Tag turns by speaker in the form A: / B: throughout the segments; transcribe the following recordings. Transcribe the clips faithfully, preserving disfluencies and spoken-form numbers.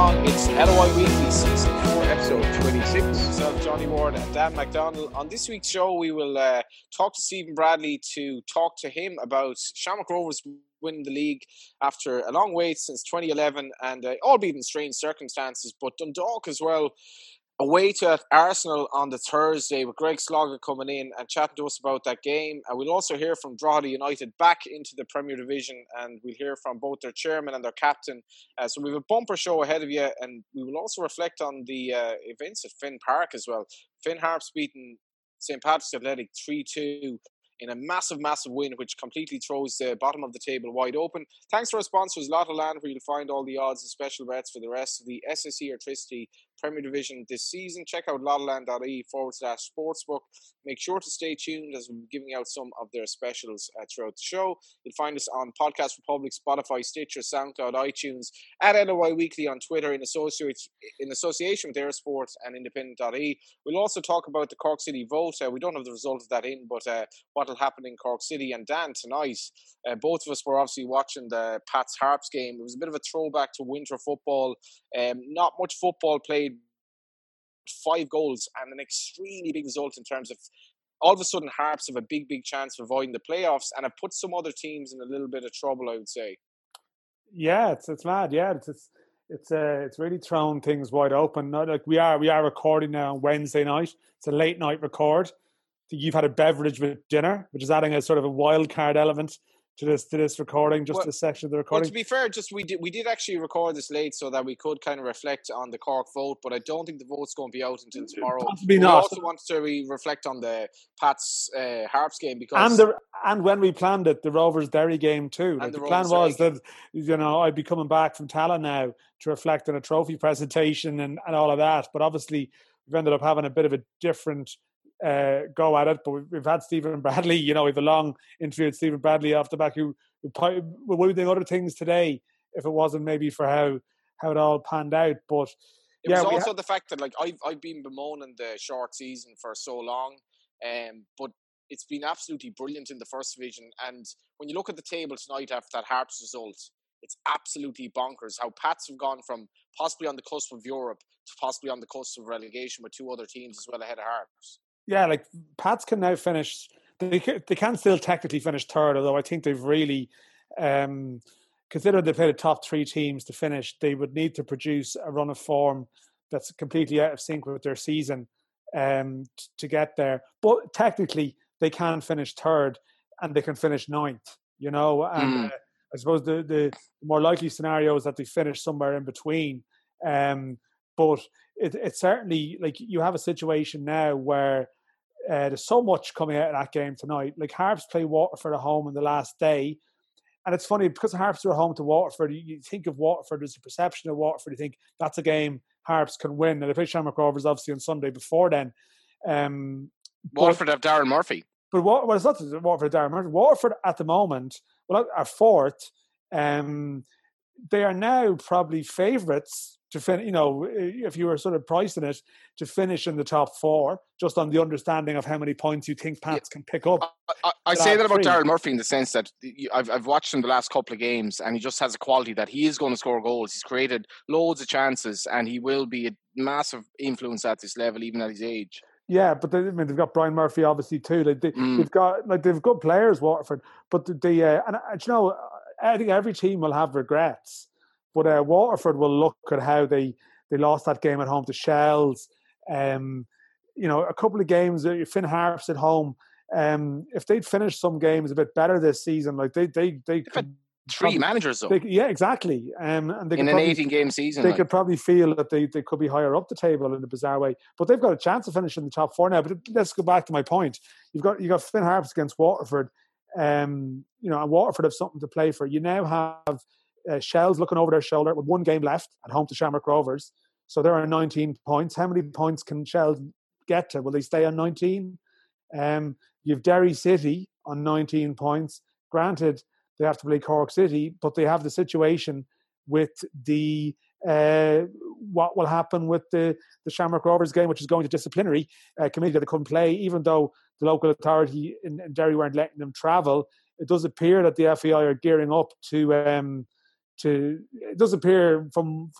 A: along. It's L O I Weekly, Season four, Episode twenty-six. Myself, Johnny Ward, and Dan McDonald. On this week's show, we will uh, talk to Stephen Bradley to talk to him about Shamrock Rovers winning the league after a long wait since twenty eleven, and uh, albeit in strange circumstances, but Dundalk as well. Away to Arsenal on the Thursday with Greg Slogger coming in and chatting to us about that game. And we'll also hear from Drogheda United back into the Premier Division, and we'll hear from both their chairman and their captain. Uh, so we have a bumper show ahead of you, and we will also reflect on the uh, events at Finn Park as well. Finn Harps beating Saint Patrick's Athletic three two in a massive, massive win, which completely throws the bottom of the table wide open. Thanks to our sponsors, Lottoland, where you'll find all the odds and special bets for the rest of the S S E Airtricity Premier Division this season. Check out lottoland.ie forward slash sportsbook. Make sure to stay tuned as we're giving out some of their specials uh, throughout the show. You'll find us on Podcast Republic, Spotify, Stitcher, SoundCloud, iTunes, at L O I Weekly on Twitter in, associate, in association with Airsport and Independent dot I E. We'll also talk about the Cork City vote. Uh, we don't have the result of that in, but uh, what will happen in Cork City. And Dan, tonight, uh, both of us were obviously watching the Pats Harps game. It was a bit of a throwback to winter football. Um, not much football played. Five goals and an extremely big result in terms of all of a sudden Harps have a big, big chance of avoiding the playoffs, and have put some other teams in a little bit of trouble, I would say.
B: Yeah, it's it's mad. Yeah, it's it's it's uh, it's really thrown things wide open. Not like we are we are recording now on Wednesday night. It's a late night record. You've had a beverage with dinner, which is adding a sort of a wild card element to this to this recording, just
A: well,
B: this section of the recording.
A: Well, to be fair, just we did we did actually record this late so that we could kind of reflect on the Cork vote, but I don't think the vote's going to be out until tomorrow.
B: Possibly
A: we
B: not.
A: also wanted to re- reflect on the Pats uh, Harps game because
B: and the, and when we planned it, the Rovers Derry game too. Like the, the plan was that you know I'd be coming back from Tallinn now to reflect on a trophy presentation and, and all of that, but obviously we've ended up having a bit of a different Uh, go at it, but we've, we've had Stephen Bradley. You know, we've a long interview with Stephen Bradley off the back, who, who would be doing other things today if it wasn't maybe for how how it all panned out. But
A: it
B: yeah,
A: was also
B: ha-
A: the fact that like I've I've been bemoaning the short season for so long, um, but it's been absolutely brilliant in the first division. And when you look at the table tonight after that Harps result, it's absolutely bonkers how Pats have gone from possibly on the cusp of Europe to possibly on the cusp of relegation with two other teams as well ahead of Harps.
B: Yeah, like Pats can now finish. They can, they can still technically finish third, although I think they've really, um, considering they played the top three teams to finish, they would need to produce a run of form that's completely out of sync with their season um, t- to get there. But technically, they can finish third and they can finish ninth, you know. And mm. uh, I suppose the, the more likely scenario is that they finish somewhere in between. Um, but it, it's certainly like you have a situation now where uh, there's so much coming out of that game tonight. Like Harps play Waterford at home on the last day. And it's funny because Harps are home to Waterford. You, you think of Waterford, there's a perception of Waterford. You think that's a game Harps can win. And they play Shamrock Rovers obviously on Sunday before then. Um,
A: Waterford but, have Darren Murphy.
B: But what, well, it's not Waterford, Darren Murphy. Waterford at the moment, well, are fourth. Um, they are now probably favourites to finish, you know, if you were sort of pricing it, to finish in the top four, just on the understanding of how many points you think Pats yeah. can pick up.
A: I, I, I say that about Darren Murphy in the sense that I've, I've watched him the last couple of games and he just has a quality that he is going to score goals. He's created loads of chances and he will be a massive influence at this level, even at his age.
B: Yeah, but they, I mean, they've got Brian Murphy obviously too. Like they, mm. They've got like they've good players, Waterford. But the uh, and uh, you know, I think every team will have regrets. But uh, Waterford will look at how they, they lost that game at home to Shells. Um, you know, a couple of games, uh, Finn Harps at home. Um, if they'd finished some games a bit better this season, like they they they could,
A: three probably, managers though.
B: They, yeah, exactly. Um, and they
A: in
B: could
A: an
B: probably,
A: eighteen-game season,
B: they
A: like.
B: could probably feel that they, they could be higher up the table in a bizarre way. But they've got a chance of finishing in the top four now. But let's go back to my point. You've got you got Finn Harps against Waterford. Um, you know, and Waterford have something to play for. You now have uh, Shells looking over their shoulder with one game left at home to Shamrock Rovers. So there are nineteen points. How many points can Shells get to? Will they stay on nineteen? Um, you have Derry City on nineteen points. Granted, they have to play Cork City, but they have the situation with the uh, what will happen with the, the Shamrock Rovers game, which is going to disciplinary uh, committee that they couldn't play, even though the local authority in, in Derry weren't letting them travel. It does appear that the F A I are gearing up to um, to. It does appear from from the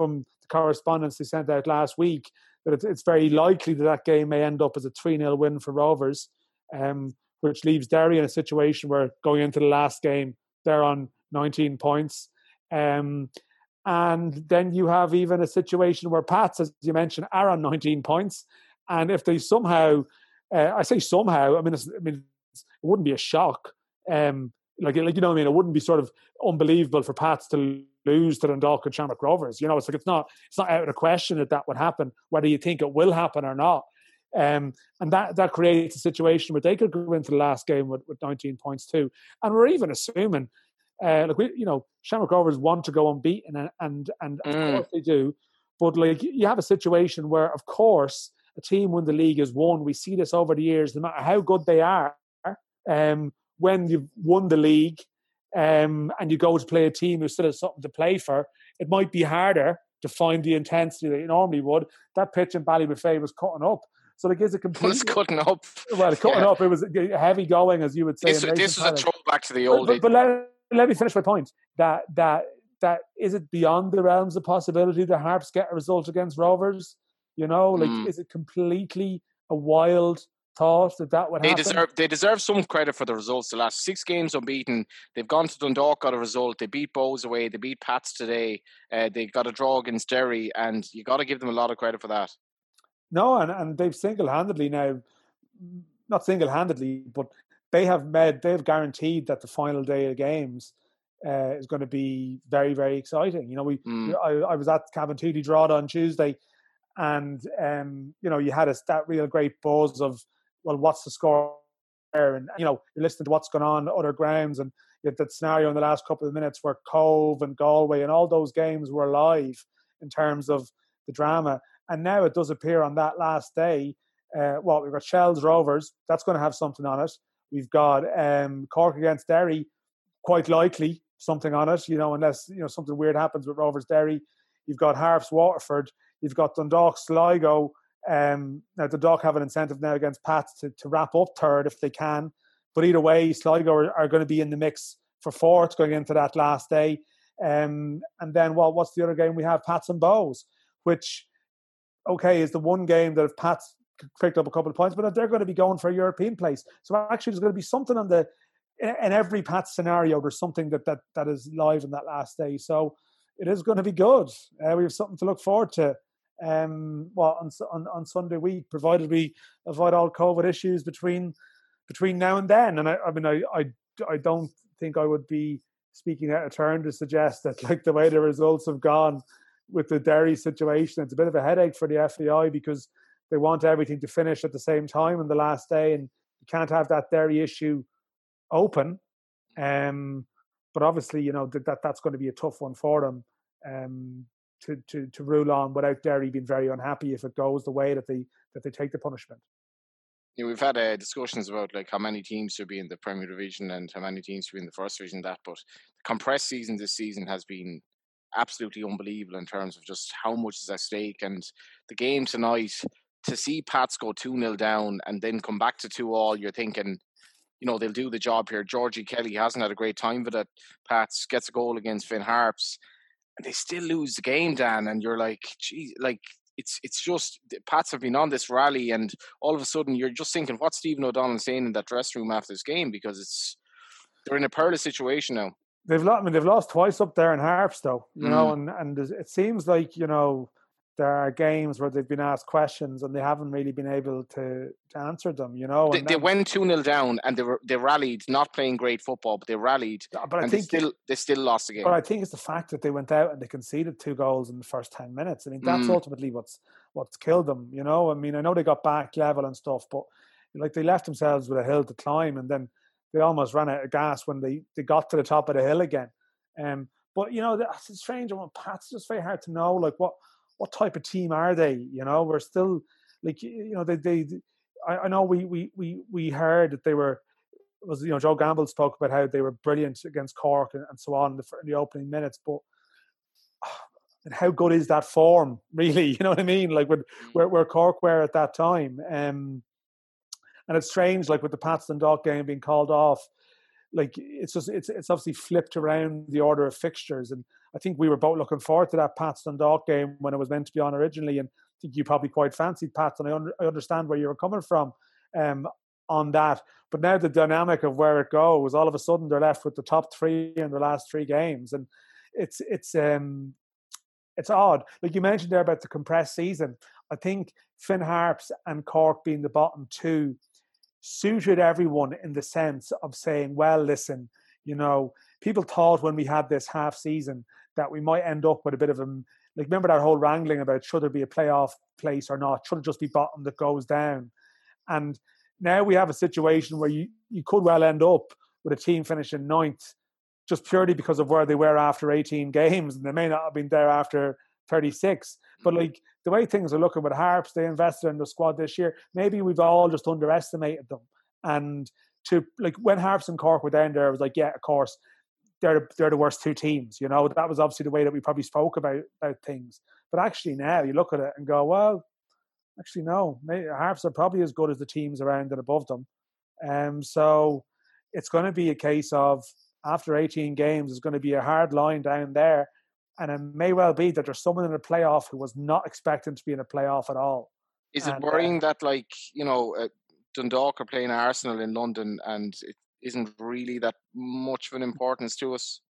B: correspondence they sent out last week that it's, it's very likely that that game may end up as a three nil win for Rovers, um, which leaves Derry in a situation where going into the last game, they're on nineteen points. Um, and then you have even a situation where Pats, as you mentioned, are on nineteen points. And if they somehow, uh, I say somehow, I mean, it's, I mean, it wouldn't be a shock. Um, like, like, you know what I mean? It wouldn't be sort of unbelievable for Pats to lose to Dundalk and Shamrock Rovers. You know, it's like, it's not, it's not out of the question that that would happen, whether you think it will happen or not. Um, and that, that creates a situation where they could go into the last game with, with nineteen points too. And we're even assuming, uh, like, we, you know, Shamrock Rovers want to go unbeaten, and, and, and of
A: Mm.
B: course they do. But like, you have a situation where, of course, a team when the league is won, we see this over the years, no matter how good they are, um, when you've won the league um, and you go to play a team who still has something to play for, it might be harder to find the intensity that you normally would. That pitch in Ballybuffet was cutting up. So like, is it completely...
A: It was cutting up.
B: Well, cutting
A: yeah.
B: up, it was heavy going, as you would say.
A: This, this was a throwback to the old
B: But,
A: days.
B: but, but let, let me finish my point. That, that, that is it beyond the realms of possibility that Harps get a result against Rovers? You know, like, mm. is it completely a wild thought that that would
A: they
B: happen?
A: Deserve, they deserve some credit for the results. The last six games unbeaten. They've gone to Dundalk, got a result. They beat Bows away. They beat Pats today. Uh, they got a draw against Derry, and you got to give them a lot of credit for that.
B: No, and, and they've single-handedly now, not single-handedly, but they have made, they've guaranteed that the final day of games uh, is going to be very, very exciting. You know, we, mm. I, I was at Cabinteely Drogheda on Tuesday, and um, you know, you had a that real great buzz of, well, what's the score there? And you know, you're listening to what's going on at other grounds, and you had that scenario in the last couple of minutes where Cove and Galway and all those games were live in terms of the drama. And now it does appear on that last day. Uh, well, we've got Shells Rovers. That's going to have something on it. We've got um, Cork against Derry. Quite likely something on it. You know, unless you know something weird happens with Rovers Derry. You've got Harps Waterford. You've got Dundalk Sligo. Um, now, Dundalk have an incentive now against Pats to, to wrap up third if they can. But either way, Sligo are, are going to be in the mix for fourth going into that last day. Um, and then, well, what's the other game? We have Pats and Bows, which, okay, is the one game that if Pats picked up a couple of points, but they're going to be going for a European place. So actually, there's going to be something on the in every Pats scenario. There's something that that that is live in that last day. So it is going to be good. Uh, we have something to look forward to. Um, well, on, on on Sunday week, provided we avoid all COVID issues between between now and then. And I, I mean, I, I I don't think I would be speaking out of turn to suggest that, like, the way the results have gone with the Derry situation, it's a bit of a headache for the F A I because they want everything to finish at the same time on the last day, and you can't have that Derry issue open. Um, but obviously, you know, that, that that's going to be a tough one for them um, to, to to rule on without Derry being very unhappy if it goes the way that they that they take the punishment.
A: Yeah, we've had uh, discussions about like how many teams should be in the Premier Division and how many teams should be in the First Division. That, but the compressed season this season has been absolutely unbelievable in terms of just how much is at stake. And the game tonight, to see Pats go two nil down and then come back to two all, you're thinking, you know, they'll do the job here. Georgie Kelly hasn't had a great time with it. Pats gets a goal against Finn Harps and they still lose the game, Dan. And you're like, geez, like, it's it's just, Pats have been on this rally, and all of a sudden you're just thinking, what's Stephen O'Donnell saying in that dressing room after this game? Because it's they're in a perilous situation now.
B: They've lost, I mean, they've lost twice up there in Harps, though, you mm. know, and, and it seems like, you know, there are games where they've been asked questions and they haven't really been able to, to answer them, you know.
A: They,
B: and
A: they
B: then,
A: went two nil down and they were, they rallied, not playing great football, but they rallied,
B: but I
A: and
B: think,
A: they still they still lost the game.
B: But I think it's the fact that they went out and they conceded two goals in the first ten minutes. I mean, that's mm. ultimately what's what's killed them, you know. I mean, I know they got back level and stuff, but like they left themselves with a hill to climb, and then they almost ran out of gas when they, they got to the top of the hill again. Um, but, you know, it's a strange one. Pat's just very hard to know, like, what what type of team are they? You know, we're still, like, you know, they, they I, I know we, we, we, we heard that they were, was, you know, Joe Gamble spoke about how they were brilliant against Cork and, and so on in the, in the opening minutes, but and how good is that form, really? You know what I mean? Like, with, where, where Cork were at that time. Um, and it's strange, like, with the Pats and Dundalk game being called off, like it's just it's it's obviously flipped around the order of fixtures, and I think we were both looking forward to that Pats Dundalk game when it was meant to be on originally, and I think you probably quite fancied Pats, and I, under, I understand where you were coming from um, on that. But now the dynamic of where it goes, all of a sudden they're left with the top three in the last three games, and it's it's um it's odd. Like you mentioned there about the compressed season, I think Finn Harps and Cork being the bottom two suited everyone in the sense of saying, well, listen, you know, people thought when we had this half season that we might end up with a bit of a, like, remember that whole wrangling about should there be a playoff place or not? Should it just be bottom that goes down? And now we have a situation where you, you could well end up with a team finishing ninth just purely because of where they were after eighteen games, and they may not have been there after thirty-six. But like the way things are looking with Harps, they invested in the squad this year. Maybe we've all just underestimated them. And to like when Harps and Cork were down there, I was like, yeah, of course, they're they're the worst two teams. You know, that was obviously the way that we probably spoke about about things. But actually now you look at it and go, well, actually no, maybe Harps are probably as good as the teams around and above them. Um, so it's going to be a case of after eighteen games, there's going to be a hard line down there. And it may well be that there's someone in a playoff who was not expecting to be in a playoff at all.
A: Is it
B: and,
A: worrying
B: uh,
A: that, like, you know, uh, Dundalk are playing Arsenal in London and it isn't really that much of an importance to us?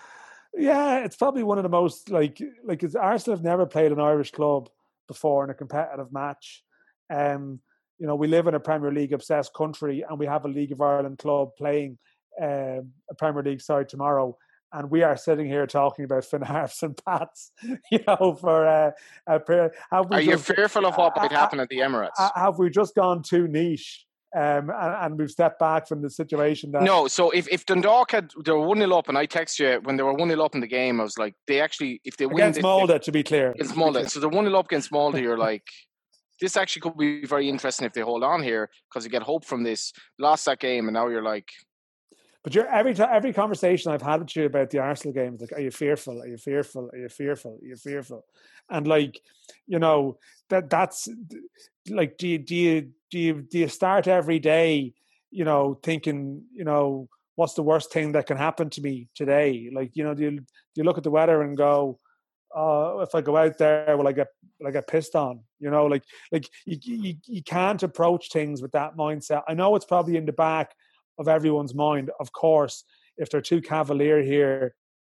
B: Yeah, it's probably one of the most, like, like it's, Arsenal have never played an Irish club before in a competitive match. Um, you know, we live in a Premier League obsessed country and we have a League of Ireland club playing uh, a Premier League side tomorrow. And we are sitting here talking about Finn Harps and Pats, you know, for uh, a period.
A: Are you fearful of what might happen at the Emirates?
B: Uh, have we just gone too niche um, and, and we've stepped back from the situation? That
A: no, so if, if Dundalk had, they were one nil up, and I text you when they were one nil up in the game, I was like, they actually, if they win...
B: Against Molde, to be clear.
A: Against Molde. So they're one nil up against Molde, you're like, this actually could be very interesting if they hold on here, because you get hope from this. Lost that game, and now you're like...
B: But you're, every t- every conversation I've had with you about the Arsenal game is like, are you fearful? Are you fearful? Are you fearful? Are you fearful? And like, you know, that that's like, do you do you do you do you start every day, you know, thinking, you know, what's the worst thing that can happen to me today? Like, you know, do you do you look at the weather and go, oh, if I go out there, will I get will I get pissed on? You know, like like you you you can't approach things with that mindset. I know it's probably in the back of everyone's mind, of course, if they're too cavalier here,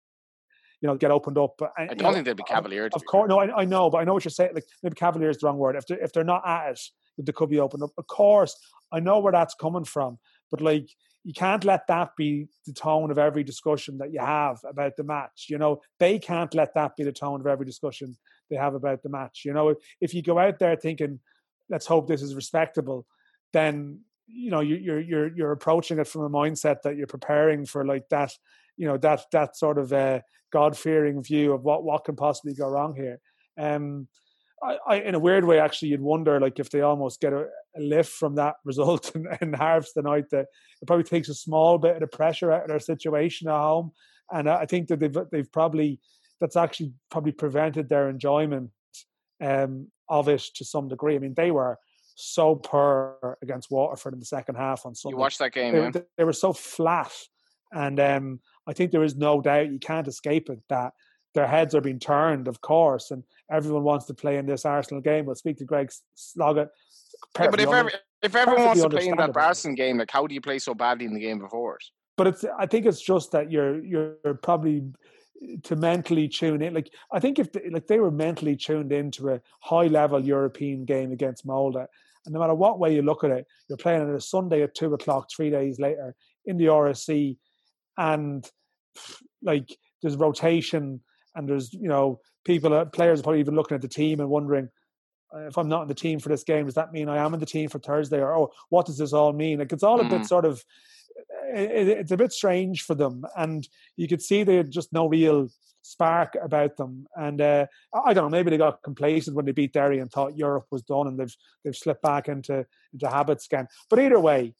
B: you know, get opened up.
A: And, I don't
B: know,
A: think they'd be cavalier.
B: Of course, no, I, I know, but I know what you're saying. Like maybe cavalier is the wrong word. If they're, if they're not at it, they could be opened up. Of course, I know where that's coming from, but like you can't let that be the tone of every discussion that you have about the match. You know, they can't let that be the tone of every discussion they have about the match. You know, if you go out there thinking, let's hope this is respectable, then you know you're you're you're approaching it from a mindset that you're preparing for like that, you know, that that sort of uh, God-fearing view of what what can possibly go wrong here. Um, I, I in a weird way, actually, you'd wonder like if they almost get a, a lift from that result in, in Harps tonight. That it probably takes a small bit of the pressure out of their situation at home, and I think that they've they've probably that's actually probably prevented their enjoyment um, of it to some degree. I mean, they were so poor against Waterford in the second half on Sunday.
A: You watched that game,
B: they,
A: yeah?
B: they, they were so flat, and um, I think there is no doubt, you can't escape it, that their heads are being turned, of course, and everyone wants to play in this Arsenal game. We'll speak to Greg Sloggett.
A: Yeah, but if, every, if everyone wants to play in that Arsenal game, like how do you play so badly in the game before it?
B: But it's, I think it's just that you're you're probably to mentally tune in. Like I think if they, like they were mentally tuned into a high level European game against Molde, and no matter what way you look at it, you're playing on a Sunday at two o'clock, three days later in the R S C, and like there's rotation and there's, you know, people, players are probably even looking at the team and wondering, if I'm not in the team for this game, does that mean I am in the team for Thursday? Or, oh, what does this all mean? Like it's all a mm. bit sort of, it, it's a bit strange for them, and you could see they had just no real spark about them. And uh, I don't know, maybe they got complacent when they beat Derry and thought Europe was done, and they've they've slipped back into into habits again. But either way,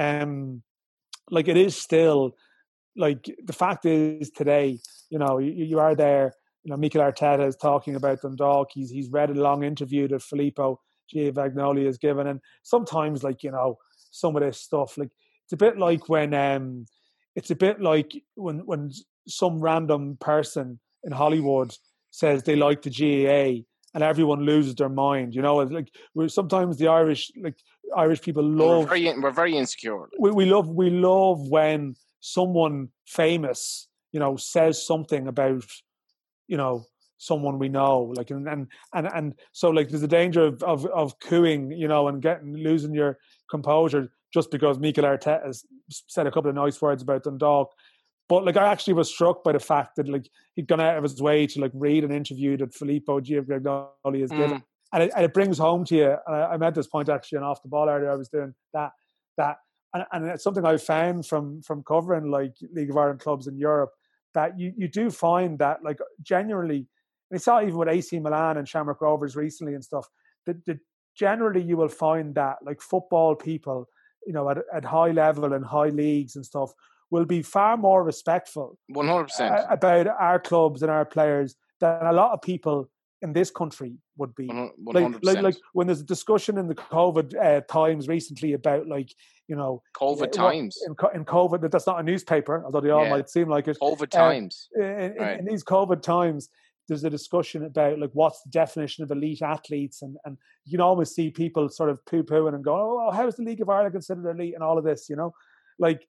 B: um, like it is still like the fact is today, you know, you, you are there. You know, Mikel Arteta is talking about Dundalk. He's he's read a long interview that Filippo Giovagnoli has given, and sometimes, like, you know, some of this stuff, like it's a bit like when um, it's a bit like when when some random person in Hollywood says they like the G A A and everyone loses their mind. You know, it's like we're sometimes the Irish like Irish people love.
A: We're very, we're very insecure.
B: We we love we love when someone famous, you know, says something about, you know, someone we know, like and and and, and so like there's a danger of, of of cooing, you know, and getting losing your composure just because Mikel Arteta has said a couple of nice words about Dundalk. But like I actually was struck by the fact that like he'd gone out of his way to like read an interview that Filippo Giovannoli has mm. given, and it, and it brings home to you. And I, I made this point actually on Off the Ball earlier. I was doing that that, and, and it's something I found from from covering like League of Ireland clubs in Europe, that you you do find that like genuinely, and I saw even with A C Milan and Shamrock Rovers recently and stuff, that, that generally you will find that like football people, you know, at at high level and high leagues and stuff, will be far more respectful
A: one hundred percent
B: about our clubs and our players than a lot of people in this country would be.
A: one hundred percent.
B: Like, like, like when there's a discussion in the COVID uh, times recently about like, you know,
A: COVID
B: uh,
A: times.
B: In, in COVID, that's not a newspaper, although they all yeah. might seem like it.
A: COVID times.
B: Uh, in, right. in these COVID times, there's a discussion about like what's the definition of elite athletes, and, and you can always see people sort of poo-pooing and going, oh, how is the League of Ireland considered elite and all of this, you know? Like,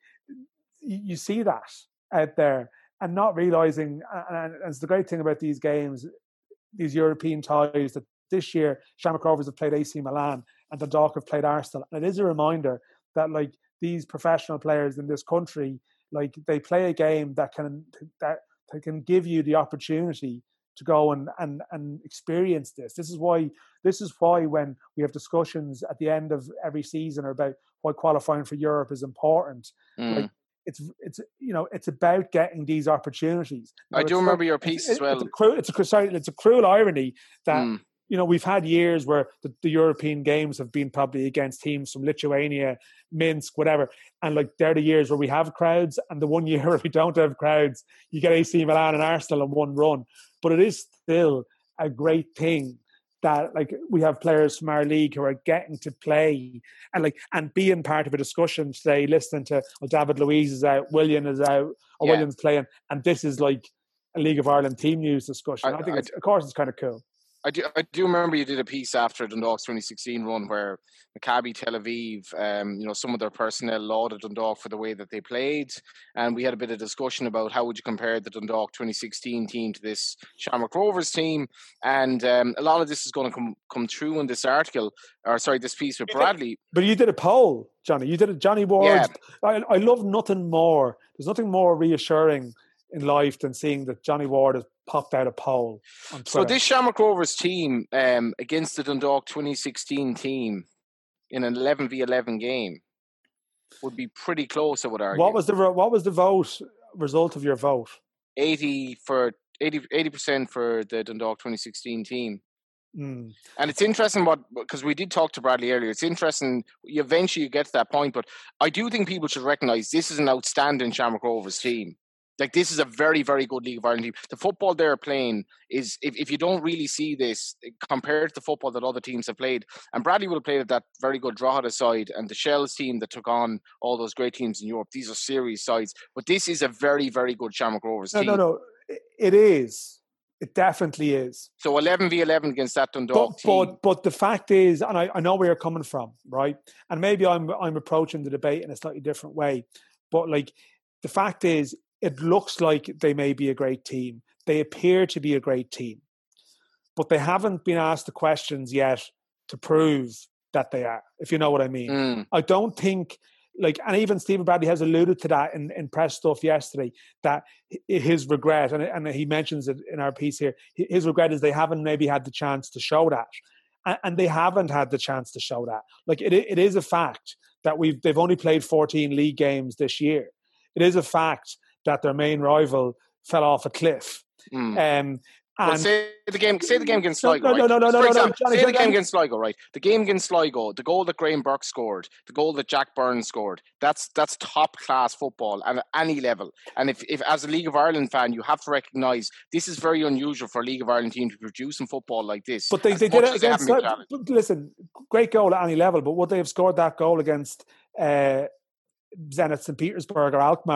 B: you see that out there and not realising, and it's the great thing about these games, these European ties, that this year Shamrock Rovers have played A C Milan and Dundalk have played Arsenal. And it is a reminder that like these professional players in this country, like they play a game that can that, that can give you the opportunity to go and, and, and experience this. This is why this is why when we have discussions at the end of every season about why qualifying for Europe is important,
A: mm.
B: like It's it's you know it's about getting these opportunities. Now,
A: I do remember your piece
B: it's,
A: as well.
B: It's a cruel, it's a sorry, it's a cruel irony that
A: mm.
B: you know we've had years where the, the European games have been probably against teams from Lithuania, Minsk, whatever, and like they're the years where we have crowds, and the one year where we don't have crowds, you get A C Milan and Arsenal in one run. But it is still a great thing that like we have players from our league who are getting to play and like and being part of a discussion today, listening to well, David Luiz is out, William is out, or
A: yeah.
B: William's playing, and this is like a League of Ireland team news discussion. I, I think, I, it's, of course, it's kind of cool.
A: I do, I do remember you did a piece after Dundalk's twenty sixteen run where Maccabi Tel Aviv, um, you know, some of their personnel lauded Dundalk for the way that they played, and we had a bit of discussion about how would you compare the Dundalk twenty sixteen team to this Shamrock Rovers team, and um, a lot of this is going to come come through in this article, or sorry, this piece with Bradley.
B: But you did a poll, Johnny. You did a Johnny Ward.
A: Yeah.
B: I, I love nothing more. There's nothing more reassuring in life than seeing that Johnny Ward has popped out a poll on Twitter.
A: So this Shamrock Rovers team um, against the Dundalk twenty sixteen team in an eleven v eleven game would be pretty close, I would argue.
B: What was the what was the vote result of your vote?
A: eighty for eighty percent for the Dundalk twenty sixteen team.
B: Mm.
A: And it's interesting what, because we did talk to Bradley earlier, it's interesting, you eventually you get to that point, but I do think people should recognise this is an outstanding Shamrock Rovers team. Like, this is a very, very good League of Ireland team. The football they're playing is, if, if you don't really see this compared to the football that other teams have played, and Bradley would have played at that very good Drogheda side and the Shells team that took on all those great teams in Europe, these are serious sides. But this is a very, very good Shamrock Rovers
B: no,
A: team.
B: No, no, no. It is. It definitely is.
A: So eleven v eleven against that Dundalk
B: but,
A: team.
B: But, but the fact is, and I, I know where you're coming from, right? And maybe I'm I'm approaching the debate in a slightly different way. But, like, the fact is, it looks like they may be a great team. They appear to be a great team. But they haven't been asked the questions yet to prove that they are, if you know what I mean.
A: Mm.
B: I don't think, like, and even Stephen Bradley has alluded to that in, in press stuff yesterday, that his regret, and, and he mentions it in our piece here, his regret is they haven't maybe had the chance to show that. And, and they haven't had the chance to show that. Like, it, it is a fact that we've they've only played fourteen league games this year. It is a fact that their main rival fell off a cliff.
A: Mm.
B: Um,
A: and
B: well,
A: say the game, say the game against Sligo,
B: no,
A: right?
B: No, no, no, no,
A: For
B: no,
A: example,
B: no, Johnny,
A: say
B: Johnny,
A: the game
B: Johnny.
A: against Sligo, right? The game against Sligo, the goal that Graham Burke scored, the goal that Jack Byrne scored, that's that's top class football at any level. And if, if as a League of Ireland fan, you have to recognise this is very unusual for a League of Ireland team to produce some football like this.
B: But they, they did it against, but listen, great goal at any level, but would they have scored that goal against uh, Zenit Saint Petersburg or Alkmaar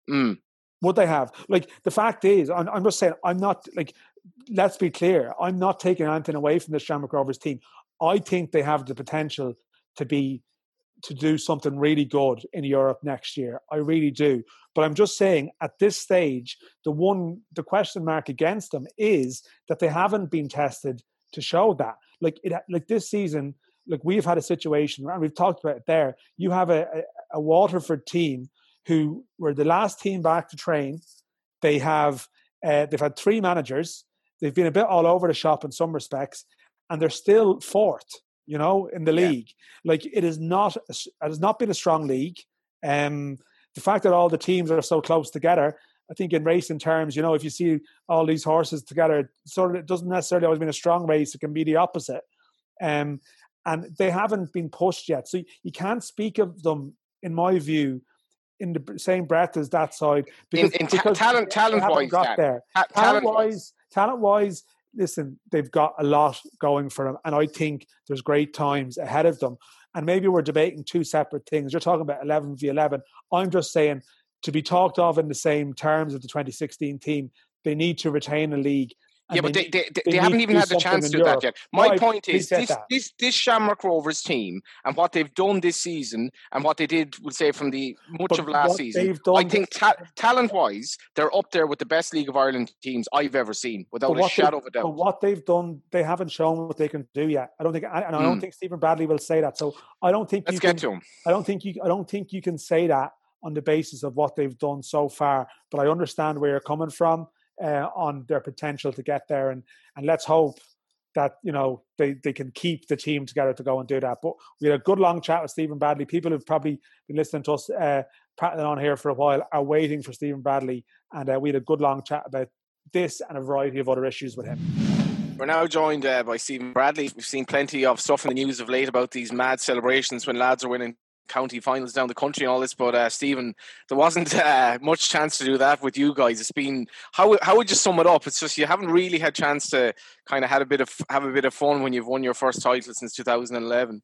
A: Mm.
B: Would they have? Like, the fact is, I'm, I'm just saying, I'm not, like, let's be clear, I'm not taking anything away from the Shamrock Rovers team. I think they have the potential to be, to do something really good in Europe next year. I really do. But I'm just saying, at this stage, the one, the question mark against them is that they haven't been tested to show that. Like, it, like this season, like, we've had a situation, and we've talked about it there. You have a, a, a Waterford team who were the last team back to train. They have, uh, they've had three managers. They've been a bit all over the shop in some respects, and they're still fourth, you know, in the
A: Yeah.
B: league. Like, it is not, it has not been a strong league. Um, the fact that all the teams are so close together, I think in racing terms, you know, if you see all these horses together, it sort of, it doesn't necessarily always mean a strong race. It can be the opposite. Um, and they haven't been pushed yet. So you can't speak of them, in my view, in the same breath as that side, because,
A: in, in ta-
B: because
A: talent,
B: they
A: talent
B: haven't
A: wise,
B: got
A: Dan.
B: there.
A: Ta-
B: Talent
A: talent
B: wise, talent wise, listen, they've got a lot going for them, and I think there's great times ahead of them. And maybe we're debating two separate things. You're talking about eleven v eleven. I'm just saying, to be talked of in the same terms as the twenty sixteen team, they need to retain a league.
A: Yeah, but they,
B: need,
A: they, they,
B: they
A: they haven't even
B: do
A: had the chance to do
B: Europe.
A: that yet. My
B: no,
A: point is, this,
B: that.
A: this this Shamrock Rovers team and what they've done this season and what they did, we'll say, from the much
B: but
A: of last season, I think
B: this,
A: ta- talent-wise, they're up there with the best League of Ireland teams I've ever seen, without a shadow of a doubt.
B: But what they've done, they haven't shown what they can do yet. I don't think, and I don't mm. think Stephen Bradley will say that. So I don't think
A: Let's
B: you
A: get
B: can,
A: to him.
B: I don't think you. I don't think you can say that on the basis of what they've done so far. But I understand where you're coming from uh, on their potential to get there, and and let's hope that, you know, they, they can keep the team together to go and do that. But we had a good long chat with Stephen Bradley. People who've probably been listening to us uh, prattling on here for a while are waiting for Stephen Bradley, and uh, we had a good long chat about this and a variety of other issues with him.
A: We're now joined uh, by Stephen Bradley. We've seen plenty of stuff in the news of late about these mad celebrations when lads are winning county finals down the country and all this, but uh, Stephen, there wasn't uh, much chance to do that with you guys. It's been, how how would you sum it up? It's just you haven't really had chance to kind of had a bit of have a bit of fun when you've won your first title since two thousand eleven.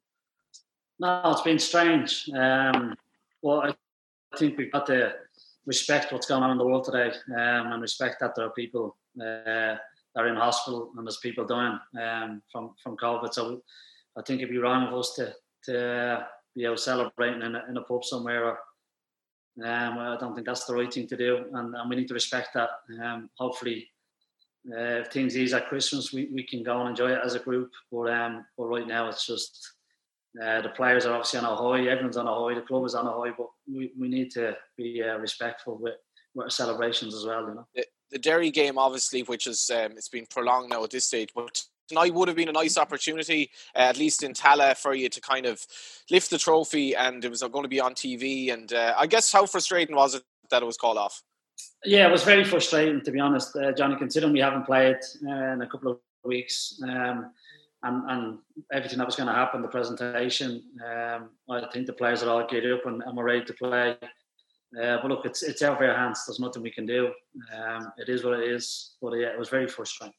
C: No, it's been strange. Um, well, I think we've got to respect what's going on in the world today, um, and respect that there are people uh, that are in hospital and there's people dying um, from from COVID. So I think it'd be wrong of us to to be out celebrating in a, in a pub somewhere. Or, um, I don't think that's the right thing to do, and, and we need to respect that. Um, hopefully, uh, if things ease at Christmas, we, we can go and enjoy it as a group. But um, but right now, it's just uh, the players are obviously on a high. Everyone's on a high. The club is on a high. But we, we need to be uh, respectful with, with our celebrations as well. You know,
A: the, the Derry game, obviously, which is um, it's been prolonged now at this stage, but tonight would have been a nice opportunity, uh, at least in Tallaght, for you to kind of lift the trophy, and it was going to be on T V. And uh, I guess how frustrating was it that it was called off?
C: Yeah, it was very frustrating, to be honest, uh, Johnny, considering we haven't played uh, in a couple of weeks, um, and, and everything that was going to happen, the presentation. Um, I think the players are all geared up and, and we're ready to play. Uh, but look, it's it's out of our hands. There's nothing we can do. Um, it is what it is. But yeah, it was very frustrating.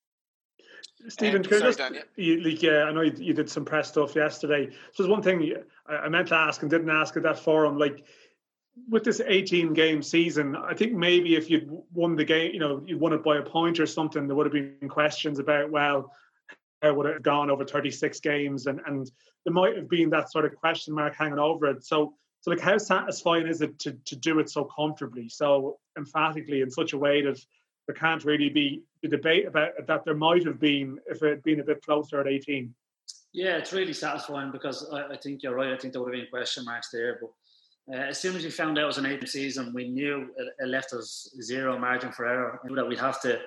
B: Stephen, um, sorry, just, Dan, yeah. you, like, yeah, I know you, you did some press stuff yesterday. So there's one thing I, I meant to ask and didn't ask at that forum. Like, with this eighteen game season, I think maybe if you'd won the game, you know, you won it by a point or something, there would have been questions about, well, how would it have gone over thirty-six games? And, and there might have been that sort of question mark hanging over it. So, so like, how satisfying is it to, to do it so comfortably, so emphatically, in such a way that there can't really be the debate about it that there might have been if it had been a bit closer at eighteen?
C: Yeah, it's really satisfying because I, I think you're right. I think there would have been question marks there. But uh, as soon as we found out it was an eighteen season, we knew it, it left us zero margin for error. We knew that we'd have to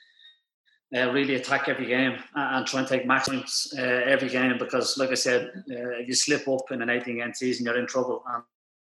C: uh, really attack every game and, and try and take max points uh, every game because, like I said, uh, if you slip up in an eighteen game season, you're in trouble. And,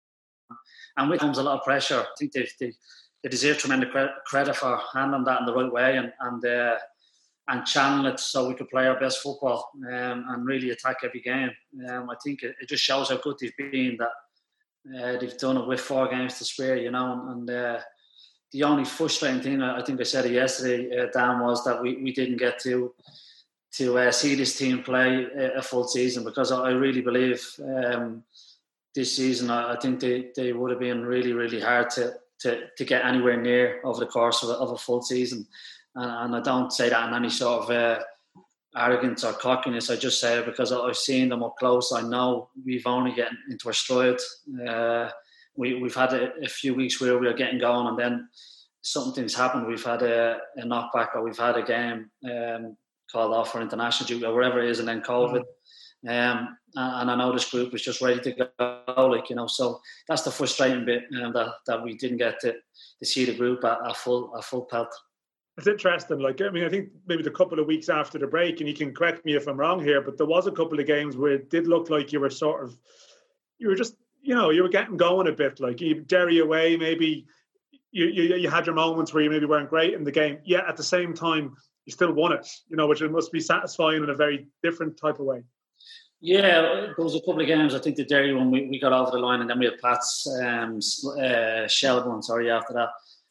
C: and with comes a lot of pressure. I think they, they, they deserve tremendous credit for handling that in the right way and and, uh, and channel it so we could play our best football um, and really attack every game. Um, I think it, it just shows how good they've been, that uh, they've done it with four games to spare, you know. And uh, the only frustrating thing, I think I said it yesterday, uh, Dan, was that we, we didn't get to to uh, see this team play a, a full season, because I really believe um, this season, I, I think they, they would have been really, really hard to to, to get anywhere near over the course of a, of a full season. And, and I don't say that in any sort of uh, arrogance or cockiness. I just say it because I've seen them up close. I know we've only getting into our stride. Uh, we, we've had a, a few weeks where we were getting going, and then something's happened. We've had a, a knockback, or we've had a game um, called off for international duty or wherever it is, and then COVID. Um, and I know this group was just ready to go, like, you know, so that's the frustrating bit, um, that, that we didn't get to, to see the group at a full a full pelt.
B: It's interesting. Like, I mean, I think maybe the couple of weeks after the break, and you can correct me if I'm wrong here, but there was a couple of games where it did look like you were sort of, you were just, you know, you were getting going a bit. Like, you Derry away, maybe you, you you had your moments where you maybe weren't great in the game. Yet at the same time, you still won it. You know, which it must be satisfying in a very different type of way.
C: Yeah, there was a couple of games. I think the Derry one, we, we got over the line, and then we had Pat's um, uh, Shelbourne, sorry, after that.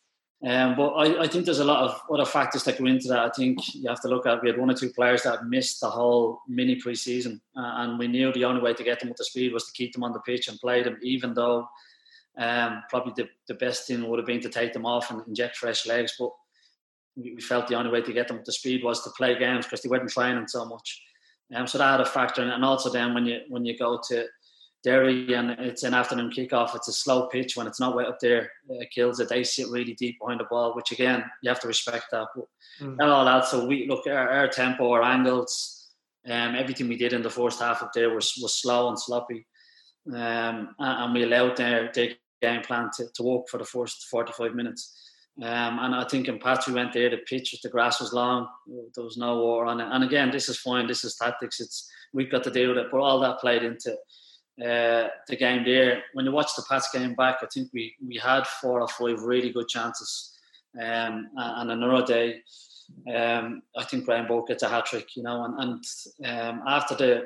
C: Um, but I, I think there's a lot of other factors that go into that. I think you have to look at, we had one or two players that missed the whole mini pre-season, uh, and we knew the only way to get them up to speed was to keep them on the pitch and play them, even though um, probably the, the best thing would have been to take them off and inject fresh legs. But we, we felt the only way to get them up to speed was to play games because they weren't training so much. Um, so that had a factor in it. And also then when you when you go to Derry and it's an afternoon kickoff, it's a slow pitch. When it's not way up there, it kills it. They sit really deep behind the ball, which again, you have to respect that. But mm. that all adds. So we look, our, our tempo, our angles, um, everything we did in the first half up there was, was slow and sloppy. Um, and we allowed their, their game plan to, to work for the first forty-five minutes. Um, and I think in Pats we went there, the pitch, the grass was long, there was no water on it. And again, this is fine, this is tactics, it's we've got to deal with it. But all that played into uh, the game there. When you watch the Pats game back, I think we, we had four or five really good chances. Um, and another day, um, I think Brian Burke gets a hat-trick, you know. And, and um, after the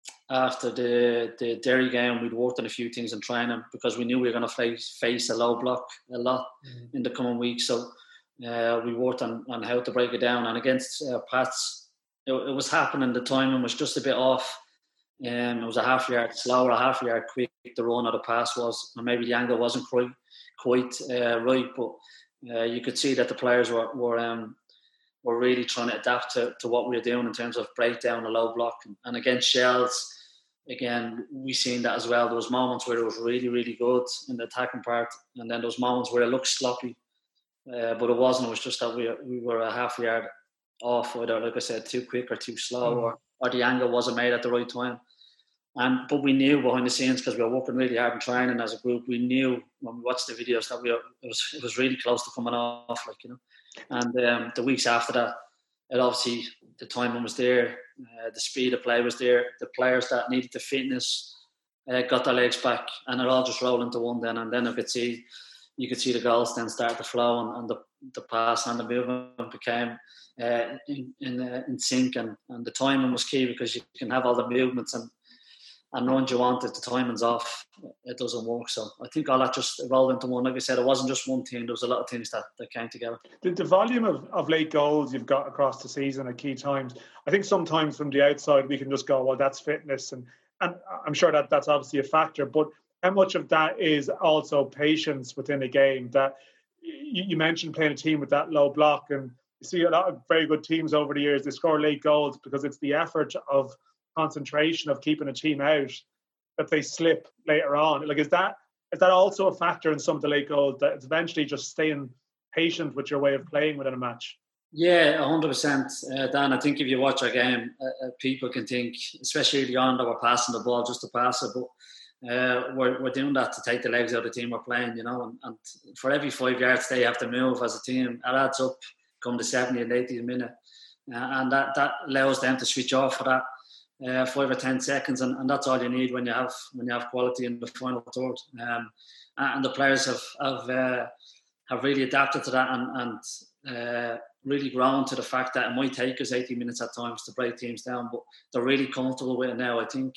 C: after the, the Derry game, we'd worked on a few things in training because we knew we were going to face, face a low block a lot mm-hmm. in the coming weeks. So uh, we worked on, on how to break it down. And against uh, Pats, it, it was happening. The timing was just a bit off. Um, it was a half yard slow or a half yard quick. The run or the pass was, or maybe the angle wasn't quite quite uh, right. But uh, you could see that the players were were um, were really trying to adapt to, to what we were doing in terms of breakdown, a low block, and, and against Shells. Again, we seen that as well. There was moments where it was really, really good in the attacking part, and then those moments where it looked sloppy, uh, but it wasn't. It was just that we we were a half yard off, either like I said, too quick or too slow, mm. or, or the angle wasn't made at the right time. And but we knew behind the scenes because we were working really hard in training as a group. We knew when we watched the videos that we were, it was it was really close to coming off, like you know. And um, the weeks after that, it obviously the timing was there. Uh, the speed of play was there. The players that needed the fitness uh, got their legs back, and it all just rolled into one. Then and then I could see, you could see the goals then start to flow, and, and the the pass and the movement became uh, in in, uh, in sync, and, and the timing was key because you can have all the movements and and runs you want. If the timing's off, it doesn't work. So I think all that just rolled into one. Like I said, it wasn't just one team. There was a lot of things that, that came together. The,
B: the volume of, of late goals you've got across the season at key times, I think sometimes from the outside we can just go, well, that's fitness. And, and I'm sure that that's obviously a factor. But how much of that is also patience within a game? That you, you mentioned playing a team with that low block. And you see a lot of very good teams over the years, they score late goals because it's the effort of concentration of keeping a team out that they slip later on. Like, is that is that also a factor in some of the late goals, that it's eventually just staying patient with your way of playing within a match?
C: Yeah, one hundred percent, uh, Dan. I think if you watch our game, uh, people can think, especially early on, that we're passing the ball just to pass it, but uh, we're we're doing that to take the legs out of the team we're playing, you know. And, and for every five yards they have to move as a team, it adds up come the seventieth and eightieth minute, uh, and that that allows them to switch off for that. Uh, five or ten seconds, and, and that's all you need when you have when you have quality in the final third. Um, and the players have have uh, have really adapted to that and, and uh, really grown to the fact that it might take us eighty minutes at times to break teams down, but they're really comfortable with it now. I think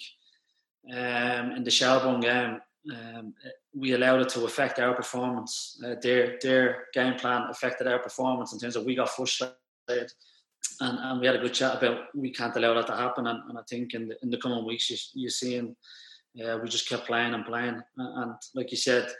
C: um, in the Shelbourne game, um, we allowed it to affect our performance. Uh, their their game plan affected our performance in terms of we got frustrated. And, and we had a good chat about we can't allow that to happen. And, and I think in the, in the coming weeks, you, you're seeing uh, we just kept playing and playing. And, and like you said,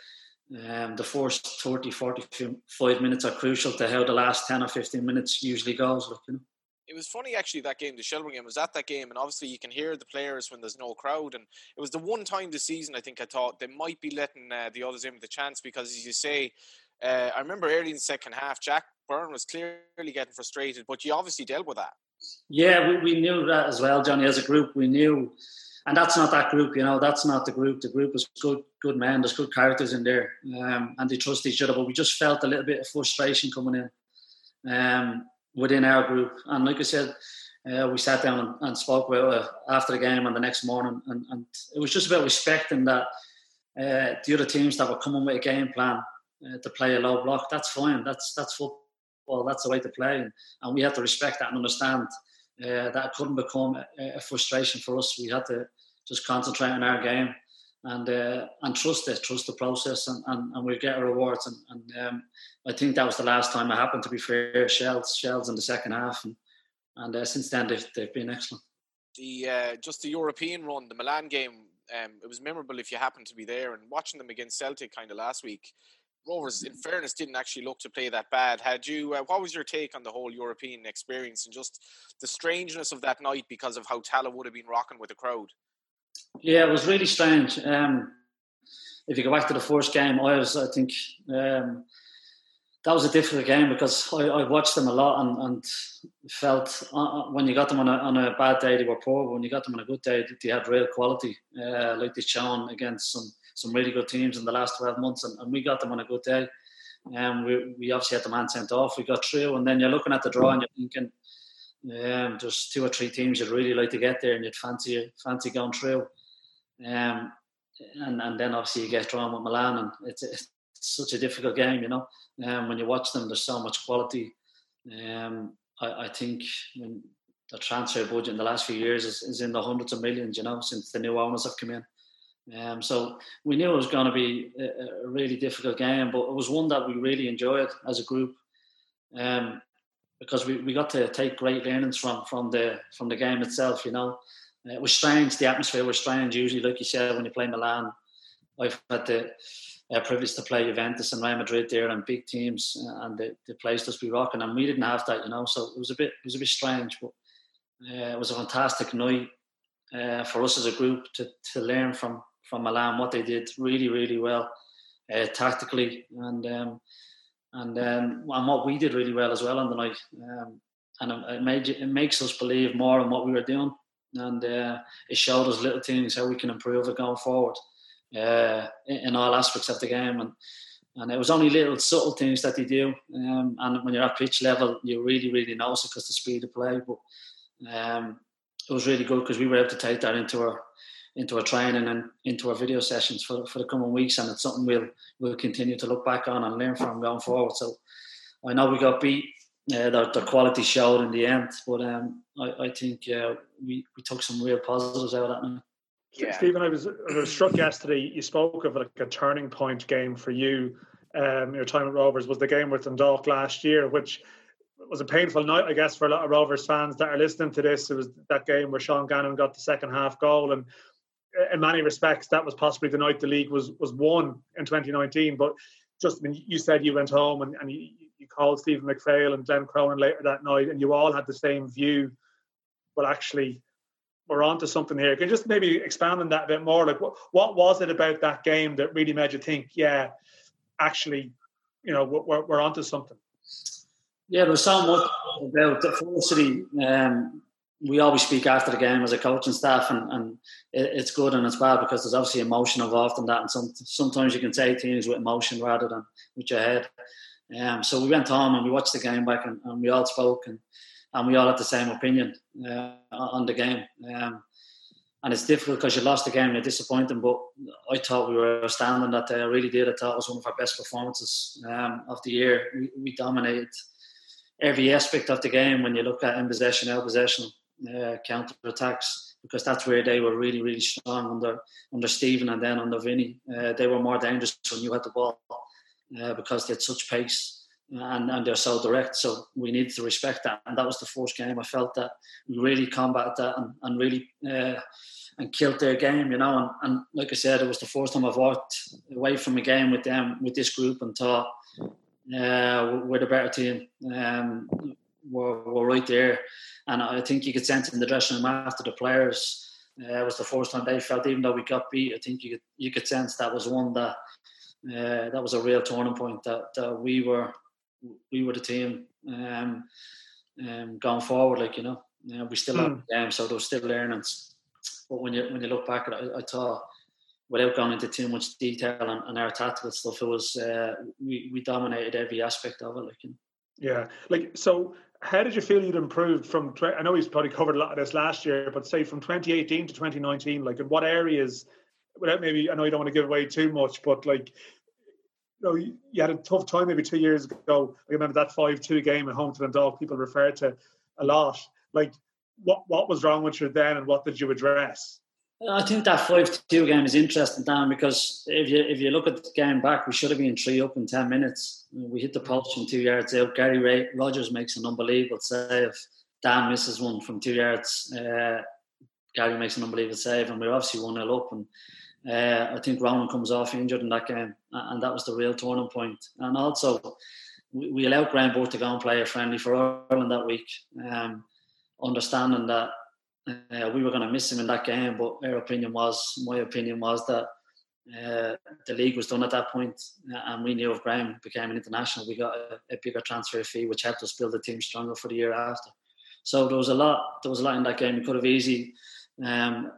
C: Um, the first thirty, forty-five minutes are crucial to how the last ten or fifteen minutes usually goes. Like, you know.
A: It was funny, actually, that game, the Shelbourne game, I was at that game, and obviously you can hear the players when there's no crowd, and it was the one time this season I think I thought they might be letting uh, the others in with a chance, because as you say, uh, I remember early in the second half, Jack Byrne was clearly getting frustrated, but you obviously dealt with that.
C: Yeah, we, we knew that as well, Johnny, as a group. We knew, and that's not that group, you know, that's not the group. The group is good good men, there's good characters in there, um, and they trust each other, but we just felt a little bit of frustration coming in. Um, within our group, and like I said, uh, we sat down and, and spoke about it after the game and the next morning, and, and it was just about respecting that uh, the other teams that were coming with a game plan uh, to play a low block. That's fine. That's that's football. That's the way to play, and, and we had to respect that and understand uh, that it couldn't become a, a frustration for us. We had to just concentrate on our game and uh, and trust it, trust the process, and, and, and we'll get our rewards. And, and um, I think that was the last time it happened, to be fair. Shells, Shells in the second half, and, and uh, since then they've, they've been excellent.
A: The uh, just the European run, the Milan game, um, it was memorable if you happened to be there, and watching them against Celtic kind of last week. Rovers, in fairness, didn't actually look to play that bad. Had you? Uh, what was your take on the whole European experience and just the strangeness of that night because of how Tala would have been rocking with the crowd?
C: Yeah, it was really strange. Um, if you go back to the first game, I was, I think, um, that was a difficult game because I, I watched them a lot and, and felt uh, when you got them on a, on a bad day, they were poor. But when you got them on a good day, they had real quality, uh, like they've shown against some, some really good teams in the last twelve months. And, and we got them on a good day. And um, we, we obviously had the man sent off. We got through. And then you're looking at the draw and you're thinking, um, there's two or three teams you'd really like to get there and you'd fancy fancy going through. Um, and, and then obviously you get drawn with Milan, and it's, it's such a difficult game, you know. Um, when you watch them, there's so much quality. Um, I, I think when the transfer budget in the last few years is, is in the hundreds of millions, you know, since the new owners have come in. Um, so we knew it was going to be a, a really difficult game, but it was one that we really enjoyed as a group, um, because we, we got to take great learnings from from the from the game itself, you know. It was strange. The atmosphere was strange. Usually, like you said, when you play Milan, I've had the uh, privilege to play Juventus and Real Madrid there, and big teams, uh, and the, the place just be rocking. And we didn't have that, you know. So it was a bit, it was a bit strange, but uh, it was a fantastic night uh, for us as a group to to learn from from Milan what they did really, really well, uh, tactically, and um, and um, and what we did really well as well on the night. Um, and it made it makes us believe more in what we were doing. And uh, it showed us little things how we can improve it going forward uh, in, in all aspects of the game. And and it was only little subtle things that they do. Um, and when you're at pitch level, you really, really notice it because the speed of play. But um, it was really good because we were able to take that into our into our training and into our video sessions for for the coming weeks. And it's something we'll we'll continue to look back on and learn from going forward. So I know we got beat. Uh, the, the quality showed in the end, but um, I, I think uh, we, we took some real positives out of that now.
B: Yeah. Stephen, I was, I was struck yesterday, you spoke of like a turning point game for you, um, your time at Rovers, was the game with Dundalk last year, which was a painful night, I guess, for a lot of Rovers fans that are listening to this. It was that game where Sean Gannon got the second half goal, and in many respects, that was possibly the night the league was was won in twenty nineteen. But just when you said you went home and, and you, you called Stephen McPhail and Glenn Cronin later that night, and you all had the same view, but actually we're onto something here. Can you just maybe expand on that a bit more? Like, what, what was it about that game that really made you think, yeah, actually, you know, we're, we're onto something?
C: Yeah, there was so much about the Felicity. Um, we always speak after the game as a coaching staff, and, and it, it's good and it's bad because there's obviously emotion involved in that, and some, sometimes you can say things with emotion rather than with your head. Um, so we went home and we watched the game back, and, and we all spoke, and, and we all had the same opinion uh, on the game. Um, and it's difficult because you lost the game and you're disappointed, but I thought we were outstanding that day. I really did. I thought it was one of our best performances um, of the year. We, we dominated every aspect of the game when you look at in possession, out possession, uh, counter attacks, because that's where they were really, really strong under under Stephen and then under Vinny. Uh, they were more dangerous when you had the ball uh, because they had such pace. and, and they're so direct. So we needed to respect that. And that was the first game I felt that we really combated that and, and really uh, and killed their game, you know. And, and like I said, it was the first time I've walked away from a game with them, with this group, and thought, uh, we're the better team. Um, we're, we're right there. And I think you could sense in the dressing room after the players, uh, it was the first time they felt, even though we got beat, I think you could, you could sense that was one that, uh, that was a real turning point, that, that we were we were the team um, um, going forward, like, you know. You know, we still mm. have the game, so there was still learnings. But when you when you look back at it, I, I thought, without going into too much detail on, on our tactical stuff, it was uh, we, we dominated every aspect of it, like, you know.
B: Yeah, like, so how did you feel you'd improved from, I know he's probably covered a lot of this last year, but say from twenty eighteen to twenty nineteen, like in what areas, without maybe, I know you don't want to give away too much, but like, you know, you had a tough time maybe two years ago. I remember that five two game at home to Dundalk, people referred to a lot. Like, what what was wrong with you then, and what did you address?
C: I think that five two game is interesting, Dan, because if you if you look at the game back, we should have been three up in ten minutes. We hit the post from two yards out. Gary Ray, Rogers makes an unbelievable save. Dan misses one from two yards. Uh, Gary makes an unbelievable save, and we we're obviously one nil up. And Uh, I think Ronan comes off injured in that game, and that was the real turning point. And also, we, we allowed Graham Burke to go and play a friendly for Ireland that week, um, understanding that uh, we were going to miss him in that game. But our opinion was, my opinion was that uh, the league was done at that point, and we knew if Graham became an international, we got a, a bigger transfer fee, which helped us build the team stronger for the year after. So there was a lot. There was a lot in that game. We could have easily. Um,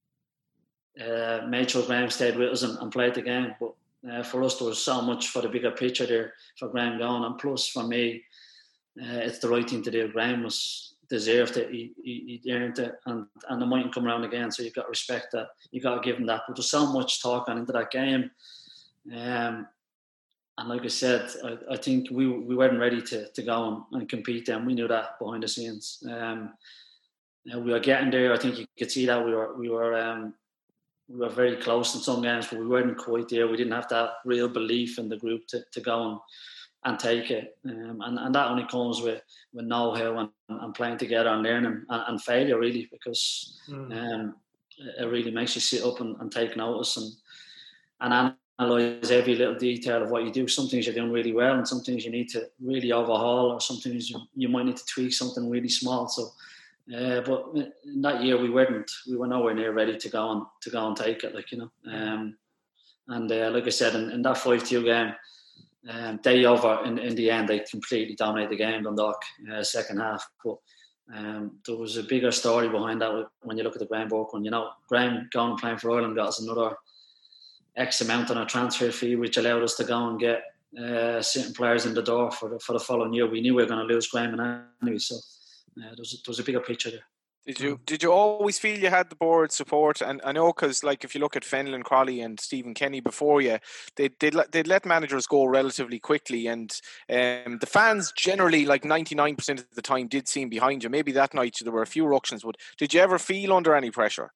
C: Uh, made sure Graham stayed with us and, and played the game, but uh, for us there was so much for the bigger picture there for Graham going, and plus for me uh, it's the right thing to do. Graham was deserved it, he, he, he earned it, and, and it mightn't come around again, so you've got to respect that, you've got to give him that. But there's so much talk on into that game, um, and like I said, I, I think we we weren't ready to, to go and, and compete then. We knew that behind the scenes. Um, you know, we were getting there. I think you could see that we were we were um, we were very close in some games, but we weren't quite there. We didn't have that real belief in the group to, to go and, and take it. Um, and, and that only comes with, with know-how and, and playing together and learning and, and failure, really, because mm. um, it really makes you sit up and, and take notice and, and analyse every little detail of what you do. Some things you're doing really well, and some things you need to really overhaul, or some things you, you might need to tweak something really small. So, Uh, but in that year we weren't, we were nowhere near ready to go and to go and take it, like, you know. Um, and uh, like I said, in, in that five two game, um, they over in, in the end they completely dominated the game, Dundalk, uh, second half. But um, there was a bigger story behind that when you look at the Graham Burke one. You know, Graham going and playing for Ireland got us another X amount on a transfer fee, which allowed us to go and get uh, certain players in the door for the, for the following year. We knew we were going to lose Graham anyway, so. Uh, there, was a, there was a bigger picture there.
A: Did you did you always feel you had the board support? And I know, because like if you look at Fenlon Crowley and Stephen Kenny before you, they they'd, let, they'd let managers go relatively quickly, and um, the fans generally, like ninety-nine percent of the time, did seem behind you. Maybe that night there were a few ructions, but did you ever feel under any pressure?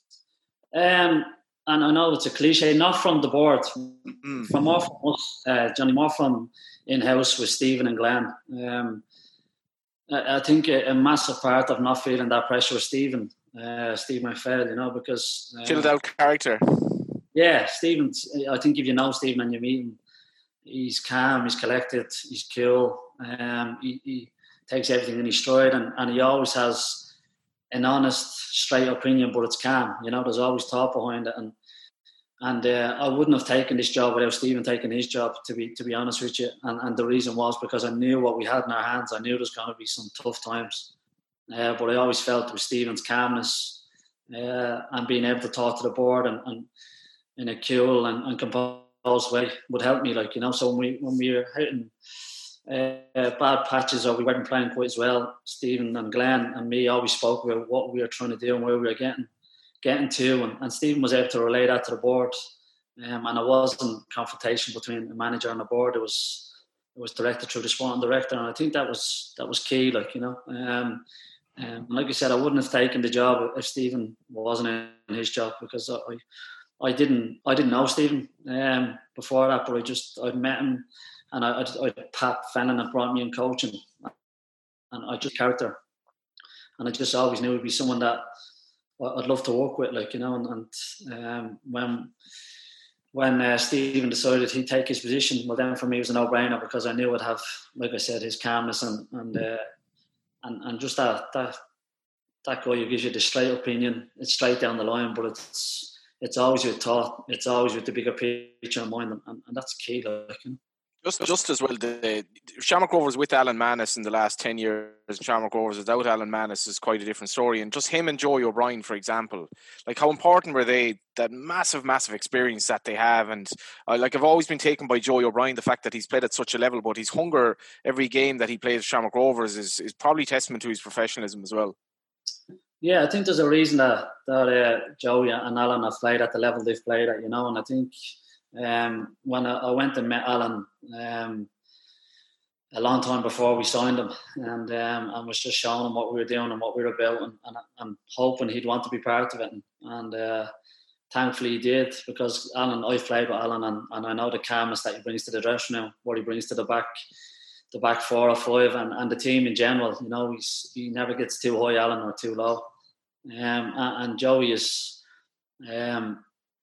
C: Um, and I know it's a cliche, not from the board, mm. from more from us, uh, Johnny, more from in-house with Stephen and Glenn. Um, I think a, a massive part of not feeling that pressure was Stephen, uh, Stephen McPhail, you know, because... Uh,
A: chilled out character.
C: Yeah, Stephen, I think if you know Stephen and you meet him, he's calm, he's collected, he's cool, um, he, he takes everything in his stride, and, and he always has an honest, straight opinion, but it's calm, you know, there's always thought behind it, and And uh, I wouldn't have taken this job without Stephen taking his job, to be to be honest with you. And, and the reason was because I knew what we had in our hands. I knew there was going to be some tough times. Uh, but I always felt with Stephen's calmness uh, and being able to talk to the board and, and in a cool and, and composed way would help me. Like, you know, so when we when we were hitting uh, bad patches or we weren't playing quite as well, Stephen and Glenn and me always spoke about what we were trying to do and where we were getting. getting to, and, and Stephen was able to relay that to the board, um, and it wasn't confrontation between the manager and the board. It was it was directed through the sporting director, and I think that was that was key. Like, you know, um, um, like I said, I wouldn't have taken the job if Stephen wasn't in his job, because I I didn't I didn't know Stephen um, before that, but I just I'd met him and I, I, I Pat Fennon had brought me in coaching, and I just character, and I just always knew it'd be someone that I'd love to work with, like, you know. And, and um, when when uh, Stephen decided he'd take his position, well, then for me it was a no-brainer, because I knew I'd have, like I said, his calmness and and uh, and, and just that that that guy who gives you the straight opinion. It's straight down the line, but it's it's always with thought. It's always with the bigger picture in mind, and, and that's key, like, you know.
A: Just, just as well, the Shamrock Rovers with Alan Manus in the last ten years, Shamrock Rovers without Alan Manus is quite a different story. And just him and Joey O'Brien, for example, like, how important were they? That massive, massive experience that they have, and uh, like I've always been taken by Joey O'Brien, the fact that he's played at such a level, but his hunger every game that he plays Shamrock Rovers is is probably testament to his professionalism as well.
C: Yeah, I think there's a reason that that uh, Joey and Alan have played at the level they've played at, you know, and I think. Um, when I, I went and met Alan um, a long time before we signed him, and um, and was just showing him what we were doing and what we were about, and, and, and hoping he'd want to be part of it. And, and uh, thankfully he did, because Alan, I've played with Alan, and, and I know the calmness that he brings to the dressing room, what he brings to the back, the back four or five, and, and the team in general. You know, he's he never gets too high, Alan, or too low. Um, and, and Joey is. Um,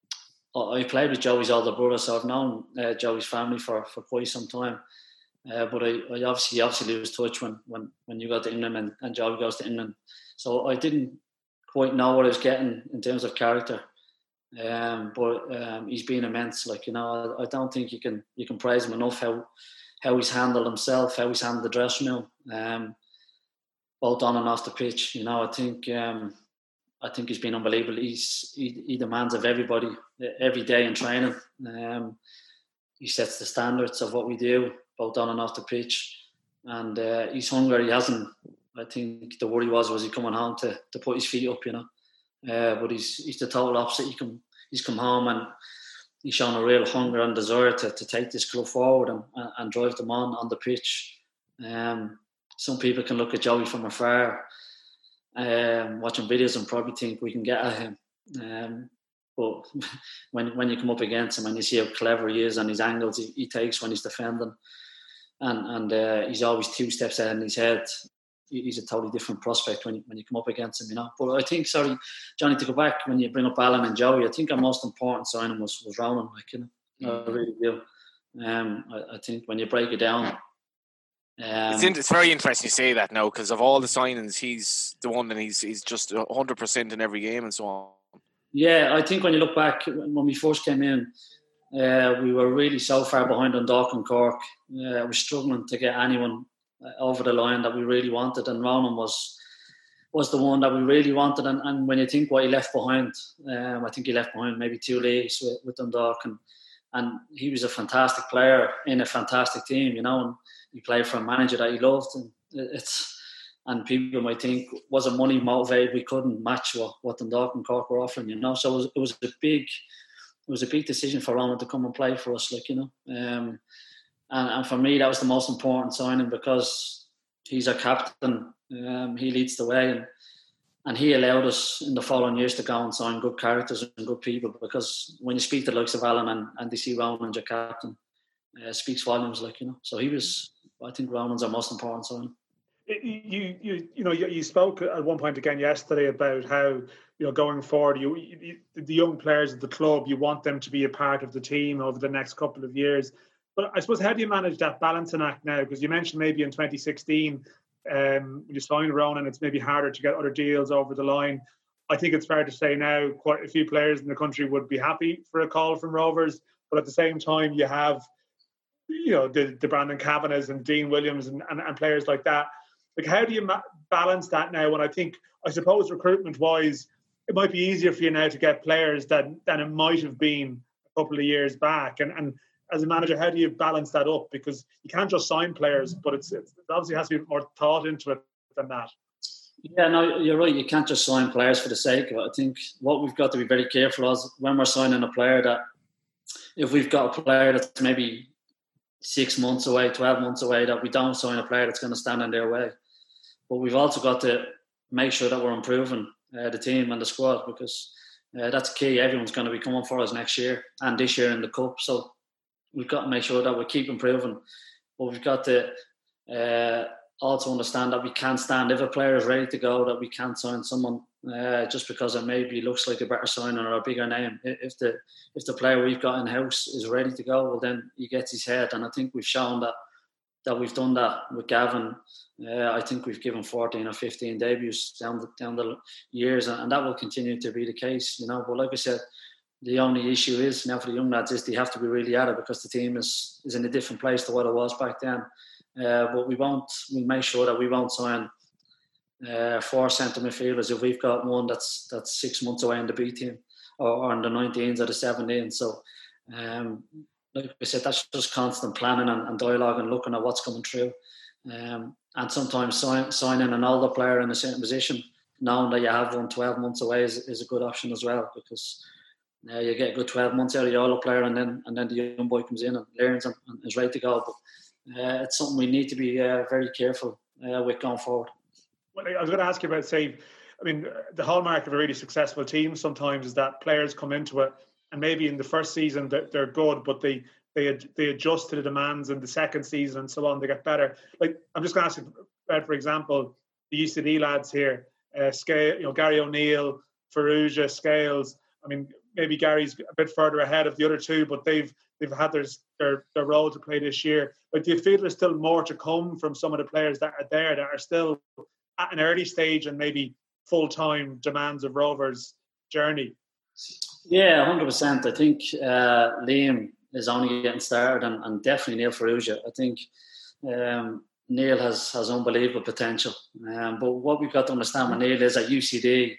C: I played with Joey's older brother, so I've known uh, Joey's family for, for quite some time. Uh, but I, I obviously obviously lose touch when, when, when you go to England and, and Joey goes to England. So I didn't quite know what I was getting in terms of character. Um, but um, he's been immense. Like, you know, I, I don't think you can you can praise him enough how how he's handled himself, how he's handled the dressing room, um, both on and off the pitch. You know, I think. Um, I think he's been unbelievable. He's he, he demands of everybody every day in training. Um, he sets the standards of what we do, both on and off the pitch. And uh, he's hungry. He hasn't. I think the worry was was he coming home to, to put his feet up, you know. Uh, but he's he's the total opposite. He come he's come home and he's shown a real hunger and desire to, to take this club forward and, and, and drive them on on the pitch. Um, some people can look at Joey from afar. Um, watching videos and probably think we can get at him, um, but when when you come up against him and you see how clever he is and his angles he, he takes when he's defending, and and uh, he's always two steps ahead in his head, he's a totally different prospect when you, when you come up against him, you know. But I think, sorry, Johnny, to go back when you bring up Alan and Joey, I think our most important signing was was Ronan, like, you know, mm. I really do. Um, I, I think when you break it down. Um,
A: it's, in, it's very interesting you say that now, because of all the signings, he's the one, and he's he's just one hundred percent in every game and so on.
C: Yeah, I think when you look back, when we first came in, uh, we were really so far behind on Dundalk and Cork. Uh, we were struggling to get anyone over the line that we really wanted, and Ronan was was the one that we really wanted. And, and when you think what he left behind, um, I think he left behind maybe two leagues with, with Dundalk, and and he was a fantastic player in a fantastic team, you know. And he played for a manager that he loved, and it's and people might think, was it money motivated? We couldn't match what what Dundalk and Cork were offering, you know. So it was, it was a big, it was a big decision for Ronan to come and play for us, like, you know. Um, and and for me, that was the most important signing, because he's our captain. Um, he leads the way, and and he allowed us in the following years to go and sign good characters and good people. Because when you speak to the likes of Alan and, and they see Ronan as your captain, uh, speaks volumes, like, you know. So he was. I think Ronan's our most important sign.
B: You, you, you know, you, you spoke at one point again yesterday about how, you know, going forward, you, you, the young players of the club, you want them to be a part of the team over the next couple of years. But I suppose, how do you manage that balancing act now? Because you mentioned maybe in twenty sixteen, um, when you signed Ronan, it's maybe harder to get other deals over the line. I think it's fair to say now quite a few players in the country would be happy for a call from Rovers, but at the same time, you have, you know, the, the Brandon Kavanaghs and Dean Williams and, and, and players like that. Like, how do you ma- balance that now? When I think, I suppose recruitment-wise, it might be easier for you now to get players than, than it might have been a couple of years back. And and as a manager, how do you balance that up? Because you can't just sign players, but it's, it's it obviously has to be more thought into it than that. Yeah,
C: no, you're right. You can't just sign players for the sake of it. I think what we've got to be very careful of is when we're signing a player, that if we've got a player that's maybe six months away, twelve months away, that we don't sign a player that's going to stand in their way. But we've also got to make sure that we're improving uh, the team and the squad, because uh, that's key. Everyone's going to be coming for us next year and this year in the Cup. So we've got to make sure that we keep improving, but we've got to uh, also understand that we can't stand if a player is ready to go, that we can't sign someone uh, just because it maybe looks like a better signing or a bigger name. If the if the player we've got in house is ready to go, well then he gets his head, and I think we've shown that that we've done that with Gavin. Uh, I think we've given fourteen or fifteen debuts down the down the years, and, and that will continue to be the case, you know. But like I said, the only issue is now for the young lads is they have to be really at it because the team is, is in a different place to what it was back then. Uh, but we won't. We make sure that we won't sign uh, four centre midfielders if we've got one that's that's six months away in the B team or, or in the nineteens or the seventeens. So, um, like I said, that's just constant planning and, and dialogue and looking at what's coming through. Um, and sometimes sign, signing an older player in a certain position, knowing that you have one twelve months away, is, is a good option as well, because uh, you get a good twelve months out of the older player, and then and then the young boy comes in and learns and, and is ready to go. But uh, it's something we need to be uh, very careful uh, with going forward.
B: Well, I was going to ask you about, say, I mean, the hallmark of a really successful team sometimes is that players come into it and maybe in the first season they're good, but they they they adjust to the demands in the second season and so on. They get better. Like, I'm just going to ask you about, for example, the U C D lads here, uh, Scale, you know, Gary O'Neill, Farrugia, Scales. I mean, maybe Gary's a bit further ahead of the other two, but they've they've had their their, their role to play this year. Like, do you feel there's still more to come from some of the players that are there that are still at an early stage and maybe full-time demands of Rovers' journey?
C: Yeah, one hundred percent. I think uh, Liam is only getting started, and, and definitely Neil Farrugia. I think um, Neil has, has unbelievable potential. Um, but what we've got to understand with Neil is at U C D,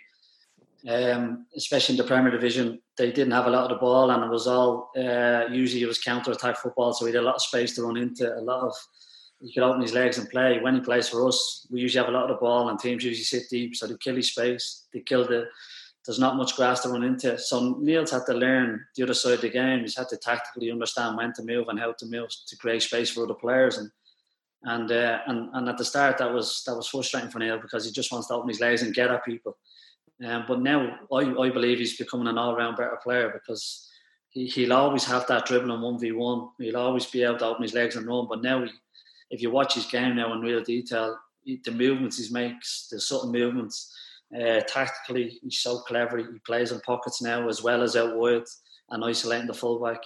C: um, especially in the Premier Division, they didn't have a lot of the ball, and it was all, uh, usually it was counter-attack football, so he had a lot of space to run into, a lot of, he could open his legs and play. When he plays for us, we usually have a lot of the ball, and teams usually sit deep, so they kill his space, they kill the, there's not much grass to run into. So Neil's had to learn the other side of the game. He's had to tactically understand when to move and how to move to create space for other players. And and uh, and, and at the start, that was that was frustrating for Neil because he just wants to open his legs and get at people. Um, but now I, I believe he's becoming an all-round better player because he, he'll always have that dribbling one v one. He'll always be able to open his legs and run. But now, he, if you watch his game now in real detail, he, the movements he makes, the subtle movements, Uh, tactically, he's so clever. He plays in pockets now as well as out wide and isolating the fullback.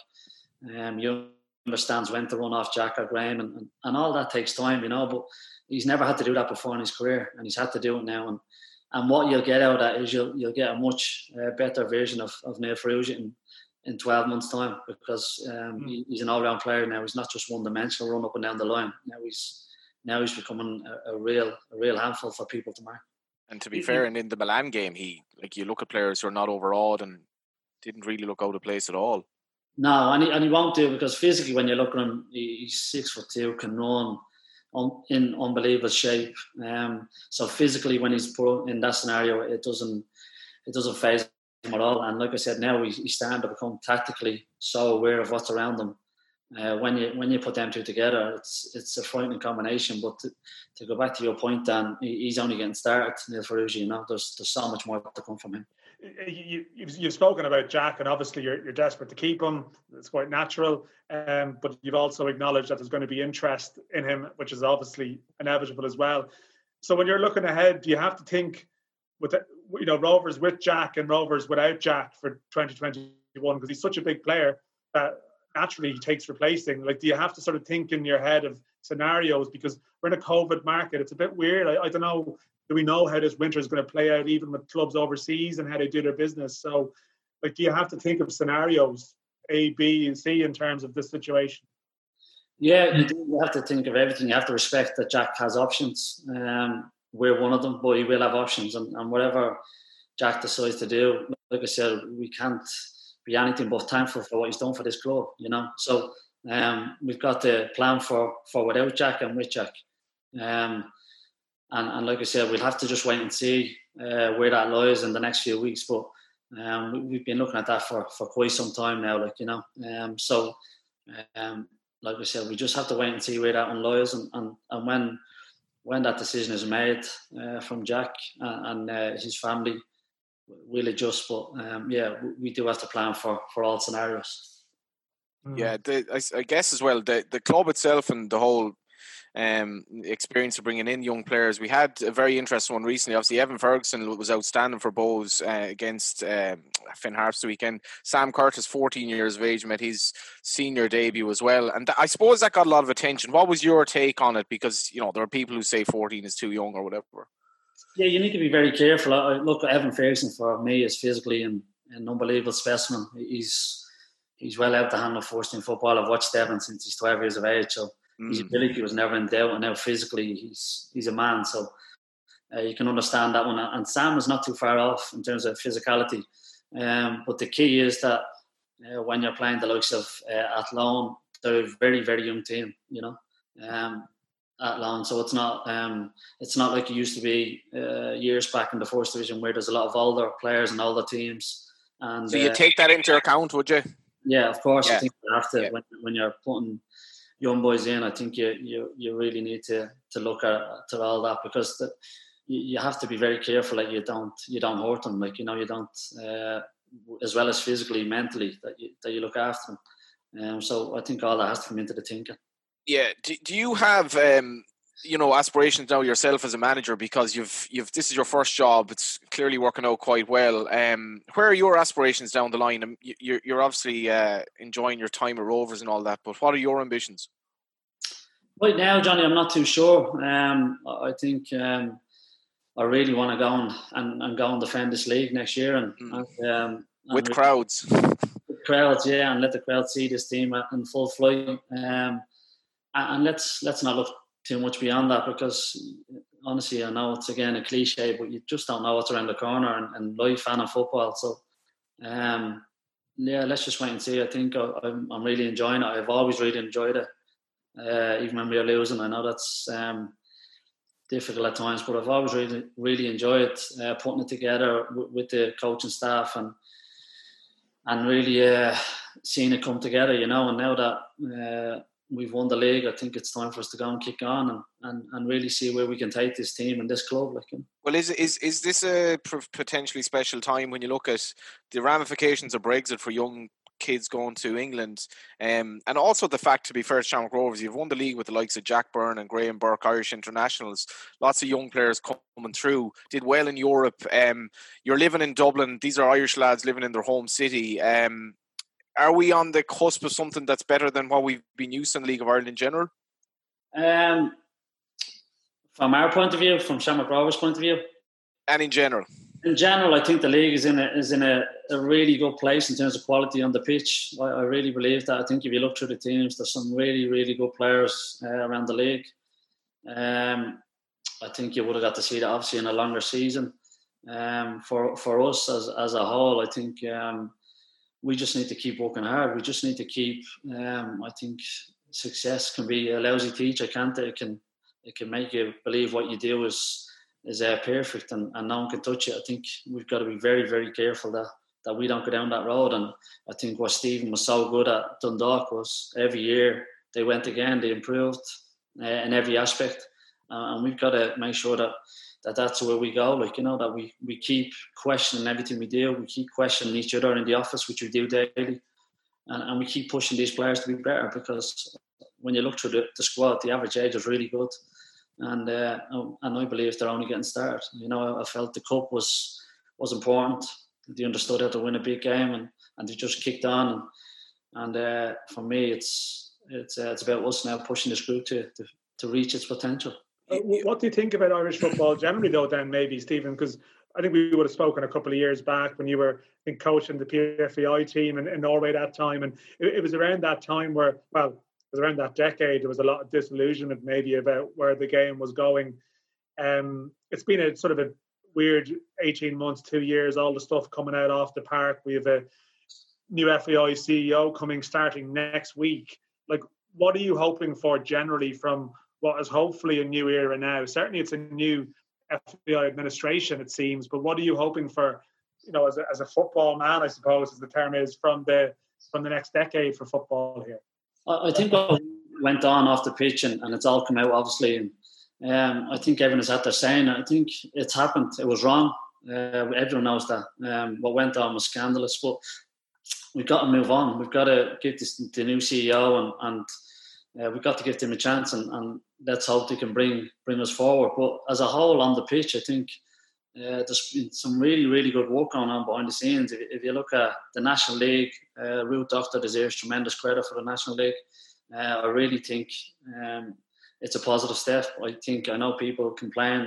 C: Um, he understands when to run off Jack or Graham, and, and, and all that takes time, you know. But he's never had to do that before in his career, and he's had to do it now. And and what you'll get out of that is you'll you'll get a much uh, better version of, of Neil Farrugia in, in twelve months' time, because um, mm. he, he's an all-round player now. He's not just one-dimensional, run up and down the line. Now he's now he's becoming a, a real a real handful for people to mark.
A: And to be fair, and in the Milan game, he like you look at players who are not overawed and didn't really look out of place at all.
C: No, and he, and he won't do, because physically, when you look at him, he's six foot two, can run on, in unbelievable shape. Um, so physically, when he's put in that scenario, it doesn't it doesn't faze him at all. And like I said, now he's, he's starting to become tactically so aware of what's around him. Uh, when you when you put them two together, it's it's a frightening combination. But to, to go back to your point, Dan, he's only getting started. Neil Farrugia, you know, there's there's so much more to come from him.
B: You, you've, you've spoken about Jack, and obviously you're you're desperate to keep him. It's quite natural. Um, but you've also acknowledged that there's going to be interest in him, which is obviously inevitable as well. So when you're looking ahead, do you have to think with the, you know Rovers with Jack and Rovers without Jack for twenty twenty-one, because he's such a big player that naturally he takes replacing? Like, do you have to sort of think in your head of scenarios, because we're in a COVID market? It's a bit weird. I, I don't know. Do we know how this winter is going to play out, even with clubs overseas and how they do their business? So, like, do you have to think of scenarios A, B, and C in terms of this situation?
C: Yeah, you do. You have to think of everything. You have to respect that Jack has options. Um, we're one of them, but he will have options, and, and whatever Jack decides to do, like I said, we can't be anything but thankful for what he's done for this club, you know. So um, we've got to plan for, for without Jack and with Jack. Um, and, and like I said, we'll have to just wait and see uh, where that lies in the next few weeks. But um, we've been looking at that for, for quite some time now, like, you know. Um, so, um, like I said, we just have to wait and see where that one lies. And, and, and when when that decision is made uh, from Jack and, and uh, his family, we'll adjust. But um, yeah, we do have to plan for, for all scenarios.
A: Yeah, the, I, I guess as well, the, the club itself and the whole um, experience of bringing in young players. We had a very interesting one recently. Obviously, Evan Ferguson was outstanding for Bohs uh, against um, Finn Harps the weekend. Sam Curtis, fourteen years of age, made his senior debut as well. And th- I suppose that got a lot of attention. What was your take on it? Because, you know, there are people who say fourteen is too young or whatever.
C: Yeah, you need to be very careful. I, look, Evan Ferguson for me is physically an, an unbelievable specimen. He's he's well out to handle first team football. I've watched Evan since he's twelve years of age, so mm. his ability was never in doubt. And now physically, he's he's a man. So uh, you can understand that one. And Sam is not too far off in terms of physicality. Um, but the key is that uh, when you're playing the likes of uh, Athlone, they're a very, very young team, you know. Um, Athlone, so it's not um, it's not like it used to be uh, years back in the first division where there's a lot of older players and older teams. And
A: so you uh, take that into account, would you?
C: Yeah, of course.
A: Yeah.
C: I think you have to
A: yeah.
C: when when you're putting young boys in. I think you you, you really need to, to look at to all that, because the, you, you have to be very careful that you don't you don't hurt them. Like, you know, you don't uh, as well as physically, mentally, that you that you look after them. Um, so I think all that has to come into the thinking.
A: Yeah. Do, do you have um, you know, aspirations now yourself as a manager, because you've you've this is your first job? It's clearly working out quite well. Um, where are your aspirations down the line? You're you're obviously uh, enjoying your time at Rovers and all that, but what are your ambitions?
C: Right now, Johnny, I'm not too sure. Um, I think um, I really want to go and, and, and go and defend this league next year, and, mm. and um,
A: with
C: and
A: crowds.
C: With crowds, yeah, and let the crowd see this team in full flight. Um, and let's let's not look too much beyond that, because honestly, I know it's again a cliche, but you just don't know what's around the corner, and, and life and football. So, um, yeah, let's just wait and see. I think I, I'm, I'm really enjoying it. I've always really enjoyed it, uh, even when we are losing. I know that's um, difficult at times, but I've always really, really enjoyed uh, putting it together w- with the coaching staff and and really uh, seeing it come together. You know, and now that uh, we've won the league, I think it's time for us to go and kick on and, and, and really see where we can take this team and this club. Like, you know.
A: Well, is is is this a potentially special time when you look at the ramifications of Brexit for young kids going to England, um, and also the fact, to be fair to Shamrock Rovers, you've won the league with the likes of Jack Byrne and Graham Burke, Irish internationals, lots of young players coming through, did well in Europe. Um, you're living in Dublin. These are Irish lads living in their home city. Um, Are we on the cusp of something that's better than what we've been used to in the League of Ireland in general?
C: Um, from our point of view, from Shamrock Rovers' point of view,
A: and in general,
C: in general, I think the league is in a is in a, a really good place in terms of quality on the pitch. I, I really believe that. I think if you look through the teams, there's some really really good players uh, around the league. Um, I think you would have got to see that obviously in a longer season. Um, for for us as as a whole, I think. Um, We just need to keep working hard. We just need to keep. Um, I think success can be a lousy teacher, can't it? It can, it can make you believe what you do is is uh, perfect and, and no one can touch it. I think we've got to be very, very careful that, that we don't go down that road. And I think what Stephen was so good at Dundalk was every year they went again, they improved uh, in every aspect, uh, and we've got to make sure that. that that's where we go, like, you know, that we, we keep questioning everything we do. We keep questioning each other in the office, which we do daily. And, and we keep pushing these players to be better, because when you look through the, the squad, the average age is really good. And uh, and I believe they're only getting started. You know, I felt the cup was was important. They understood how to win a big game, and, and they just kicked on. And, and uh, for me, it's it's uh, it's about us now pushing this group to, to, to reach its potential.
B: What do you think about Irish football generally, though, then, maybe, Stephen? Because I think we would have spoken a couple of years back when you were, I think, coaching the P F A I team in, in Norway that time. And it, it was around that time where, well, it was around that decade, there was a lot of disillusionment maybe about where the game was going. Um, it's been a sort of a weird eighteen months, two years, all the stuff coming out off the park. We have a new F A I C E O coming, starting next week. Like, what are you hoping for generally from what is hopefully a new era now? Certainly it's a new F A I administration, it seems, but what are you hoping for, you know, as a, as a football man, I suppose, as the term is, from the from the next decade for football here?
C: I think what went on off the pitch, and, and it's all come out, obviously, and um, I think everyone is out there saying, I think it's happened. It was wrong. Uh, everyone knows that. Um, what went on was scandalous, but we've got to move on. We've got to give this the new C E O and, and uh, we've got to give them a chance and, and let's hope they can bring bring us forward. But as a whole on the pitch, I think uh, there's been some really, really good work going on behind the scenes. If, if you look at the National League, uh, Ruth Doctor deserves tremendous credit for the National League. Uh, I really think um, it's a positive step. I think I know people complain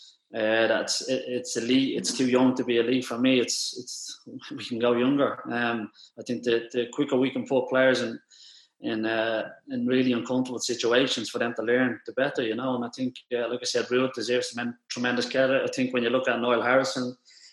C: uh, that it's, it, it's elite. It's too young to be elite. For me, it's it's we can go younger. Um, I think the the quicker we can put players in in uh, in really uncomfortable situations for them to learn, the better, you know. And I think, uh, like I said, Ruth deserves tremendous credit. I think when you look at Niall Harrison,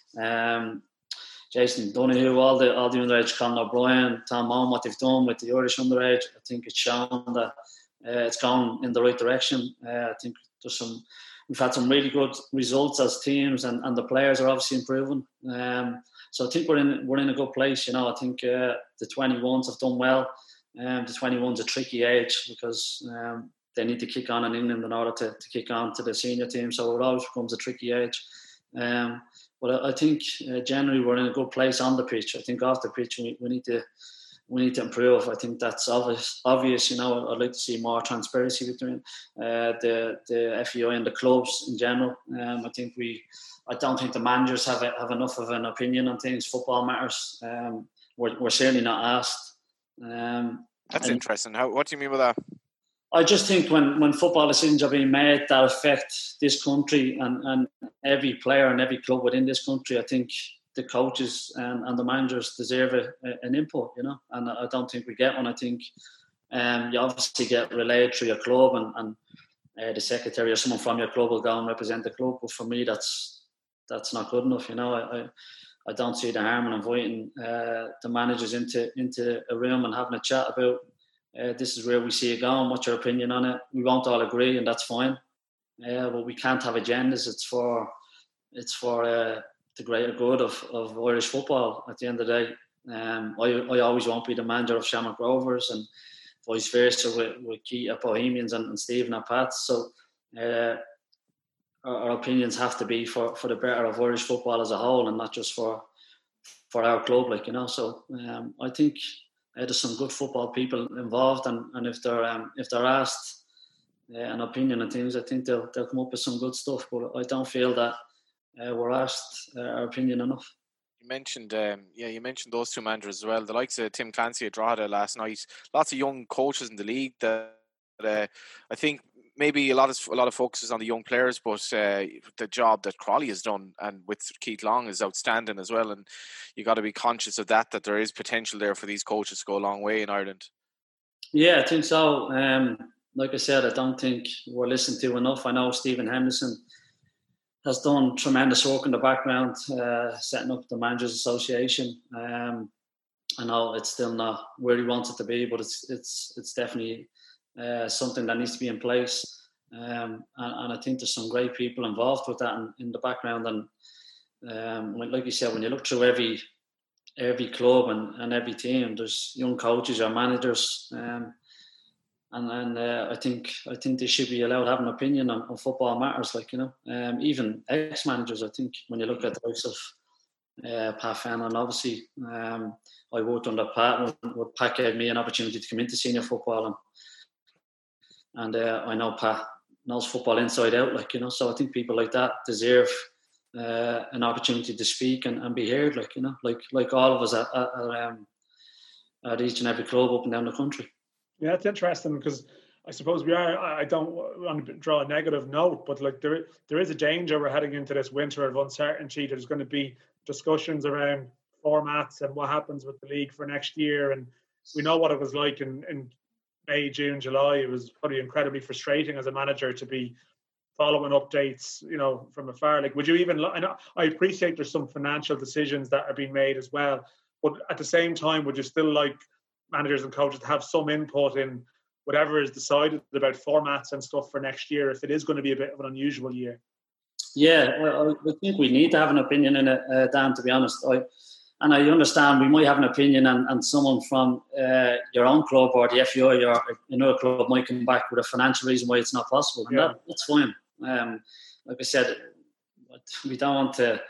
C: um, Jason Donoghue, all the all the underage, Colin O'Brien, Tom Mohan, what they've done with the Irish underage, I think it's shown that uh, it's gone in the right direction. Uh, I think there's some, we've had some really good results as teams, and, and the players are obviously improving. Um, so I think we're in we're in a good place. You know, I think uh, the twenty-ones have done well. Um, the twenty-one's a tricky age because um, they need to kick on in England in order to, to kick on to the senior team. So it always becomes a tricky age. Um, but I, I think uh, generally we're in a good place on the pitch. I think off the pitch we, we need to we need to improve. I think that's obvious. Obvious, you know. I'd like to see more transparency between uh, the the F E I and the clubs in general. Um, I think we. I don't think the managers have a, have enough of an opinion on things. Football matters. Um, we're we're certainly not asked. Um,
A: That's interesting. How? What do you mean by that?
C: I just think when, when football decisions are being made that affect this country and, and every player and every club within this country, I think the coaches and, and the managers deserve a, a, an input, you know. And I don't think we get one. I think um, you obviously get relayed through your club, and, and uh, the secretary or someone from your club will go and represent the club. But for me, that's that's not good enough, you know. I, I I don't see the harm in inviting uh, the managers into into a room and having a chat about uh, this is where we see it going. What's your opinion on it? We won't all agree, and that's fine. Uh, but we can't have agendas. It's for it's for uh, the greater good of, of Irish football. At the end of the day, um, I I always won't be the manager of Shamrock Rovers, and vice versa with with Keith at Bohemians and, and Stephen at Pats. So. Uh, Our opinions have to be for, for the better of Irish football as a whole, and not just for for our club, like, you know. So um, I think uh, there's some good football people involved, and, and if they're um, if they're asked uh, an opinion on things, I think they'll they'll come up with some good stuff. But I don't feel that uh, we're asked uh, our opinion enough.
A: You mentioned, um, yeah, you mentioned those two managers as well. The likes of Tim Clancy at Drogheda last night. Lots of young coaches in the league that uh, I think. Maybe a lot of a lot of focus is on the young players, but uh, the job that Crawley has done and with Keith Long is outstanding as well. And you got to be conscious of that, that there is potential there for these coaches to go a long way in Ireland.
C: Yeah, I think so. Um, like I said, I don't think we're listened to enough. I know Stephen Henderson has done tremendous work in the background, uh, setting up the Managers Association. Um, I know it's still not where he wants it to be, but it's it's it's definitely. Uh, something that needs to be in place, um, and, and I think there's some great people involved with that in, in the background. And um, like you said, when you look through every every club and, and every team, there's young coaches or managers, um, and and uh, I think I think they should be allowed to have an opinion on, on football matters. Like, you know, um, even ex-managers. I think when you look at the likes of uh, Pat Fenlon, obviously, um, I worked under Pat. When Pat gave me an opportunity to come into senior football, and And uh, I know Pat knows football inside out, like, you know. So I think people like that deserve uh, an opportunity to speak and, and be heard, like, you know, like like all of us at, at, um, at each and every club up and down the country.
B: Yeah, it's interesting because I suppose we are. I don't want to draw a negative note, but like there there is a danger we're heading into this winter of uncertainty. There's going to be discussions around formats and what happens with the league for next year, and we know what it was like in. in May, June, July. It was probably incredibly frustrating as a manager to be following updates, you know, from afar. Like, would you even? I know I appreciate there's some financial decisions that are being made as well, but at the same time, would you still like managers and coaches to have some input in whatever is decided about formats and stuff for next year, if it is going to be a bit of an unusual year?
C: Yeah, I, I think we need to have an opinion in it, uh, Dan. To be honest, I. And I understand we might have an opinion, and, and someone from uh, your own club or the F E I or another club might come back with a financial reason why it's not possible. And
B: yeah.
C: that, that's fine. Um, like I said, we don't want to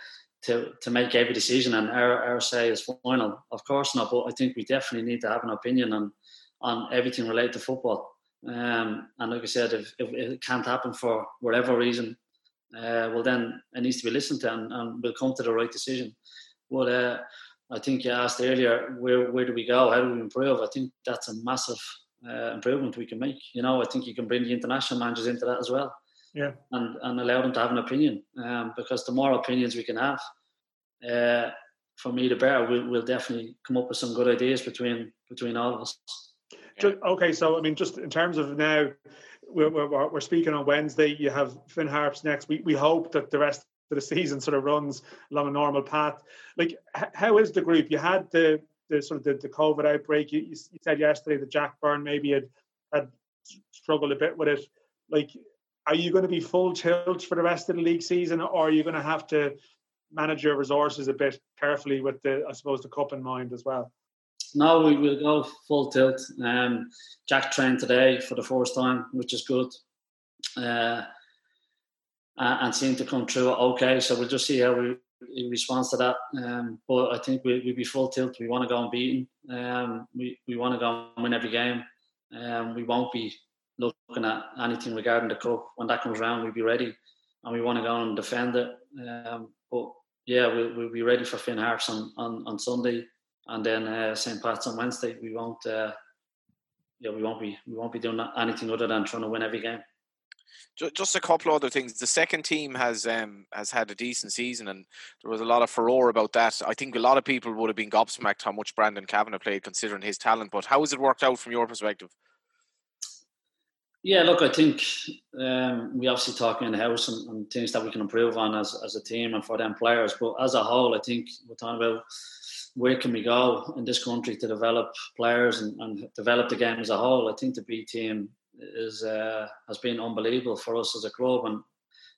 C: to to make every decision and our, our say is final. Of course not, but I think we definitely need to have an opinion on on everything related to football. Um, and like I said, if, if it can't happen for whatever reason, uh, well then it needs to be listened to and, and we'll come to the right decision. But uh, I think you asked earlier, where where do we go? How do we improve? I think that's a massive uh, improvement we can make. You know, I think you can bring the international managers into that as well.
B: Yeah,
C: and, and allow them to have an opinion, um, because the more opinions we can have, uh, for me the better. We'll, we'll definitely come up with some good ideas between between all of us.
B: Just, okay, so I mean, just in terms of now, we're, we're, we're speaking on Wednesday. You have Finn Harps next week. We hope that the rest of the season sort of runs along a normal path. Like, how is the group? You had the the sort of the, the COVID outbreak. You, you said yesterday that Jack Byrne maybe had had struggled a bit with it. Like, are you going to be full tilt for the rest of the league season, or are you going to have to manage your resources a bit carefully with the, I suppose, the cup in mind as well?
C: No, we will go full tilt. Um, Jack trained today for the first time, which is good, uh, and seemed to come through okay. So we'll just see how we, he responds to that. Um, but I think we, we'll be full tilt. We want to go unbeaten. Um, we we want to go and win every game. Um, we won't be looking at anything regarding the cup. When that comes around, we'll be ready, and we want to go and defend it. Um, but yeah, we'll, we'll be ready for Finn Harps on, on, on Sunday, and then uh, Saint Pat's on Wednesday. We won't, uh, yeah, we won't be, we won't be doing anything other than trying to win every game.
A: Just a couple of other things. The second team has um, has had a decent season, and there was a lot of furore about that. I think a lot of people would have been gobsmacked how much Brandon Kavanagh played, considering his talent. But how has it worked out from your perspective?
C: Yeah, look, I think um, we obviously talk in the house and, and things that we can improve on as as a team and for them players. But as a whole, I think we're talking about where can we go in this country to develop players and, and develop the game as a whole. I think the B team is uh, has been unbelievable for us as a club, and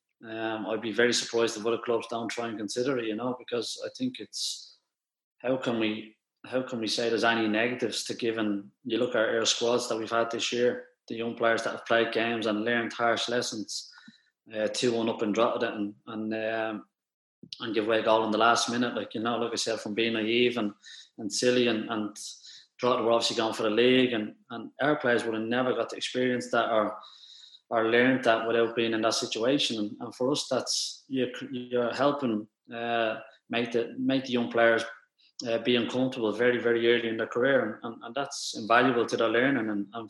C: um, I'd be very surprised if other clubs don't try and consider it. You know, because I think it's how can we how can we say there's any negatives to given you look at our squads that we've had this year. The young players that have played games and learned harsh lessons, uh, two one up and dropped it and and um, and give away a goal in the last minute. Like you know, like I said, from being naive and, and silly and and Drogheda were obviously going for the league, and, and our players would have never got to experience that or or learned that without being in that situation. And, and for us, that's you're, you're helping uh, make the make the young players uh, be uncomfortable very very early in their career, and, and, and that's invaluable to their learning. And, and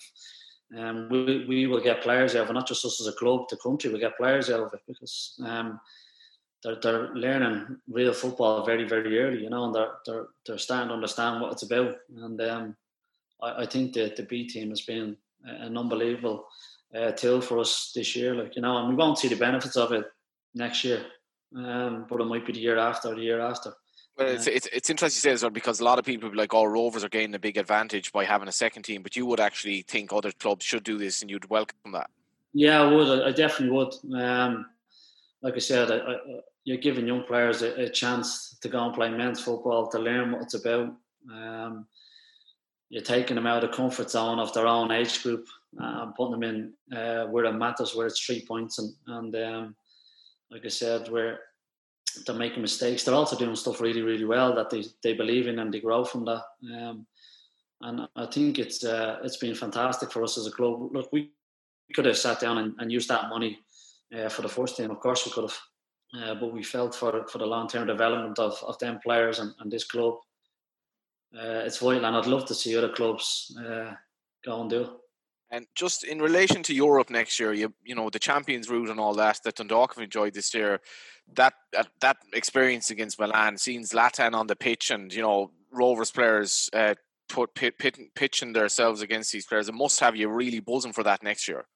C: Um, we we will get players out of it, not just us as a club, the country will get players out of it because um, they're they're learning real football very very early, you know, and they're they're they're starting to understand what it's about. And um, I, I think that the B team has been an unbelievable uh, tool for us this year, like you know, and we won't see the benefits of it next year, um, but it might be the year after, or the year after.
A: Well, it's, it's it's interesting you say this, well, because a lot of people be like, oh, Rovers are gaining a big advantage by having a second team, but you would actually think other clubs should do this and you'd welcome that.
C: Yeah, I would. I, I definitely would. Um, like I said, I, I, you're giving young players a, a chance to go and play men's football, to learn what it's about. Um, you're taking them out of the comfort zone of their own age group uh, and putting them in uh, where it matters, where it's three points. And, and um, like I said, where they're making mistakes. They're also doing stuff really, really well that they, they believe in and they grow from that. Um, and I think it's uh, it's been fantastic for us as a club. Look, we could have sat down and, and used that money uh, for the first team. Of course we could have. Uh, but we felt for for the long-term development of, of them players and, and this club, uh, it's vital. And I'd love to see other clubs uh, go and do it.
A: And just in relation to Europe next year, you you know, the Champions route and all that, that Dundalk have enjoyed this year, that that, that experience against Milan, seeing Zlatan on the pitch and, you know, Rovers players uh, put pit, pit, pitching themselves against these players, it must have you really buzzing for that next year.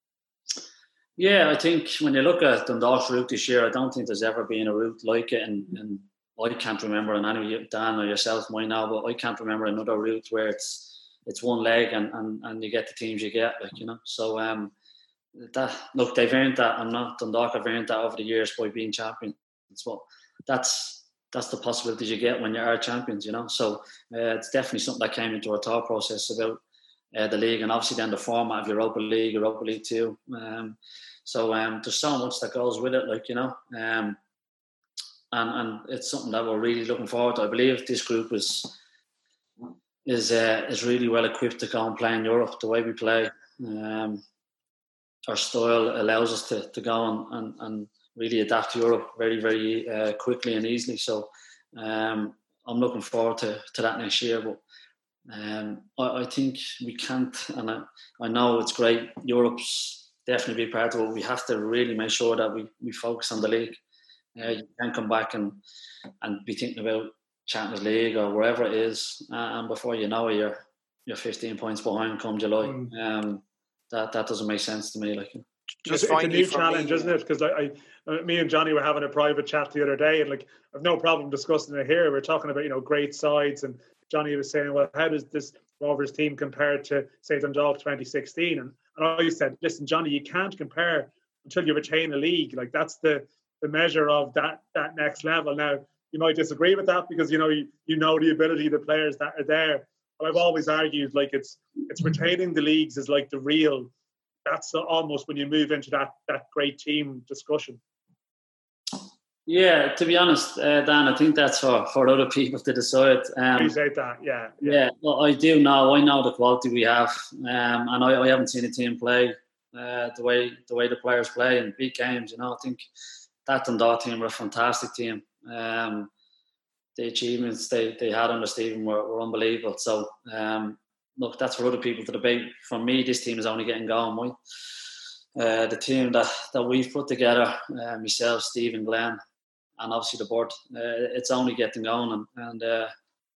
C: Yeah, I think when you look at Dundalk's route this year, I don't think there's ever been a route like it. And, and I can't remember, and any Dan or yourself might know, but I can't remember another route where it's it's one leg and, and, and you get the teams you get, like, you know. So um, that look, they've earned that. I'm not Dundalk have earned that over the years by being champions. Well, that's that's the possibilities you get when you are champions, you know. So uh, it's definitely something that came into our thought process about uh, the league, and obviously then the format of Europa League, Europa League Two. Um, so um, there's so much that goes with it, like, you know. Um, and and it's something that we're really looking forward to. I believe this group is is uh, is really well equipped to go and play in Europe. The way we play, um, our style allows us to to go and, and, and really adapt to Europe very very uh, quickly and easily. So um, I'm looking forward to, to that next year. But um, I, I think we can't, and I, I know it's great. Europe's definitely be part of it. We have to really make sure that we, we focus on the league. Uh, you can't come back and and be thinking about Champions League or wherever it is, uh, and before you know it, you're you're fifteen points behind come July. Mm. Um, that that doesn't make sense to me. Like,
B: just it's, it's a new challenge, me, isn't it? Because I, I, me and Johnny were having a private chat the other day, and like I've no problem discussing it here. We're talking about you know great sides, and Johnny was saying, well, how does this Rovers team compare to say Dundalk twenty sixteen? And, and I said, listen, Johnny, you can't compare until you retain a league. Like that's the the measure of that that next level. Now you might disagree with that because you know you, you know the ability of the players that are there. But I've always argued like it's it's retaining the leagues is like the real. That's almost when you move into that that great team discussion.
C: Yeah, to be honest, uh, Dan, I think that's for, for other people to decide. Um,
B: Appreciate that, yeah. Yeah,
C: yeah well, I do know. I know the quality we have, um, and I, I haven't seen a team play uh, the way the way the players play in big games. You know, I think that Dundalk team were a fantastic team. Um, the achievements they, they had under Stephen were, were unbelievable. So, um, look, that's for other people to debate. For me, this team is only getting going. We, uh, the team that, that we've put together, uh, myself, Stephen, Glenn, and obviously the board, uh, it's only getting going, and, and uh,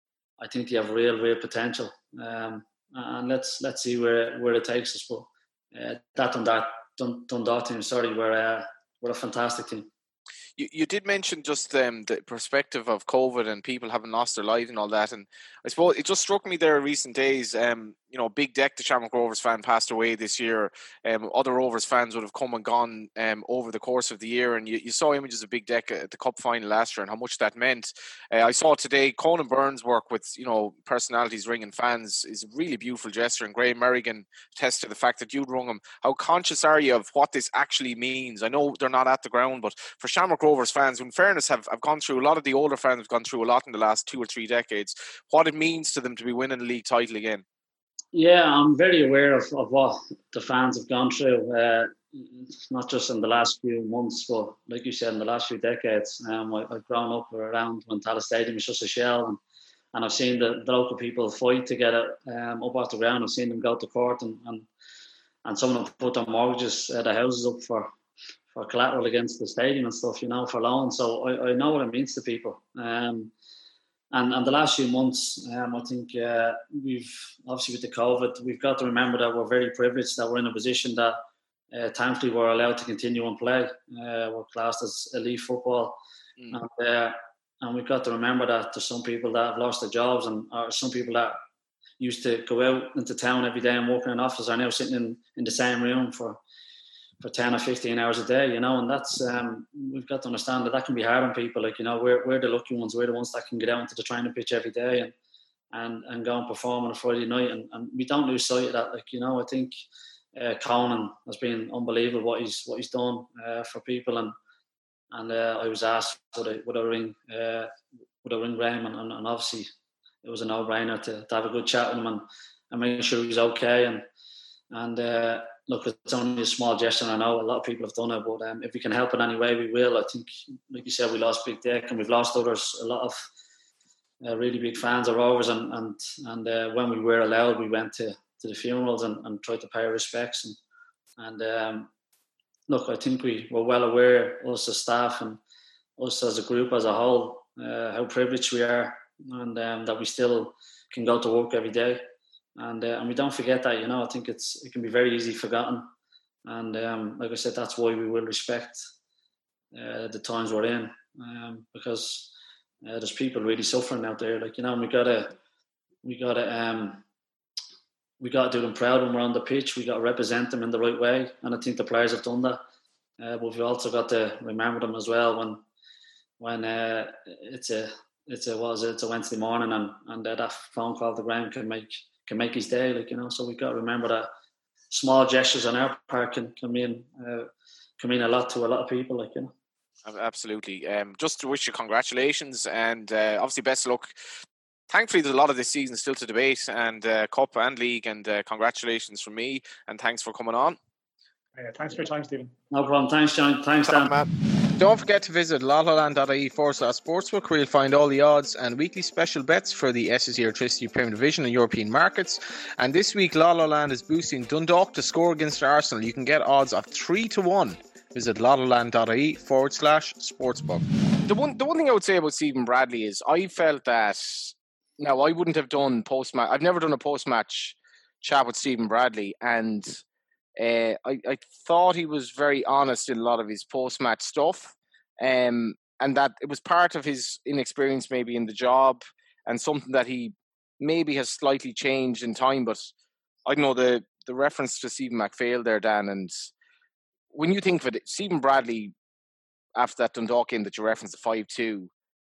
C: I think they have real, real potential. Um, and let's let's see where where it takes us. But uh, that Dundalk, Dundalk team, sorry, we're uh, we're a fantastic team.
A: You, you did mention just um, the perspective of COVID and people having lost their lives and all that. And I suppose it just struck me there in recent days, um, you know, Big Deck, the Shamrock Rovers fan, passed away this year. Um, other Rovers fans would have come and gone um, over the course of the year. And you, you saw images of Big Deck at the Cup final last year and how much that meant. Uh, I saw today Conan Burns' work with, you know, personalities ringing fans is a really beautiful gesture. And Graham Merrigan attests to the fact that you'd rung him. How conscious are you of what this actually means? I know they're not at the ground, but for Shamrock Rovers fans, in fairness, have, have gone through, a lot of the older fans have gone through a lot in the last two or three decades, what it means to them to be winning the league title again.
C: Yeah, I'm very aware of, of what the fans have gone through, uh, not just in the last few months, but like you said, in the last few decades. Um, I, I've grown up around when Tallaght Stadium was just a shell, and, and I've seen the, the local people fight to get it um, up off the ground. I've seen them go to court, and, and, and some of them put their mortgages, uh, their houses up for, for collateral against the stadium and stuff, you know, for loans. So I, I know what it means to people. Um, And, and the last few months, um, I think uh, we've, obviously with the COVID, we've got to remember that we're very privileged that we're in a position that uh, thankfully we're allowed to continue and play. Uh, we're classed as elite football. Mm. And, uh, and we've got to remember that there's some people that have lost their jobs, and or some people that used to go out into town every day and work in an office are now sitting in, in the same room for for ten or fifteen hours a day, you know, and that's, um, we've got to understand that that can be hard on people. Like, you know, we're, we're the lucky ones. We're the ones that can get out into the training pitch every day and, and, and go and perform on a Friday night. And, and we don't lose sight of that. Like, you know, I think uh, Conan has been unbelievable what he's, what he's done uh, for people. And, and uh, I was asked, would I, would I ring, uh, would I ring Graham? And, and, and obviously it was a no-brainer to, to have a good chat with him and, and make sure he was okay. And, and, uh, look, it's only a small gesture, and I know a lot of people have done it, but um, if we can help in any way, we will. I think, like you said, we lost Big Deck, and we've lost others, a lot of uh, really big fans of Rovers, and and, and uh, when we were allowed, we went to, to the funerals and, and tried to pay our respects. And, and um, look, I think we were well aware, us as staff and us as a group as a whole, uh, how privileged we are, and um, that we still can go to work every day. And uh, and we don't forget that, you know. I think it's it can be very easy forgotten, and um, like I said, that's why we will respect uh, the times we're in, um, because uh, there's people really suffering out there. Like, you know, we gotta we gotta um, we gotta do them proud when we're on the pitch. We gotta represent them in the right way, and I think the players have done that. Uh, but we've also got to remember them as well when when uh, it's a it's a what is it? It's a Wednesday morning, and and uh, that phone call to Graham can make. can make his day, like, you know. So we've got to remember that small gestures on our part can, can mean uh, can mean a lot to a lot of people, like, you know.
A: Absolutely. Um, just to wish you congratulations and uh, obviously best of luck. Thankfully, there's a lot of this season still to debate, and uh, Cup and League, and uh, congratulations from me, and thanks for coming on.
B: Yeah, thanks for your time, Stephen.
C: No problem. Thanks, John. Thanks, Dan.
A: Matt. Don't forget to visit lalaland.ie forward slash sportsbook, where you'll find all the odds and weekly special bets for the S S E Electricity Premier Division and European markets. And this week, Lalaland is boosting Dundalk to score against Arsenal. You can get odds of three to one. Visit lalaland.ie forward slash sportsbook. The one, the one thing I would say about Stephen Bradley is I felt that, now I wouldn't have done post-match, I've never done a post-match chat with Stephen Bradley, and Uh, I, I thought he was very honest in a lot of his post-match stuff, um, and that it was part of his inexperience maybe in the job, and something that he maybe has slightly changed in time. But I don't know, the, the reference to Stephen McPhail there, Dan, and when you think of it, Stephen Bradley, after that Dundalk game that you referenced, the five two,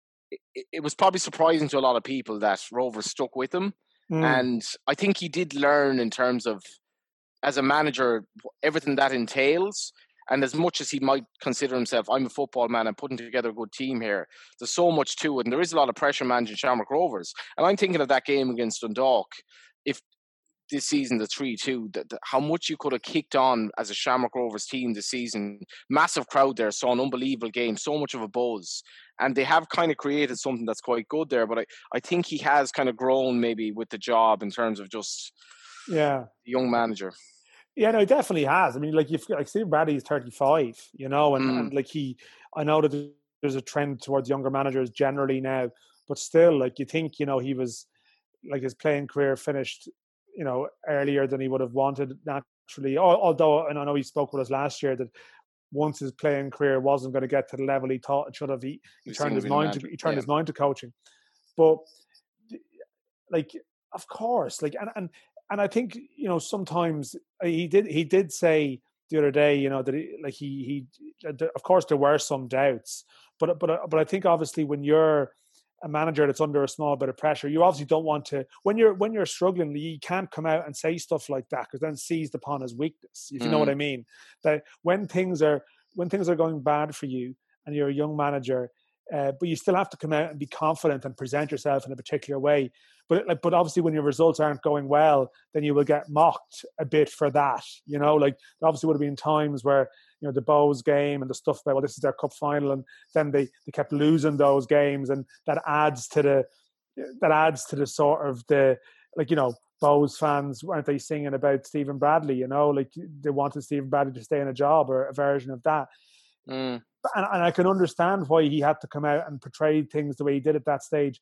A: it, it was probably surprising to a lot of people that Rovers stuck with him. Mm. And I think he did learn in terms of, as a manager, everything that entails. And as much as he might consider himself, I'm a football man, I'm putting together a good team here, there's so much to it. And there is a lot of pressure managing Shamrock Rovers. And I'm thinking of that game against Dundalk. If this season, the three two, the, the, how much you could have kicked on as a Shamrock Rovers team this season. Massive crowd there, saw an unbelievable game, so much of a buzz. And they have kind of created something that's quite good there. But I, I think he has kind of grown maybe with the job in terms of just
B: yeah,
A: the young manager.
B: Yeah, no, he definitely has. I mean, like, you've, like Stephen Bradley is thirty-five, you know, and,
A: mm.
B: and like he, I know that there's a trend towards younger managers generally now, but still, like, you think, you know, he was, like, his playing career finished, you know, earlier than he would have wanted naturally. Although, and I know he spoke with us last year that once his playing career wasn't going to get to the level he thought it should have, he, he turned his mind to he turned yeah. his mind to coaching. But, like, of course, like, and and. And I think, you know, sometimes he did he did say the other day, you know, that he, like he he of course there were some doubts, but but but I think obviously when you're a manager that's under a small bit of pressure, you obviously don't want to, when you're when you're struggling, you can't come out and say stuff like that, because then seized upon as weakness, if you mm. know what I mean. That when things are when things are going bad for you and you're a young manager, uh, but you still have to come out and be confident and present yourself in a particular way. But like, but obviously, when your results aren't going well, then you will get mocked a bit for that. You know, like there obviously would have been times where, you know, the Bows game and the stuff about, well, this is their cup final, and then they, they kept losing those games, and that adds to the that adds to the sort of the, like, you know, Bows fans, weren't they singing about Stephen Bradley? You know, like they wanted Stephen Bradley to stay in a job, or a version of that.
A: Mm.
B: And, and I can understand why he had to come out and portray things the way he did at that stage.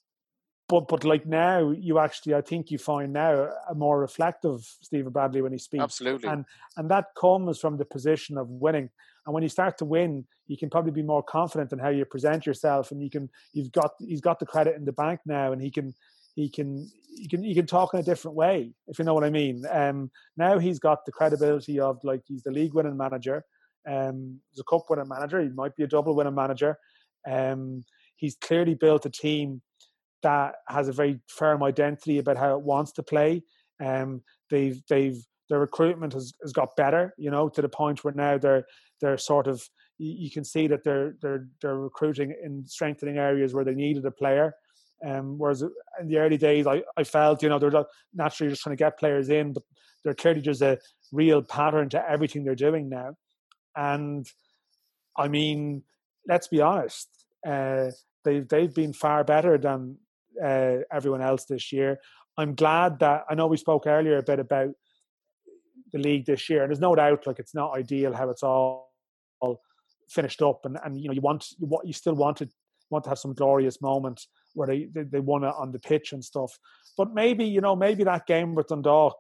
B: But but like now, you actually, I think you find now a more reflective Stephen Bradley when he speaks.
A: Absolutely.
B: And and that comes from the position of winning. And when you start to win, you can probably be more confident in how you present yourself, and you can you've got he's got the credit in the bank now, and he can he can he can he can talk in a different way, if you know what I mean. Um, now he's got the credibility of, like, he's the league winning manager. Um, he's a cup winning manager. He might be a double winning manager. Um, he's clearly built a team that has a very firm identity about how it wants to play. Um, they've they've their recruitment has, has got better, you know, to the point where now they're they're sort of, you, you can see that they're they're they're recruiting in strengthening areas where they needed a player. Um, whereas in the early days, I, I felt, you know, they're naturally just trying to get players in, but they're clearly just a real pattern to everything they're doing now. And I mean, let's be honest, uh, they've they've been far better than Uh, everyone else this year. I'm glad that, I know we spoke earlier a bit about the league this year, and there's no doubt, like, it's not ideal how it's all, all finished up, and, and you know, you want what you still wanted want to have some glorious moment where they, they they won it on the pitch and stuff. But maybe, you know, maybe that game with Dundalk,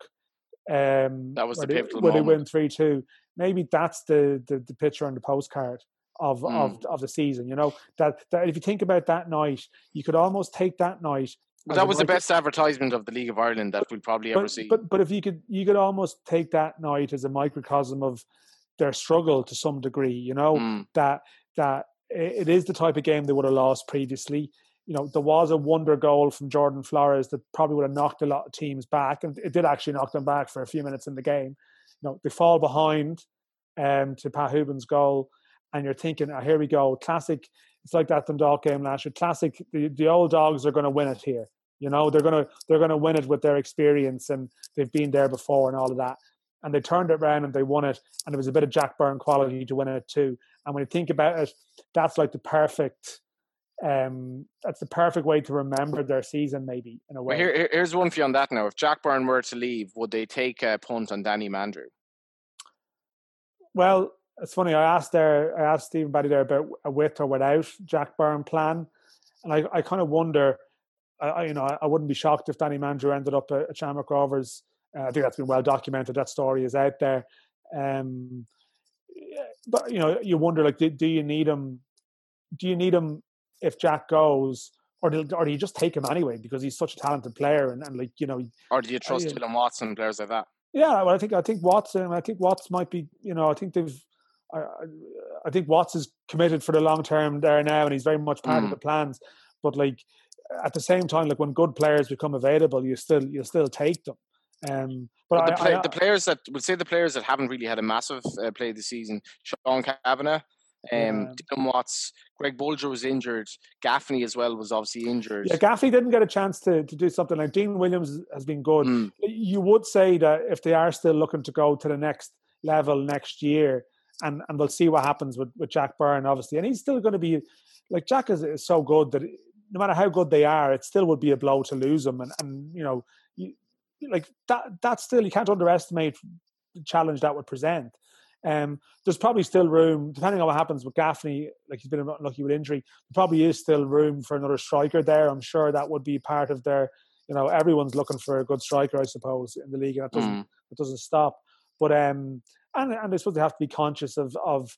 B: um,
A: that was the
B: where
A: pivotal
B: they, where
A: moment.
B: they win three two. Maybe that's the, the the picture on the postcard of mm. of of the season. You know, that that if you think about that night, you could almost take that night.
A: But that was the best advertisement of the League of Ireland that we'll probably
B: but,
A: ever see.
B: But but if you could you could almost take that night as a microcosm of their struggle to some degree. You know,
A: mm.
B: that that it is the type of game they would have lost previously. You know, there was a wonder goal from Jordan Flores that probably would have knocked a lot of teams back, and it did actually knock them back for a few minutes in the game. You know, they fall behind um, to Pat Hooben's goal, and you're thinking, oh, here we go, classic. It's like that Dundalk game last year. Classic. The, the old dogs are going to win it here. You know, they're going to they're going to win it with their experience, and they've been there before and all of that. And they turned it around and they won it, and there was a bit of Jack Byrne quality to win it too. And when you think about it, that's like the perfect, um, that's the perfect way to remember their season, maybe in a way.
A: Well, here, here's one for you on that now. If Jack Byrne were to leave, would they take a punt on Danny Mandrew?
B: Well, it's funny. I asked there, I asked Stephen Baddy there about a with or without Jack Byrne plan, and I, I kind of wonder. I, you know, I wouldn't be shocked if Danny Mandrew ended up at, at Shamrock Rovers. Uh, I think that's been well documented. That story is out there. Um, but you know, you wonder, like, do, do you need him? Do you need him if Jack goes, or do, or do you just take him anyway because he's such a talented player and, and like you know?
A: Or do you trust
B: uh,
A: Dylan Watson and players like that?
B: Yeah, well, I think I think Watson. I think Watts might be. You know, I think they've. I, I think Watts is committed for the long term there now, and he's very much part mm. of the plans. But like. At the same time, like when good players become available, you still you still take them. Um, but,
A: but the,
B: I,
A: play,
B: I,
A: the players that would say the players that haven't really had a massive uh, play this season: Sean Kavanagh, um, yeah. Dylan Watts, Greg Bulger was injured, Gaffney as well was obviously injured.
B: Yeah, Gaffney didn't get a chance to to do something like Dean Williams has been good. Mm. You would say that if they are still looking to go to the next level next year, and and we'll see what happens with, with Jack Byrne, obviously, and he's still going to be like Jack is, is so good that. It, no matter how good they are, it still would be a blow to lose them. And, and you know, you, like that, that's still, you can't underestimate the challenge that would present. Um, there's probably still room, depending on what happens with Gaffney, like he's been unlucky with injury, there probably is still room for another striker there. I'm sure that would be part of their, you know, everyone's looking for a good striker, I suppose, in the league, and it doesn't, mm. it doesn't stop. But, um, and, and I suppose they have to be conscious of, of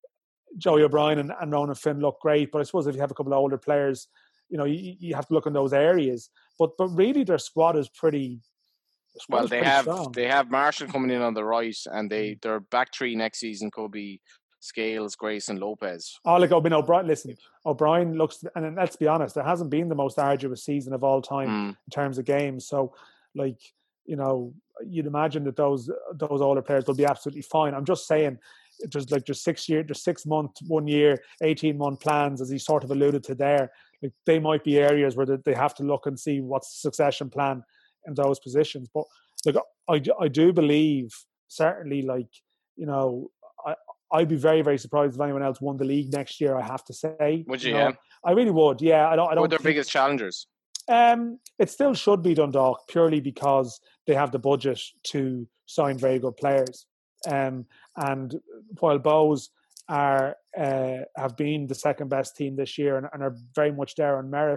B: Joey O'Brien and, and Ronan Finn look great. But I suppose if you have a couple of older players, you know, you, you have to look in those areas. But but really, their squad is pretty. Squad
A: well,
B: is
A: they
B: pretty
A: have
B: strong.
A: they have Marshall coming in on the right, and they their back three next season could be Scales, Grace, and Lopez.
B: Oh, like O'Brien. O'Brien listen, O'Brien looks, and let's be honest, it hasn't been the most arduous season of all time mm. in terms of games. So, like you know, you'd imagine that those those older players will be absolutely fine. I'm just saying. There's like just six year, there's six month, one year, eighteen month plans, as he sort of alluded to there. Like they might be areas where they have to look and see what's the succession plan in those positions. But like I, I do believe certainly, like you know, I I'd be very very surprised if anyone else won the league next year. I have to say,
A: would you?
B: you
A: know?
B: Yeah, I really would. Yeah, I don't. I don't.
A: What are their
B: think,
A: biggest challengers?
B: Um, it still should be Dundalk purely because they have the budget to sign very good players. Um, and while Bows are uh, have been the second best team this year and, and are very much there on merit,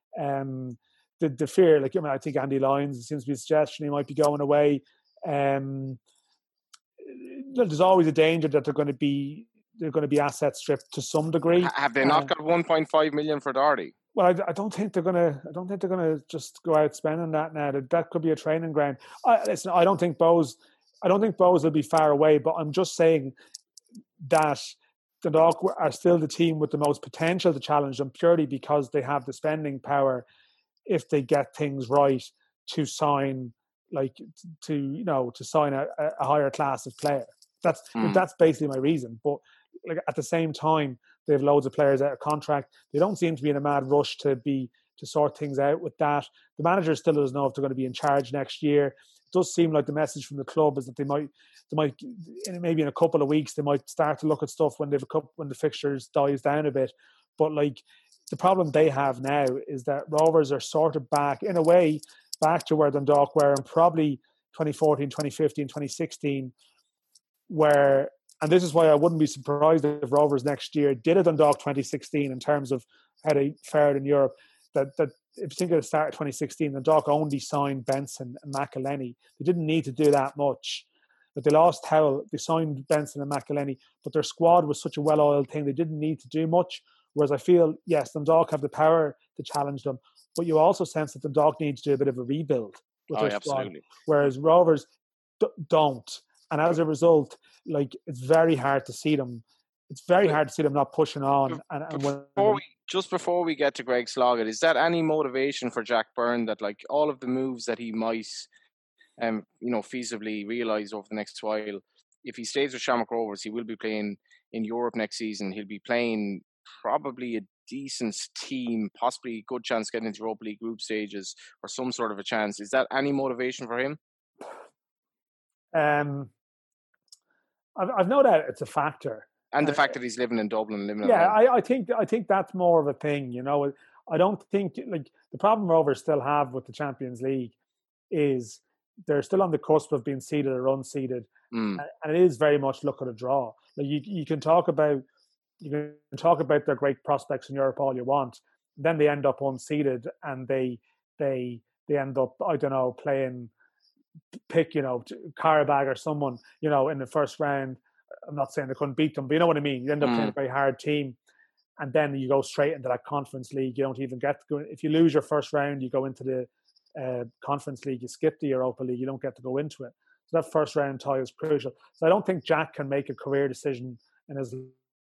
B: um, the the fear, like I mean, I think Andy Lyons seems to be a suggestion he might be going away. Um, there's always a danger that they're going to be they're going to be asset stripped to some degree.
A: Have they not uh, got one point five million for Doherty?
B: Well, I, I don't think they're gonna. I don't think they're gonna just go out spending that now. That, that could be a training ground. I, listen, I don't think Bows. I don't think Bows will be far away, but I'm just saying that the Dundalk are still the team with the most potential to challenge them purely because they have the spending power if they get things right to sign, like to you know to sign a, a higher class of player. That's mm. that's basically my reason. But like at the same time, they have loads of players out of contract. They don't seem to be in a mad rush to be to sort things out with that. The manager still doesn't know if they're going to be in charge next year. It does seem like the message from the club is that they might, they might, maybe in a couple of weeks, they might start to look at stuff when they've a couple, when the fixtures dies down a bit. But like the problem they have now is that Rovers are sort of back in a way back to where Dundalk were in probably twenty fourteen, twenty fifteen, twenty sixteen, where. And this is why I wouldn't be surprised if Rovers next year did a Dundalk twenty sixteen in terms of how they fared in Europe. That that if you think of the start of twenty sixteen, Dundalk only signed Benson and McElhenney. They didn't need to do that much. But they lost Howell. They signed Benson and McElhenney, but their squad was such a well-oiled thing. They didn't need to do much. Whereas I feel, yes, Dundalk have the power to challenge them, but you also sense that Dundalk needs to do a bit of a rebuild with
A: oh,
B: their squad.
A: Absolutely.
B: Whereas Rovers d- don't. And as a result, like it's very hard to see them. It's very hard to see them not pushing on. And, and
A: before
B: when,
A: we, just before we get to Greg Sloggett, is that any motivation for Jack Byrne that, like, all of the moves that he might, um, you know, feasibly realise over the next while, if he stays with Shamrock Rovers, he will be playing in Europe next season. He'll be playing probably a decent team, possibly a good chance getting into Europa League group stages or some sort of a chance. Is that any motivation for him?
B: Um, I've, I've no doubt it's a factor.
A: And the
B: uh,
A: fact that he's living in Dublin, living
B: yeah,
A: at home.
B: I, I think I think that's more of a thing. You know, I don't think like the problem Rovers still have with the Champions League is they're still on the cusp of being seeded or unseeded,
A: mm.
B: and it is very much luck of the draw. Like you, you can talk about you can talk about their great prospects in Europe all you want, then they end up unseeded and they they they end up I don't know playing pick you know Karabag or someone you know in the first round. I'm not saying they couldn't beat them, but you know what I mean. You end up mm. playing a very hard team, and then you go straight into that Conference League. You don't even get to go. If you lose your first round, you go into the uh, Conference League. You skip the Europa League. You don't get to go into it. So that first round tie is crucial. So I don't think Jack can make a career decision in his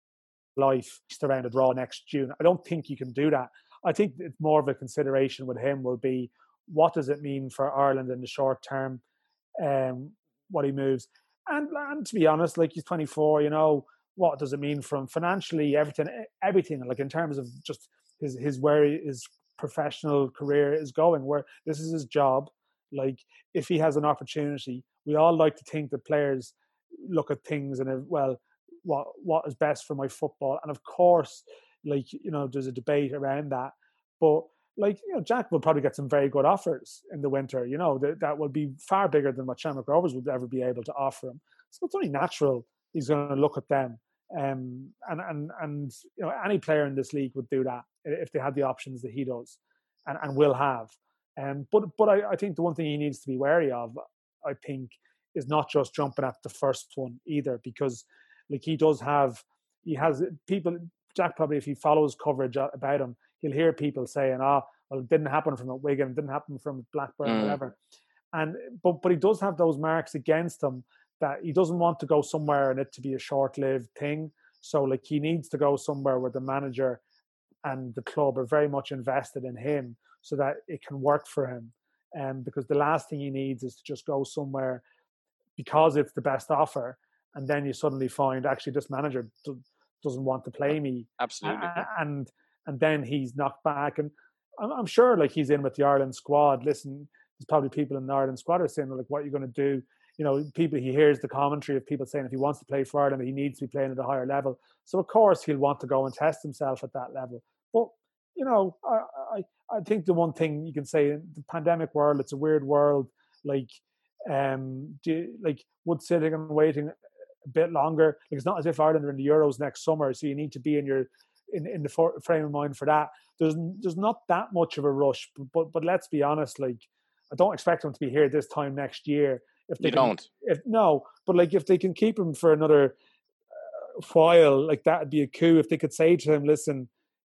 B: life just around a draw next June. I don't think you can do that. I think it's more of a consideration with him will be what does it mean for Ireland in the short term, um, what he moves. And, and to be honest, like he's twenty-four, you know, what does it mean for him financially, everything, everything, like in terms of just his, his where his professional career is going, where this is his job. Like if he has an opportunity, we all like to think that players look at things and, well, what what is best for my football. And of course, like, you know, there's a debate around that. But like, you know, Jack will probably get some very good offers in the winter, you know, that, that will be far bigger than what Shamrock Rovers would ever be able to offer him. So it's only natural he's going to look at them. Um, and, and, and, you know, any player in this league would do that if they had the options that he does and, and will have. Um, but but I, I think the one thing he needs to be wary of, I think, is not just jumping at the first one either, because like he does have, he has people, Jack probably, if he follows coverage about him, he'll hear people saying, "Ah, oh, well, it didn't happen from Wigan, it didn't happen from Blackburn, mm. whatever." And but but he does have those marks against him that he doesn't want to go somewhere and it to be a short-lived thing. So like he needs to go somewhere where the manager and the club are very much invested in him, so that it can work for him. Um, because the last thing he needs is to just go somewhere because it's the best offer, and then you suddenly find actually this manager do, doesn't want to play me.
A: Absolutely.
B: And, and and then he's knocked back. And I'm, I'm sure like he's in with the Ireland squad. Listen, there's probably people in the Ireland squad are saying, like, what are you going to do? You know, people, he hears the commentary of people saying if he wants to play for Ireland, he needs to be playing at a higher level. So of course he'll want to go and test himself at that level. But, you know, I, I, I think the one thing you can say in the pandemic world, it's a weird world. Like, um, do you, like would sitting and waiting a bit longer? Like, it's not as if Ireland are in the Euros next summer, so you need to be in your in, in the for, frame of mind for that. There's there's not that much of a rush, but but, but let's be honest. Like, I don't expect them to be here this time next year. If they
A: you
B: can,
A: don't,
B: if no, but like if they can keep him for another uh, while, like that'd be a coup. If they could say to him, "Listen,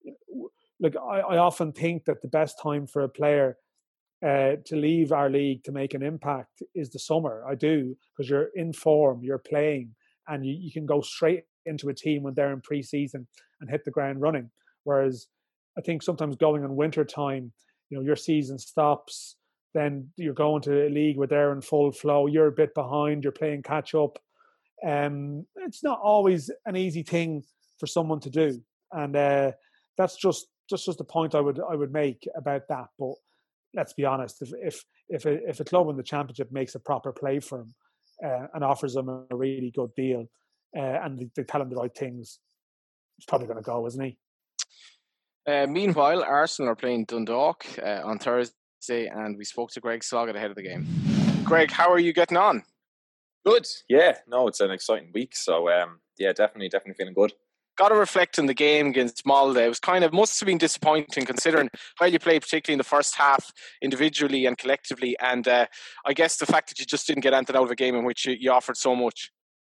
B: like I, I often think that the best time for a player uh, to leave our league to make an impact is the summer." I do, because you're in form, you're playing, and you, you can go straight into a team when they're in pre-season and hit the ground running. Whereas I think sometimes going in winter time, you know, your season stops. Then you're going to a league where they're in full flow. You're a bit behind. You're playing catch up. Um, it's not always an easy thing for someone to do, and uh, that's just just just the point I would I would make about that. But let's be honest: if if if a, if a club in the Championship makes a proper play for him uh, and offers him a really good deal, uh, and they, they tell him the right things, he's probably going to go, isn't he?
A: Uh, meanwhile, Arsenal are playing Dundalk uh, on Thursday. And we spoke to Greg Sloggett ahead of the game. Greg, how are you getting on?
D: Good. Yeah, no, it's an exciting week. So, um, yeah, definitely, definitely feeling good.
A: Got to reflect on the game against Molde. It was kind of, must have been disappointing considering how you played, particularly in the first half, individually and collectively. And uh, I guess the fact that you just didn't get anything out of a game in which you, you offered so much.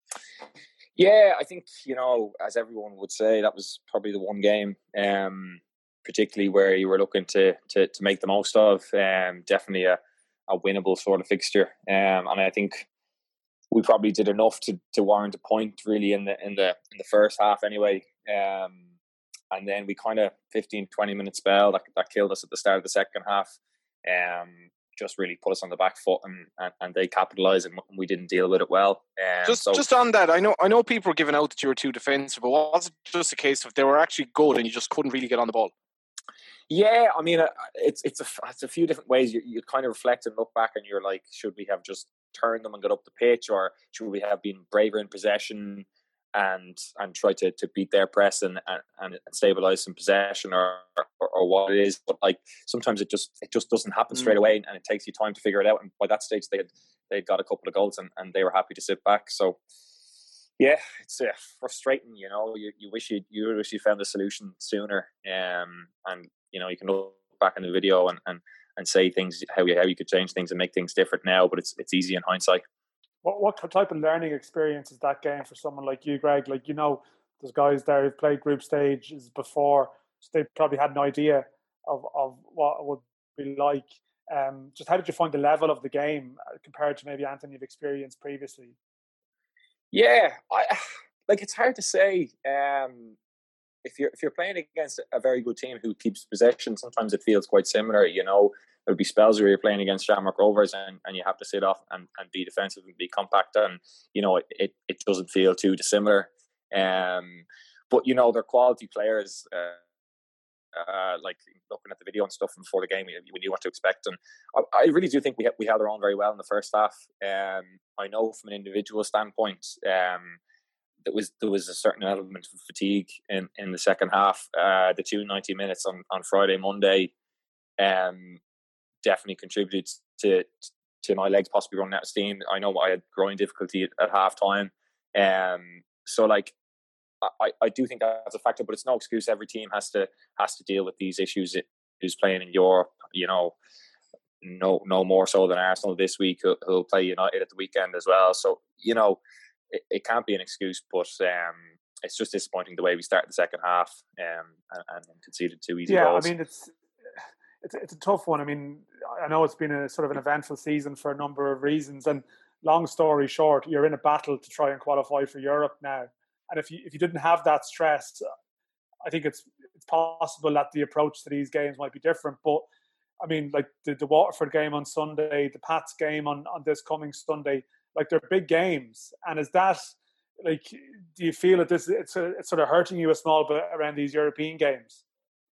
D: Yeah, I think, you know, as everyone would say, that was probably the one game, um, particularly where you were looking to to, to make the most of. Um, definitely a, a winnable sort of fixture. Um, and I think we probably did enough to, to warrant a point really in the in the in the first half anyway. Um, and then we kind of fifteen, twenty minute spell that, that killed us at the start of the second half. Um, just really put us on the back foot, and, and, and they capitalised, and we didn't deal with it well. Um,
A: just
D: so,
A: just on that, I know I know people were giving out that you were too defensive, but was it just a case of they were actually good and you just couldn't really get on the ball?
D: Yeah, I mean, it's it's a it's a few different ways. You you kind of reflect and look back, and you're like, should we have just turned them and got up the pitch, or should we have been braver in possession and and try to, to beat their press and, and, and stabilize some possession, or, or or what it is? But like sometimes it just it just doesn't happen straight away, and it takes you time to figure it out. And by that stage, they had they got a couple of goals, and, and they were happy to sit back. So. Yeah, it's uh, frustrating. You know, you, you wish you you wish you found the solution sooner. Um, and you know, you can look back in the video and, and, and say things how you how you could change things and make things different now. But it's it's easy in hindsight.
B: What what type of learning experience is that game for someone like you, Greg? Like, you know, there's guys there who've played group stages before, so they probably had an idea of of what it would be like. Um, just how did you find the level of the game compared to maybe anything you've experienced previously?
D: Yeah, I like it's hard to say. Um, if you're if you're playing against a very good team who keeps possession, sometimes it feels quite similar. You know, there'll be spells where you're playing against Shamrock Rovers and, and you have to sit off and, and be defensive and be compact, and you know it, it, it doesn't feel too dissimilar. Um, but you know they're quality players. Uh, Uh, like looking at the video and stuff from before the game, we, we knew what to expect, and I, I really do think we we held our own very well in the first half. Um, I know from an individual standpoint, um, there was there was a certain element of fatigue in, in the second half. Uh, the two ninety minutes on, on Friday, Monday, um, definitely contributed to to my legs possibly running out of steam. I know I had groin difficulty at, at half time, um, so like. I, I do think that's a factor, but it's no excuse. Every team has to has to deal with these issues. It, who's playing in Europe, you know, no no more so than Arsenal this week, who, who'll play United at the weekend as well. So you know, it, it can't be an excuse, but um, it's just disappointing the way we started the second half um, and, and conceded two easy
B: yeah,
D: goals.
B: I mean, it's it's it's a tough one. I mean, I know it's been a sort of an eventful season for a number of reasons, and long story short, you're in a battle to try and qualify for Europe now. And if you if you didn't have that stress, I think it's it's possible that the approach to these games might be different. But I mean, like the, the Waterford game on Sunday, the Pats game on, on this coming Sunday, like they're big games. And is that like, do you feel that this it's a, it's sort of hurting you a small bit around these European games?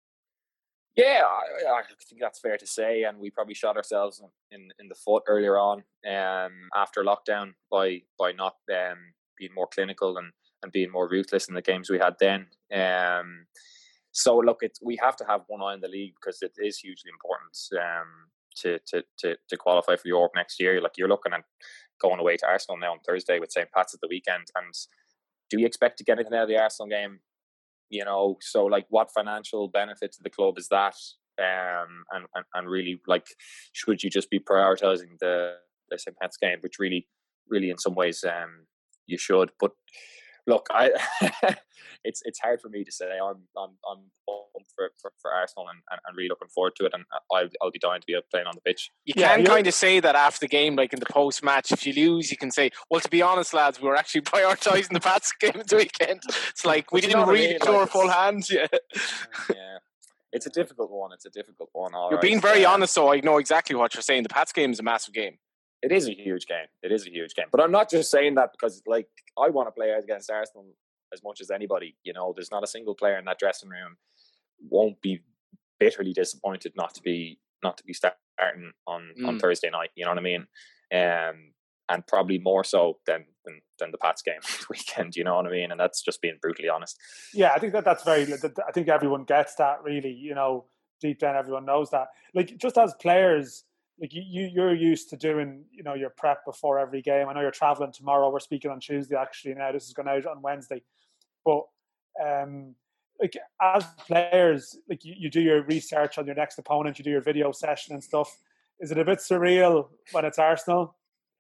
D: Yeah, I, I think that's fair to say, and we probably shot ourselves in in the foot earlier on, um, after lockdown by by not um, being more clinical and. and being more ruthless in the games we had then. Um, so look, it's, we have to have one eye on the league because it is hugely important um, to, to to to qualify for Europe next year. Like you're looking at going away to Arsenal now on Thursday with Saint Pat's at the weekend, and do you expect to get anything out of the Arsenal game? You know, so like what financial benefit to the club is that? Um, and, and, and really, like, should you just be prioritising the, the Saint Pat's game, which really, really in some ways um, you should, but look, I it's it's hard for me to say. I'm I'm I'm pumped for, for, for Arsenal and, and, and really looking forward to it, and I'll I'll be dying to be playing on the pitch.
A: You
B: yeah,
A: can kind of say that after the game, like in the post match. If you lose, you can say, "Well, to be honest, lads, we were actually prioritising the Pats game this weekend." It's like we didn't really show our full hands yet.
D: Yeah, it's a difficult one. It's a difficult one. All
A: you're
D: right.
A: being very
D: um,
A: honest, so I know exactly what you're saying. The Pats game is a massive game.
D: It is a huge game. It is a huge game. But I'm not just saying that because, like, I want to play against Arsenal as much as anybody. You know, there's not a single player in that dressing room won't be bitterly disappointed not to be not to be starting on, mm. on Thursday night. You know what I mean? Um, and probably more so than than, than the Pats game this weekend. You know what I mean? And that's just being brutally honest.
B: Yeah, I think that that's very. I think everyone gets that. Really, you know, deep down, everyone knows that. Like, just as players. Like you, you, you're used to doing, you know, your prep before every game. I know you're traveling tomorrow. We're speaking on Tuesday, actually. Now this is going out on Wednesday, but um, like as players, like you, you do your research on your next opponent. You do your video session and stuff. Is it a bit surreal when it's Arsenal?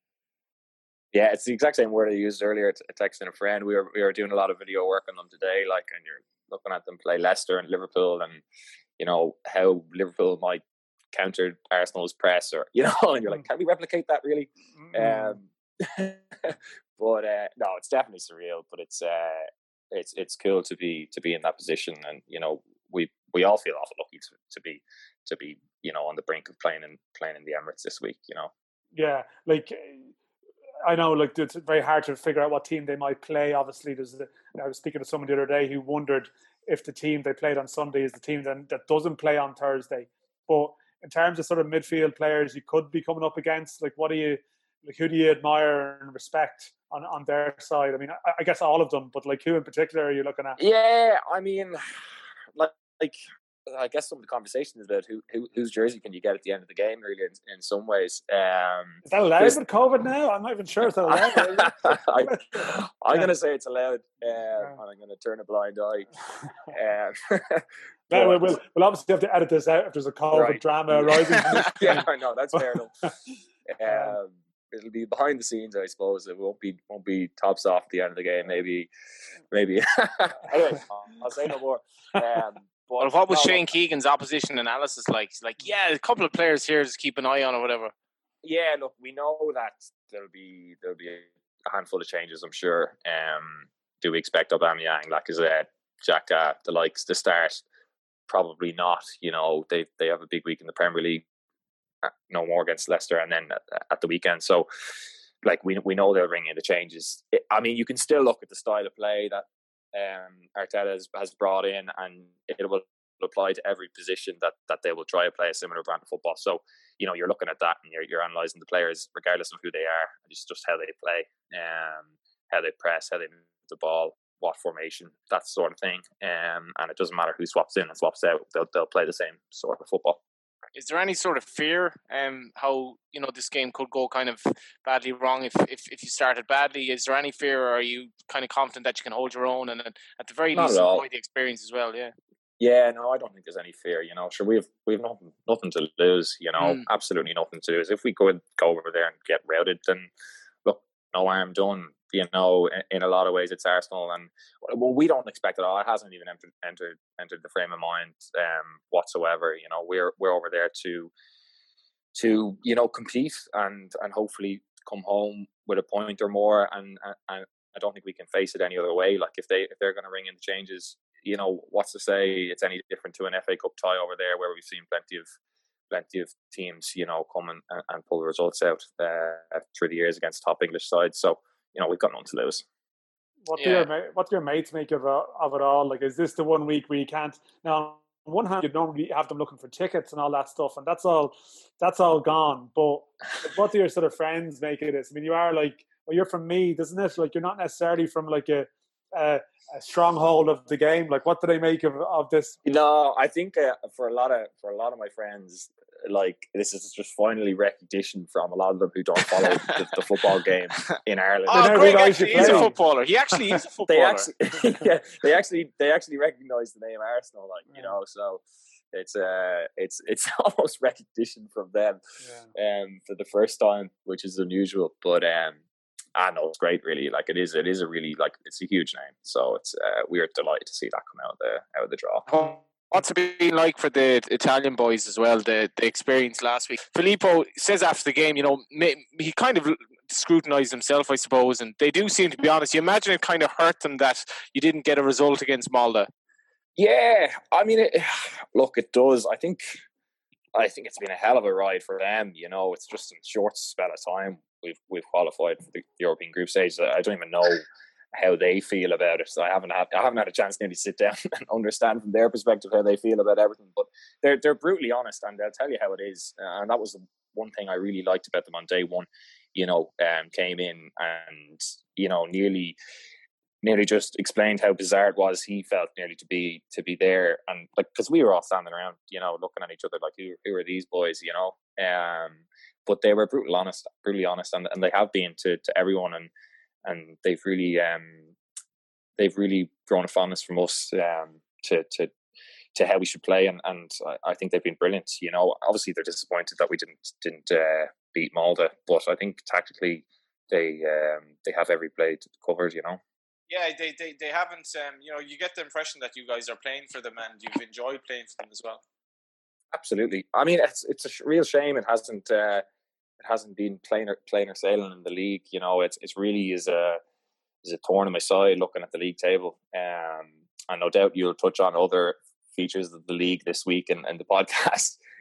D: Yeah, it's the exact same word I used earlier. Texting a friend, we were we were doing a lot of video work on them today. Like, and you're looking at them play Leicester and Liverpool, and you know how Liverpool might countered Arsenal's press, or you know, and you're like, can we replicate that really? Mm-hmm. Um, but uh, no, it's definitely surreal. But it's uh, it's it's cool to be to be in that position, and you know, we we all feel awful lucky to, to be to be you know, on the brink of playing in playing in the Emirates this week. You know.
B: Yeah, like I know, like it's very hard to figure out what team they might play. Obviously, there's. The, I was speaking to someone the other day who wondered if the team they played on Sunday is the team that, that doesn't play on Thursday. But in terms of sort of midfield players you could be coming up against, like what do you, like who do you admire and respect on, on their side? I mean, I, I guess all of them, but like who in particular are you looking at?
D: Yeah, I mean, like, like I guess some of the conversation is about who, who whose jersey can you get at the end of the game, really, in, in some ways. Um,
B: is that allowed with COVID now? I'm not even sure it's allowed.
D: I, I'm going to say it's allowed, um, and I'm going to turn a blind eye. Um,
B: yeah, we'll, we'll, we'll obviously have to edit this out if there's a COVID right. drama arising.
D: Yeah, I know, that's fair enough. Um, it'll be behind the scenes, I suppose. It won't be won't be tops off at the end of the game. Maybe, maybe. Anyway, I'll say no more. Um,
A: But well, what was no, Shane Keegan's opposition analysis like? Like, yeah, a couple of players here, just keep an eye on or whatever.
D: Yeah, look, we know that there'll be there'll be a handful of changes, I'm sure. Um, do we expect Aubameyang, Lacazette, Xhaka, the likes to start? Probably not. You know, they they have a big week in the Premier League. No more against Leicester, and then at, at the weekend. So, like, we we know they'll bring in the changes. It, I mean, you can still look at the style of play that um, Arteta has, has brought in, and it will apply to every position that, that they will try to play a similar brand of football. So, you know, you're looking at that and you're you're analysing the players regardless of who they are, and just, just how they play, um, how they press, how they move the ball, what formation, that sort of thing. Um, and it doesn't matter who swaps in and swaps out; they'll they'll play the same sort of football.
A: Is there any sort of fear um how, you know, this game could go kind of badly wrong if, if, if you started badly? Is there any fear, or are you kind of confident that you can hold your own and at the very
D: Not
A: least enjoy the experience as well? Yeah.
D: Yeah, no, I don't think there's any fear. You know, sure, we've we've nothing nothing to lose. You know, mm. absolutely nothing to lose. If we go go over there and get routed, then look, no harm done. You know, in, in a lot of ways, it's Arsenal, and well, we don't expect it all. It hasn't even entered entered entered the frame of mind um, whatsoever. You know, we're we're over there to to you know compete and and hopefully come home with a point or more. And, and, and I don't think we can face it any other way. Like if they if they're going to ring in the changes, you know, what's to say it's any different to an F A Cup tie over there, where we've seen plenty of plenty of teams, you know, come and, and pull the results out uh, through the years against top English sides. So, you know, we've got nothing to lose.
B: What do yeah. your what do your mates make of uh, of it all? Like, is this the one week where you can't? Now, on one hand, you normally have them looking for tickets and all that stuff, and that's all that's all gone. But what do your sort of friends make of this? I mean, you are like, well, you're from Meath, isn't it? Like, you're not necessarily from like a a, a stronghold of the game. Like, what do they make of of this?
D: No, I think uh, for a lot of for a lot of my friends, like, this is just finally recognition from a lot of them who don't follow the, the football game in Ireland.
A: Oh, Greg actually is a footballer. He actually is a footballer.
D: they actually, yeah, they actually, they actually recognise the name Arsenal, like, you know. So it's uh, it's it's almost recognition from them, yeah. um, for the first time, which is unusual. But um, I know it's great, really. Like, it is, it is a really, like, it's a huge name. So it's uh, we're delighted to see that come out of the out of the draw.
A: Oh. What's it been like for the Italian boys as well, the, the experience last week? Filippo says after the game, you know, he kind of scrutinised himself, I suppose, and they do seem to be honest. You imagine it kind of hurt them that you didn't get a result against Malta.
D: Yeah, I mean, it, look, it does. I think I think it's been a hell of a ride for them. You know, it's just a short spell of time we've we've qualified for the European group stage. I don't even know how they feel about it. So I haven't had I haven't had a chance to nearly sit down and understand from their perspective how they feel about everything. But they're they're brutally honest, and they'll tell you how it is. Uh, and that was the one thing I really liked about them on day one. You know, um, came in and you know nearly nearly just explained how bizarre it was. He felt nearly to be to be there, and like, because we were all standing around, you know, looking at each other like, who who are these boys, you know? Um, but they were brutal honest, brutally honest, and and they have been to to everyone. And. And they've really, um, they've really grown a fondness from us um, to to to how we should play, and, and I think they've been brilliant. You know, obviously they're disappointed that we didn't didn't uh, beat Malta, but I think tactically they um, they have every play covered. You know.
A: Yeah, they they they haven't. Um, you know, you get the impression that you guys are playing for them, and you've enjoyed playing for them as well.
D: Absolutely. I mean, it's it's a real shame it hasn't. Uh, It hasn't been plain or, plain or sailing in the league. You know, it's it's really is a is a thorn in my side looking at the league table. Um, and no doubt you'll touch on other features of the league this week and, and the podcast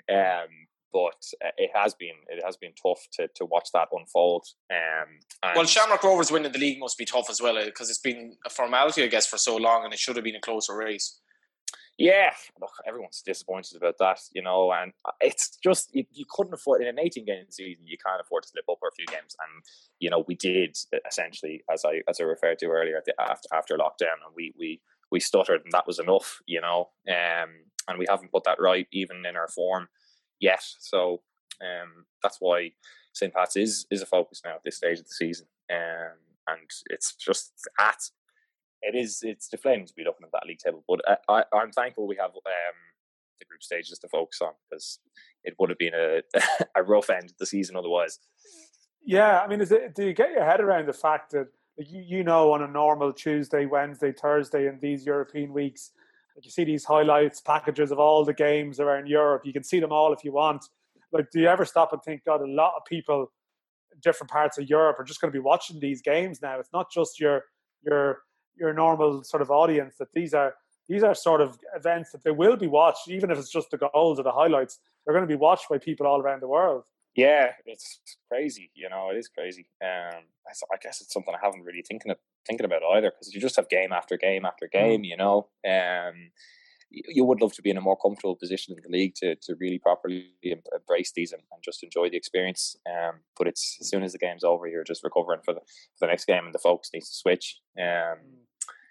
D: Um, but it has been it has been tough to, to watch that unfold. Um,
A: well, Shamrock Rovers winning the league must be tough as well, because it's been a formality, I guess, for so long, and it should have been a closer race.
D: Yeah, look, everyone's disappointed about that, you know, and it's just, you, you couldn't afford, in an eighteen-game season, you can't afford to slip up for a few games, and, you know, we did, essentially, as I as I referred to earlier, after after lockdown, and we, we, we stuttered, and that was enough, you know, um, and we haven't put that right, even in our form, yet, so um, that's why Saint Pat's is, is a focus now at this stage of the season, um, and it's just at It is. It's deflating to be looking at that league table, but I, I'm thankful we have um, the group stages to focus on, because it would have been a a rough end of the season otherwise.
B: Yeah, I mean, is it, do you get your head around the fact that like, you you know on a normal Tuesday, Wednesday, Thursday, in these European weeks, like you see these highlights packages of all the games around Europe. You can see them all if you want. Like, do you ever stop and think, God, a lot of people in different parts of Europe are just going to be watching these games now? It's not just your your your normal sort of audience, that these are these are sort of events that they will be watched, even if it's just the goals or the highlights. They're going to be watched by people all around the world.
D: Yeah, it's crazy. You know, it is crazy. Um, I guess it's something I haven't really thinking of, thinking about either, because you just have game after game after game. Mm. You know, um, you, you would love to be in a more comfortable position in the league to to really properly embrace these and, and just enjoy the experience. Um, but it's as soon as the game's over, you're just recovering for the for the next game, and the focus needs to switch. Um. Mm.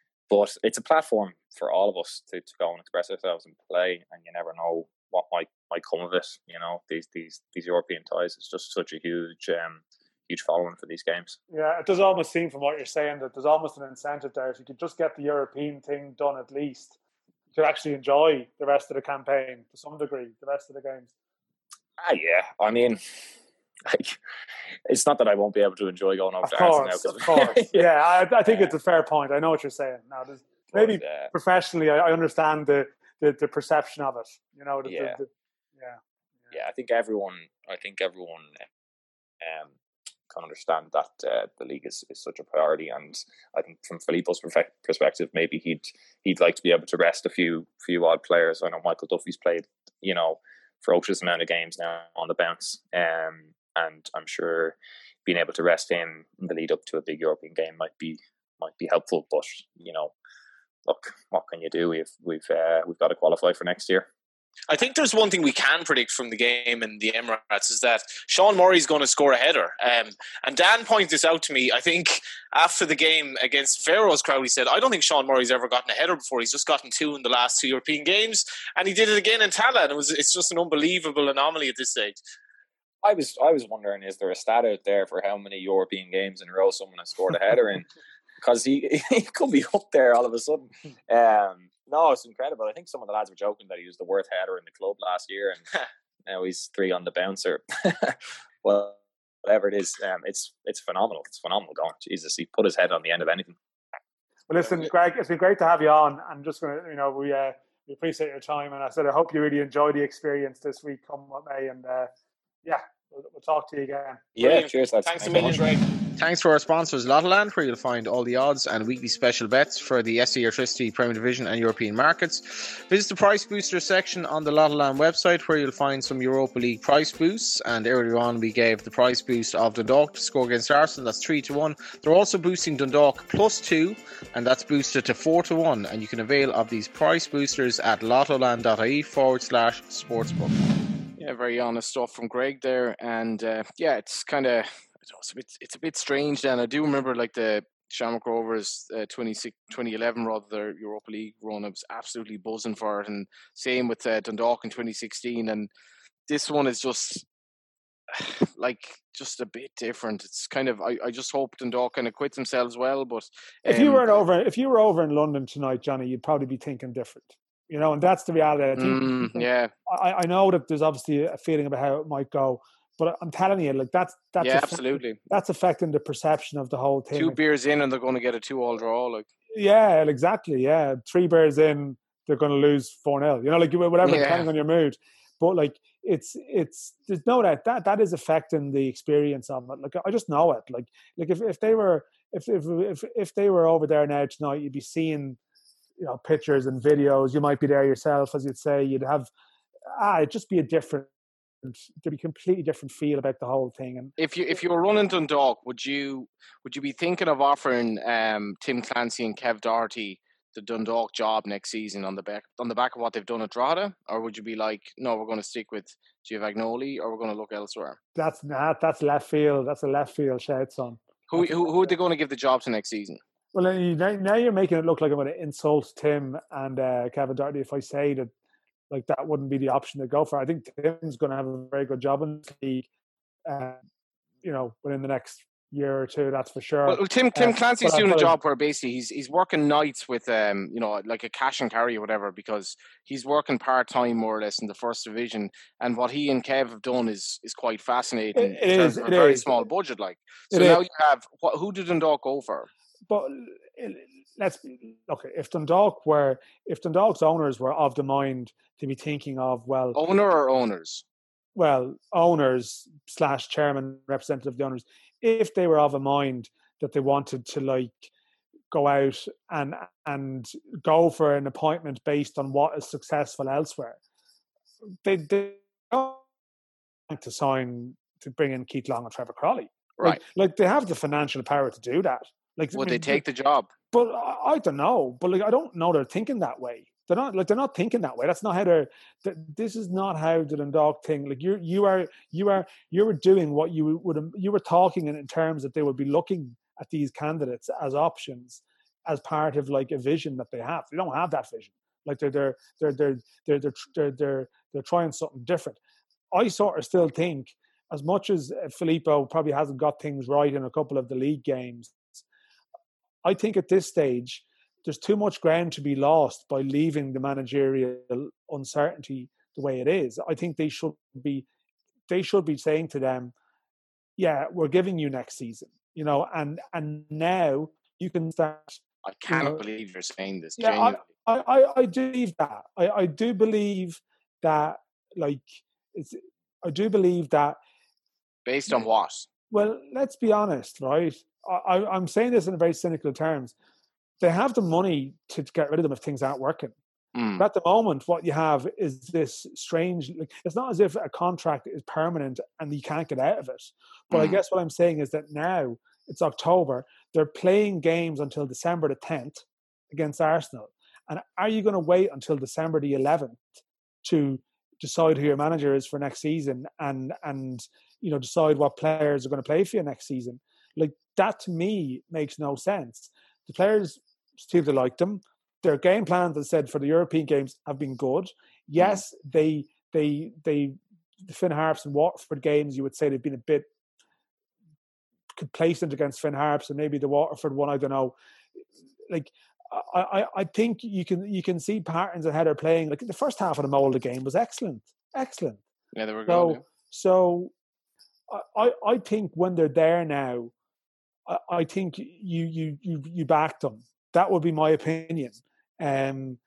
D: But it's a platform for all of us to, to go and express ourselves and play, and you never know what might might come of it. You know, these these these European ties is just such a huge um, huge following for these games.
B: Yeah, it does almost seem from what you're saying that there's almost an incentive there. If you could just get the European thing done, at least you could actually enjoy the rest of the campaign to some degree, the rest of the games.
D: Ah, yeah. I mean, like, it's not that I won't be able to enjoy going over
B: of
D: to
B: course,
D: Arsenal.
B: Of course, yeah. I, I think yeah. it's a fair point. I know what you're saying. Now, there's maybe but, uh, professionally, I, I understand the, the, the perception of it. You know, the,
D: yeah.
B: The, the, yeah,
D: yeah. I think everyone. I think everyone um, can understand that uh, the league is, is such a priority, and I think from Filippo's perspective, maybe he'd he'd like to be able to rest a few few odd players. I know Michael Duffy's played, you know, ferocious amount of games now on the bounce. Um, And I'm sure being able to rest him in the lead up to a big European game might be might be helpful. But you know, look, what can you do? We've we've uh, we've got to qualify for next year.
A: I think there's one thing we can predict from the game in the Emirates is that Sean Murray's going to score a header. Um, and Dan pointed this out to me. I think after the game against Pharaoh's crowd, he said, I don't think Sean Murray's ever gotten a header before. He's just gotten two in the last two European games. And he did it again in Tala. And it was, it's just an unbelievable anomaly at this stage.
D: I was I was wondering, is there a stat out there for how many European games in a row someone has scored a header in? Because he, he could be up there all of a sudden. Um, no, it's incredible. I think some of the lads were joking that he was the worst header in the club last year, and now he's three on the bouncer. Well, whatever it is, um, it's it's phenomenal. It's phenomenal going. Jesus, he put his head on the end of anything.
B: Well, listen, Greg, it's been great to have you on. I'm just going to, you know, we uh, we appreciate your time, and I said I hope you really enjoy the experience this week, come what may, and uh, yeah, we'll, we'll talk to you again.
D: Yeah,
A: Brilliant.
D: cheers. Lads.
A: Thanks a million, Greg.
E: Thanks to our sponsors, Lottoland, where you'll find all the odds and weekly special bets for the S C Electricity Premier Division and European markets. Visit the Price Booster section on the Lottoland website, where you'll find some Europa League price boosts. And earlier on, we gave the price boost of Dundalk to score against Arsenal. That's three to one. They're also boosting Dundalk plus two, and that's boosted to four to one. And you can avail of these price boosters at lottoland.ie forward slash sportsbook.
F: Yeah, very honest stuff from Greg there. And uh, yeah, it's kind of... It's a bit, it's a bit strange. Then I do remember like the Shamrock Rovers uh, twenty eleven rather their Europa League run. I was absolutely buzzing for it, and same with uh, Dundalk in twenty sixteen. And this one is just like just a bit different. It's kind of I, I just hope Dundalk kind of quit themselves well. But
B: um, if you weren't over, if you were over in London tonight, Johnny, you'd probably be thinking different. You know, and that's the reality. I think,
F: mm, yeah,
B: I, I know that there's obviously a feeling about how it might go. But I'm telling you, like that's that's
F: yeah,
B: affecting,
F: absolutely.
B: That's affecting the perception of the whole thing.
F: Two beers in, and they're going to get a two-all draw. Like,
B: yeah, exactly. Yeah, three beers in, they're going to lose four nil. You know, like whatever, yeah. Depending on your mood. But like, it's it's there's no doubt that that is affecting the experience of it. Like, I just know it. Like, like if, if they were if if if if they were over there now tonight, you'd be seeing, you know, pictures and videos. You might be there yourself, as you'd say. You'd have ah, it'd just be a different, there'd be a completely different feel about the whole thing. And
F: if you if you were running Dundalk, would you would you be thinking of offering um, Tim Clancy and Kev Doherty the Dundalk job next season on the back on the back of what they've done at Drogheda, or would you be like, no, we're going to stick with Giovanni, or we're going to look elsewhere?
B: That's not that's left field. That's a left field shout, son.
F: Who who, who are they going to give the job to next season?
B: Well, now, now you're making it look like I'm going to insult Tim and uh, Kevin Doherty if I say that like that wouldn't be the option to go for. I think Tim's going to have a very good job in the league, uh, you know, within the next year or two. That's for sure.
F: Well, Tim Tim
B: uh,
F: Clancy's doing
B: I,
F: a job where basically he's he's working nights with um you know like a cash and carry or whatever, because he's working part time more or less in the first division. And what he and Kev have done is is quite fascinating.
B: It, it
F: in terms
B: is
F: of
B: it
F: a very
B: is.
F: small budget, like so.
B: It
F: Now
B: is.
F: you have what? Who did Dundalk go for?
B: But let's okay. If Dundalk were, if Dundalk's owners were of the mind to be thinking of, well,
F: owner or owners,
B: well, owners slash chairman, representative of the owners, if they were of a mind that they wanted to like go out and and go for an appointment based on what is successful elsewhere, they they don't want to sign to bring in Keith Long and Trevor Crawley.
F: right?
B: Like, like they have the financial power to do that. Like,
F: Would
B: I mean,
F: they take the job?
B: But I, I don't know. But like, I don't know they're thinking that way. They're not like they're not thinking that way. That's not how they're. This is not how the Dundalk thing. Like you, you are, you are, you were doing what you would. You were talking in, in terms that they would be looking at these candidates as options, as part of like a vision that they have. They don't have that vision. Like they're they're they're they're they're they're they're they're, they're trying something different. I sort of still think, as much as Filippo probably hasn't got things right in a couple of the league games, I think at this stage, there's too much ground to be lost by leaving the managerial uncertainty the way it is. I think they should be, they should be saying to them, yeah, we're giving you next season, you know, and, and now you can start.
F: I can't
B: you know,
F: believe you're saying this.
B: Yeah,
F: Genuinely.
B: I, I, I do believe that. I, I do believe that, like, it's, I do believe that.
F: Based on what?
B: Well, let's be honest, right? I, I'm saying this in very cynical terms. They have the money to get rid of them if things aren't working.
F: Mm.
B: But at the moment, what you have is this strange. Like, it's not as if a contract is permanent and you can't get out of it. But mm. I guess what I'm saying is that now it's October. They're playing games until December the tenth against Arsenal. And are you going to wait until December the eleventh to decide who your manager is for next season and and you know decide what players are going to play for you next season? Like, that to me makes no sense. The players seem to like them. Their game plans, as I said, for the European games have been good. Yes, mm. they they they the Finn Harps and Waterford games, you would say they've been a bit complacent against Finn Harps, and maybe the Waterford one, I don't know. Like, I, I, I think you can you can see patterns of how they're playing. Like, the first half of the Molde game was excellent, excellent.
F: Yeah, they were good.
B: So,
F: yeah.
B: so I, I think when they're there now, I, I think you you you you back them. That would be my opinion, um,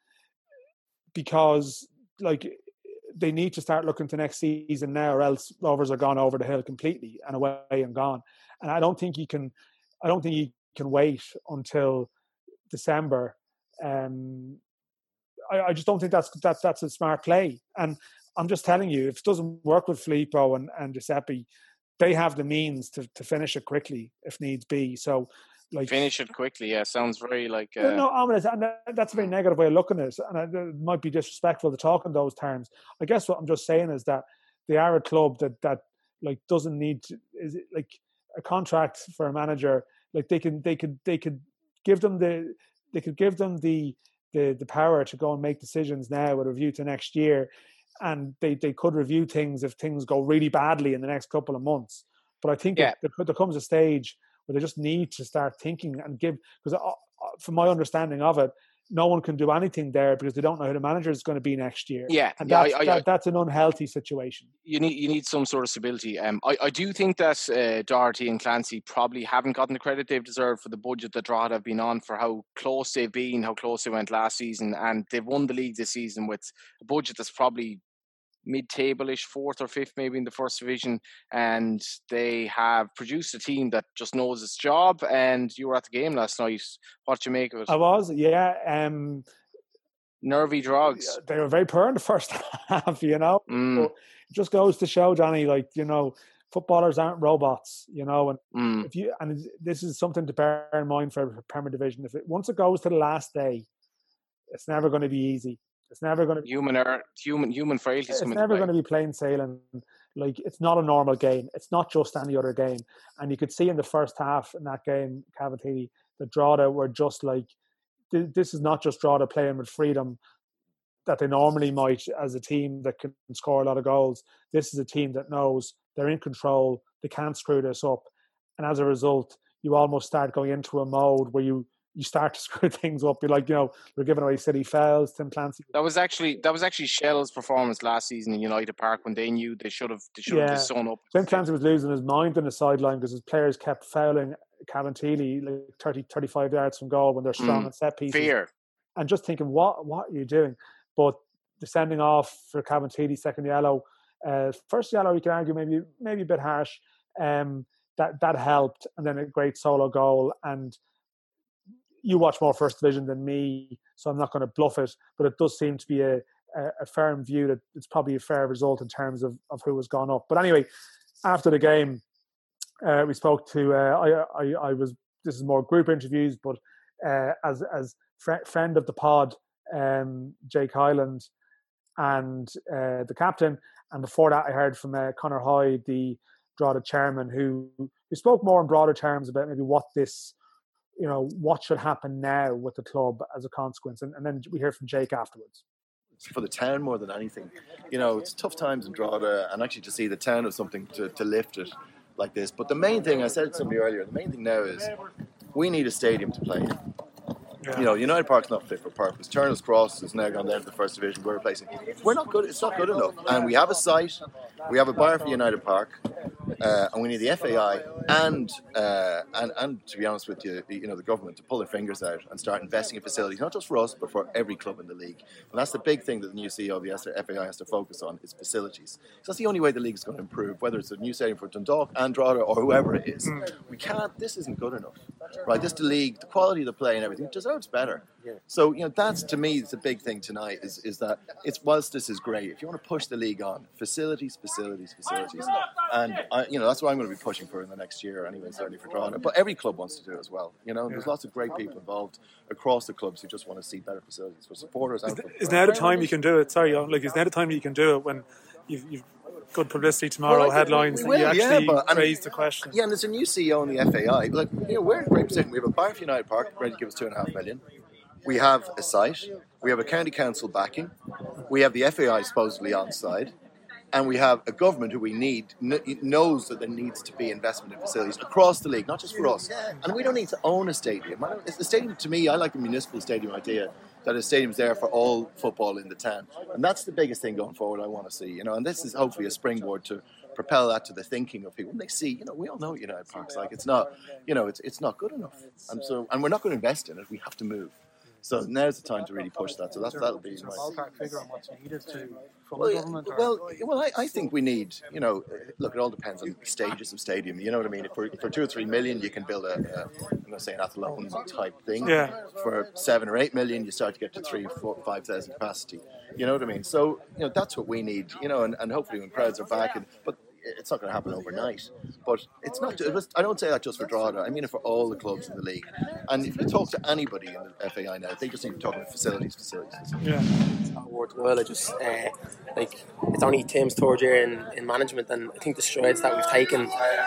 B: because like they need to start looking to next season now, or else Rovers are gone over the hill completely and away and gone. And I don't think you can, I don't think you can wait until December. Um, I, I just don't think that's that's that's a smart play. And I'm just telling you, if it doesn't work with Filippo and, and Giuseppe, they have the means to, to finish it quickly if needs be. So, like,
F: finish it quickly, yeah, sounds very like
B: uh,
F: uh,
B: no, ominous, and that's a very negative way of looking at it, and it might be disrespectful to talk in those terms. I guess what I'm just saying is that they are a club that that like doesn't need to, is it like a contract for a manager. Like, they can they could they could give them the they could give them the the the power to go and make decisions now with a review to next year, and they they could review things if things go really badly in the next couple of months. But I think
F: yeah.
B: there, there comes a stage where they just need to start thinking and give, because uh, from my understanding of it, no one can do anything there because they don't know who the manager is going to be next year.
F: Yeah,
B: and
F: yeah,
B: that's,
F: I, I,
B: that, that's an unhealthy situation.
F: You need you need some sort of stability. Um, I, I do think that uh, Doherty and Clancy probably haven't gotten the credit they've deserved for the budget that Drogheda have been on, for how close they've been, how close they went last season, and they've won the league this season with a budget that's probably mid-table-ish, fourth or fifth maybe in the first division, and they have produced a team that just knows its job. And you were at the game last night. What did you make of it?
B: I was, yeah. Um,
F: nervy drugs.
B: They were very poor in the first half, you know.
F: Mm.
B: So it just goes to show, Johnny, like, you know, footballers aren't robots, you know, and
F: Mm.
B: if you and this is something to bear in mind for Premier Division. If it once it goes to the last day, it's never going to be easy. It's never going to be
F: human error, human human frailty.
B: It's never going to be plain sailing. Like, it's not a normal game. It's not just any other game. And you could see in the first half in that game, Cavatelli, the Drogheda were just like, this is not just Drogheda playing with freedom that they normally might as a team that can score a lot of goals. This is a team that knows they're in control. They can't screw this up. And as a result, you almost start going into a mode where you you start to screw things up. You're like, you know, they're giving away silly fouls. Tim Clancy.
F: That was actually that was actually Shell's performance last season in United Park when they knew they should have they should
B: yeah.
F: have sewn up.
B: Tim Clancy was losing his mind on the sideline because his players kept fouling Cavatelli like thirty, thirty-five yards from goal when they're strong mm. on set pieces.
F: Fear.
B: And just thinking, what what are you doing? But the sending off for Cavatelli, second yellow, uh, first yellow, you can argue maybe maybe a bit harsh. Um, that that helped, and then a great solo goal. And you watch more First Division than me, so I'm not going to bluff it, but it does seem to be a, a, a firm view that it's probably a fair result in terms of, of who has gone up. But anyway, after the game, uh, we spoke to, uh, I, I, I was, this is more group interviews, but uh, as as fr- friend of the pod, um, Jake Hyland, and uh, the captain. And before that, I heard from uh, Conor Hyde, the Drogheda chairman, who, who spoke more in broader terms about maybe what this, you know, what should happen now with the club as a consequence. And, and then we hear from Jake afterwards.
G: For the town more than anything. You know, it's tough times in Drogheda, and actually to see the town have something to, to lift it like this. But the main thing, I said to somebody earlier, the main thing now is we need a stadium to play in. Yeah. You know, United Park's not fit for purpose. Turner's Cross has now gone down to the First Division. We're replacing. We're not good. It's not good enough. And we have a site. We have a buyer for United Park, uh, and we need the F A I and uh, and and to be honest with you, you know, the government to pull their fingers out and start investing in facilities, not just for us, but for every club in the league. And that's the big thing that the new C E O of the F A I has to focus on is facilities. So that's the only way the league is going to improve, whether it's a new stadium for Dundalk, Drogheda, or whoever it is. We can't. This isn't good enough, right? This the league, the quality of the play and everything deserves better. So, you know, that's, to me, the big thing tonight is, is that it's, whilst this is great, if you want to push the league on, facilities, facilities, facilities. And, I, you know, that's what I'm going to be pushing for in the next year anyway, certainly for Drogheda. But every club wants to do it as well. You know, there's lots of great people involved across the clubs who just want to see better facilities for supporters.
B: Is,
G: and for,
B: is now the time you can do it? Sorry, like, is now the time you can do it when you've, you've good publicity tomorrow, well, headlines,
G: will,
B: and you actually
G: yeah, but,
B: raise the question.
G: Yeah, and there's a new C E O in the F A I. Like, you know, we're in a great position. We have a buyer for United Park ready to give us two and a half million. We have a site, we have a county council backing, we have the F A I supposedly on side, and we have a government who we need, knows that there needs to be investment in facilities across the league, not just for us. And we don't need to own a stadium. It's the stadium, to me, I like the municipal stadium idea, that a stadium's there for all football in the town. And that's the biggest thing going forward I want to see, you know, and this is hopefully a springboard to propel that to the thinking of people. When they see, you know, we all know what United Park's like. It's not, you know, it's it's not good enough. And so, and we're not going to invest in it. We have to move. So now's the time to really push that. So that's, that'll be my
B: ballpark figure on what's needed to from
G: well,
B: the government. Or?
G: Well, well, I, I think we need. You know, look, it all depends on stages of stadium. You know what I mean? If for, for two or three million, you can build a, a I'm going to say an Athlone type thing.
B: Yeah.
G: For seven or eight million, you start to get to three, four, five thousand capacity. You know what I mean? So you know that's what we need. You know, and, and hopefully when crowds are back, and but. It's not going to happen overnight, but it's not. I don't say that just for Drogheda. I mean it for all the clubs in the league. And if you talk to anybody in the F A I now, they just need to talk about facilities, facilities.
B: Yeah,
H: it's not worthwhile. I just uh, like it's only Tim's third year in, in management, and I think the strides that we've taken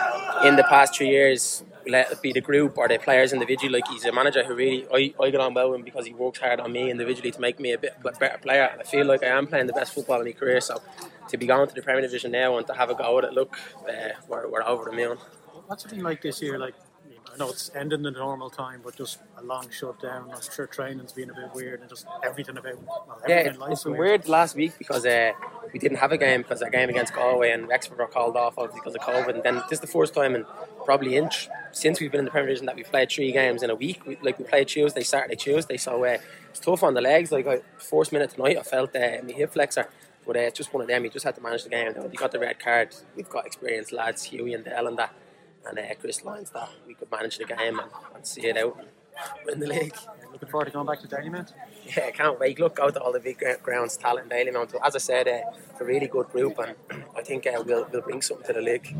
H: in the past three years, let it be the group or the players individually. Like he's a manager who really I, I get on well with him because he works hard on me individually to make me a bit better player. And I feel like I am playing the best football in my career. So to be going to the Premier Division now and to have a go at it, look, uh, we're, we're over the moon.
I: What's it been like this year? Like, I know it's ending the normal time, but just a long shutdown. I'm sure training's been a bit weird and just everything about well, everything
H: yeah, it's been weird. weird last week because uh, we didn't have a game because our game against Galway and Wexford were called off because of COVID. And then this is the first time in probably in, since we've been in the Premier Division that we've played three games in a week. We, like we played Tuesday, Saturday, Tuesday, so uh, it's tough on the legs. Like I, first minute tonight, I felt uh, my hip flexor. But uh, it's just one of them. You just had to manage the game. When you got the red card, we've got experienced lads, Hughie and Dale and that, and uh, Chris Lyons, that we could manage the game and, and see it out. win the league.
I: Yeah, looking forward to going back to Dalymount.
H: Yeah, I can't wait. Look out to all the big grounds, talent in Dalymount. As I said, uh, it's a really good group, and I think uh, we'll we'll bring something to the league.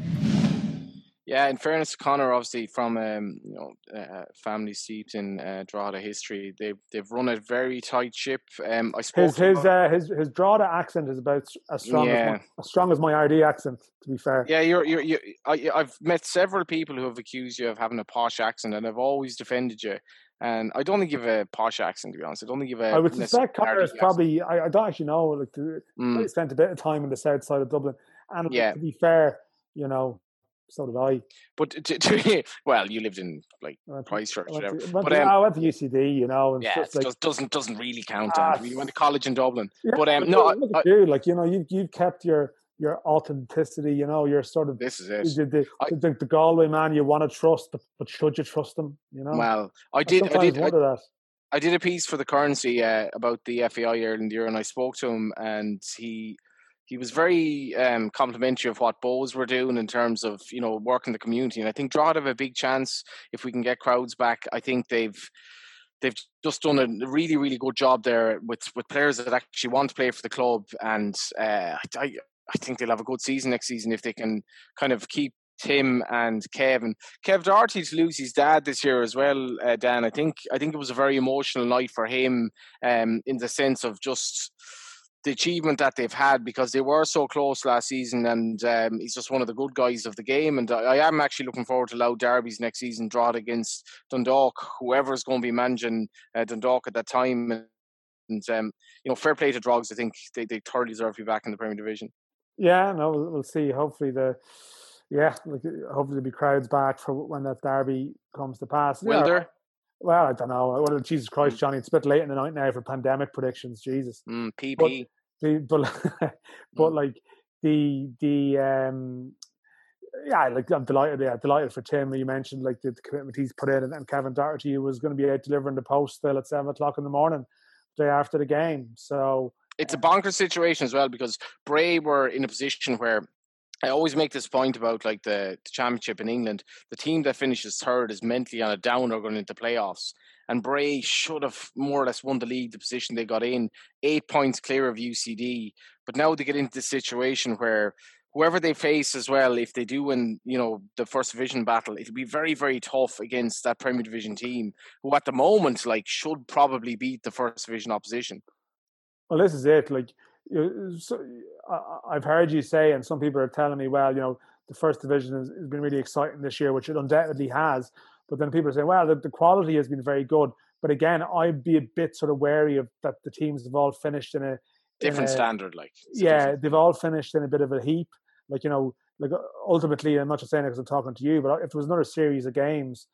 F: Yeah, in fairness to Conor, obviously from um, you know uh, family steeped in uh, Drogheda history, they've they've run a very tight ship. Um, I spoke
B: his his uh, his his Drogheda accent is about as strong
F: yeah.
B: as my, as strong as my R D accent. To be fair,
F: yeah, you're you're, you're I, I've met several people who have accused you of having a posh accent, and I've always defended you. And I don't think you have a posh accent, to be honest. I don't think you have a.
B: I would suspect Conor is probably. I, I don't actually know. Like, the,
F: mm.
B: I spent a bit of time in the south side of Dublin, and
F: yeah.
B: to be fair, you know. So did I.
F: But to, to, well, you lived in like Christchurch, whatever.
B: To,
F: but
B: to,
F: um,
B: I went to U C D, you know. And
F: yeah, it
B: like,
F: just doesn't doesn't really count.
B: Ah,
F: You went to college in Dublin,
B: yeah,
F: but um,
B: but
F: no,
B: look
F: I,
B: at you, like you know, you you've kept your your authenticity. You know, you're sort of
F: this is it.
B: The, the,
F: I,
B: the, the Galway man you want to trust, but, but should you trust them? You know.
F: Well, I did. I, I did. I,
B: that.
F: I did a piece for the Currency uh, about the F A I Ireland year, and I spoke to him, and he. He was very um, complimentary of what Bows were doing in terms of, you know, working the community. And I think Drogheda have a big chance if we can get crowds back. I think they've they've just done a really, really good job there with, with players that actually want to play for the club. And uh, I, I think they'll have a good season next season if they can kind of keep Tim and Kev. And Kev Doherty to lose his dad this year as well, uh, Dan. I think I think it was a very emotional night for him um, in the sense of just the achievement that they've had, because they were so close last season, and um, he's just one of the good guys of the game. And I, I am actually looking forward to loud derbies next season, Drogheda against Dundalk, whoever's going to be managing uh, Dundalk at that time. And, um, you know, fair play to Drogs. I think they, they thoroughly deserve to be back in the Premier Division.
B: Yeah, no, we'll, we'll see. Hopefully the, yeah, like, hopefully there'll be crowds back for when that derby comes to pass.
F: Will
B: yeah,
F: there?
B: Well, I don't know. Well, Jesus Christ, Johnny, it's a bit late in the night now for pandemic predictions. Jesus.
F: Mm, P P.
B: But, the, but, but mm. like the the um, yeah, like I'm delighted. Yeah, delighted for Tim. You mentioned like the, the commitment he's put in, and, and Kevin Doherty was going to be out delivering the post still at seven o'clock in the morning, the day after the game. So
F: it's a bonkers situation as well, because Bray were in a position where. I always make this point about like the, the championship in England. The team that finishes third is mentally on a downer going into playoffs. And Bray should have more or less won the league, the position they got in, eight points clear of U C D. But now they get into this situation where whoever they face as well, if they do win, you know, the first division battle, it'll be very, very tough against that Premier Division team, who at the moment, like, should probably beat the first division opposition.
B: Well, this is it. Like, so, I've heard you say, and some people are telling me, well, you know, the first division has, has been really exciting this year, which it undoubtedly has. But then people are saying, well, the, the quality has been very good. But again, I'd be a bit sort of wary of that the teams have all finished in a
F: different
B: in a,
F: standard, like
B: yeah,
F: different.
B: They've all finished in a bit of a heap. Like, you know, like ultimately, I'm not just saying it because I'm talking to you, but if there was another series of games,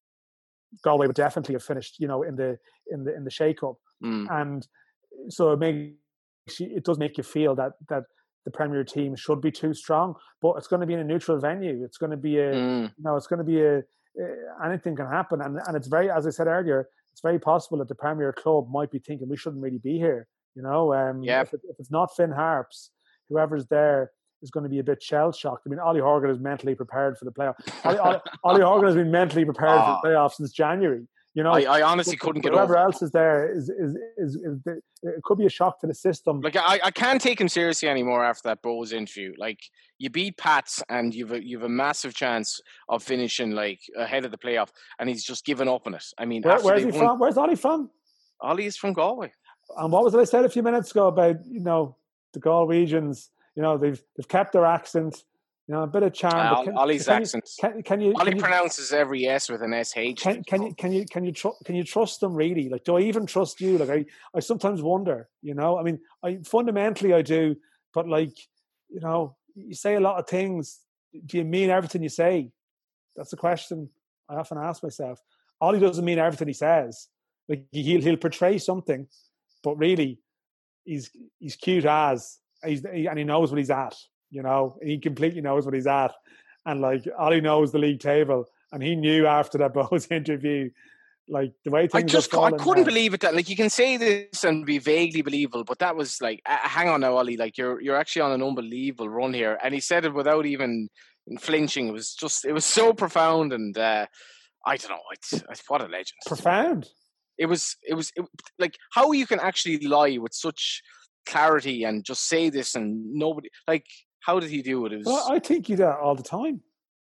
B: Galway would definitely have finished, you know, in the in the in the shake-up,
F: mm.
B: and so it makes it does make you feel that that the Premier team should be too strong, but it's going to be in a neutral venue. It's going to be a,
F: mm.
B: you know, it's going to be a, a anything can happen, and and it's very, as I said earlier, it's very possible that the Premier club might be thinking we shouldn't really be here. You know, um,
F: yeah.
B: if, it, if it's not Finn Harps, whoever's there is going to be a bit shell shocked. I mean, Ollie Horgan is mentally prepared for the playoff. Ollie, Ollie, Ollie Horgan has been mentally prepared oh. for the playoffs since January. You know,
F: I, I honestly couldn't get
B: whoever
F: over.
B: Whoever else is there is is, is is is it could be a shock to the system.
F: Like I, I can't take him seriously anymore after that Bowes interview. Like you beat Pats and you've a, you've a massive chance of finishing like ahead of the playoff, and he's just given up on it. I mean,
B: Where, where's he won, from? Where's Ollie from?
F: Ollie is from Galway.
B: And what was it I said a few minutes ago about, you know, the Galwegians? You know, they've they've kept their accent. You know, a bit of charm.
F: Uh,
B: but can,
F: Ollie's
B: can
F: accent.
B: You, can, can you?
F: Ollie
B: can you,
F: pronounces every S with an S H.
B: Can, can you? Can you? Can you? Tr- can you trust them really? Like, do I even trust you? Like, I, I sometimes wonder. You know, I mean, I fundamentally I do, but like, you know, you say a lot of things. Do you mean everything you say? That's a question I often ask myself. Ollie doesn't mean everything he says. Like, he'll he'll portray something, but really, he's he's cute as he's he, and he knows what he's at. You know, he completely knows what he's at. And like, Ollie knows the league table. And he knew after that Bowes interview, like the way things
F: I just
B: I
F: couldn't
B: now.
F: believe it. That like you can say this and be vaguely believable, but that was like, uh, hang on now, Ollie, like you're you're actually on an unbelievable run here. And he said it without even flinching. It was just, it was so profound. And uh, I don't know. It's, it's what a legend.
B: Profound.
F: It was. It was it, like how you can actually lie with such clarity and just say this and nobody like. How did he do it? It was,
B: well, I think you do that all the time.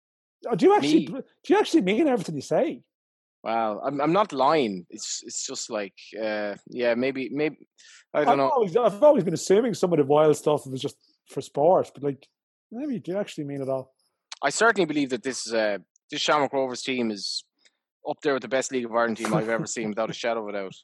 B: Do you actually?
F: Me?
B: Do you actually mean everything you say?
F: Wow, I'm I'm not lying. It's it's just like uh, yeah, maybe maybe I don't
B: I've
F: know.
B: Always, I've always been assuming some of the wild stuff was just for sport, but like maybe you do actually mean it all.
F: I certainly believe that this uh, this Shamrock Rovers team is up there with the best League of Ireland team I've ever seen, without a shadow of a doubt.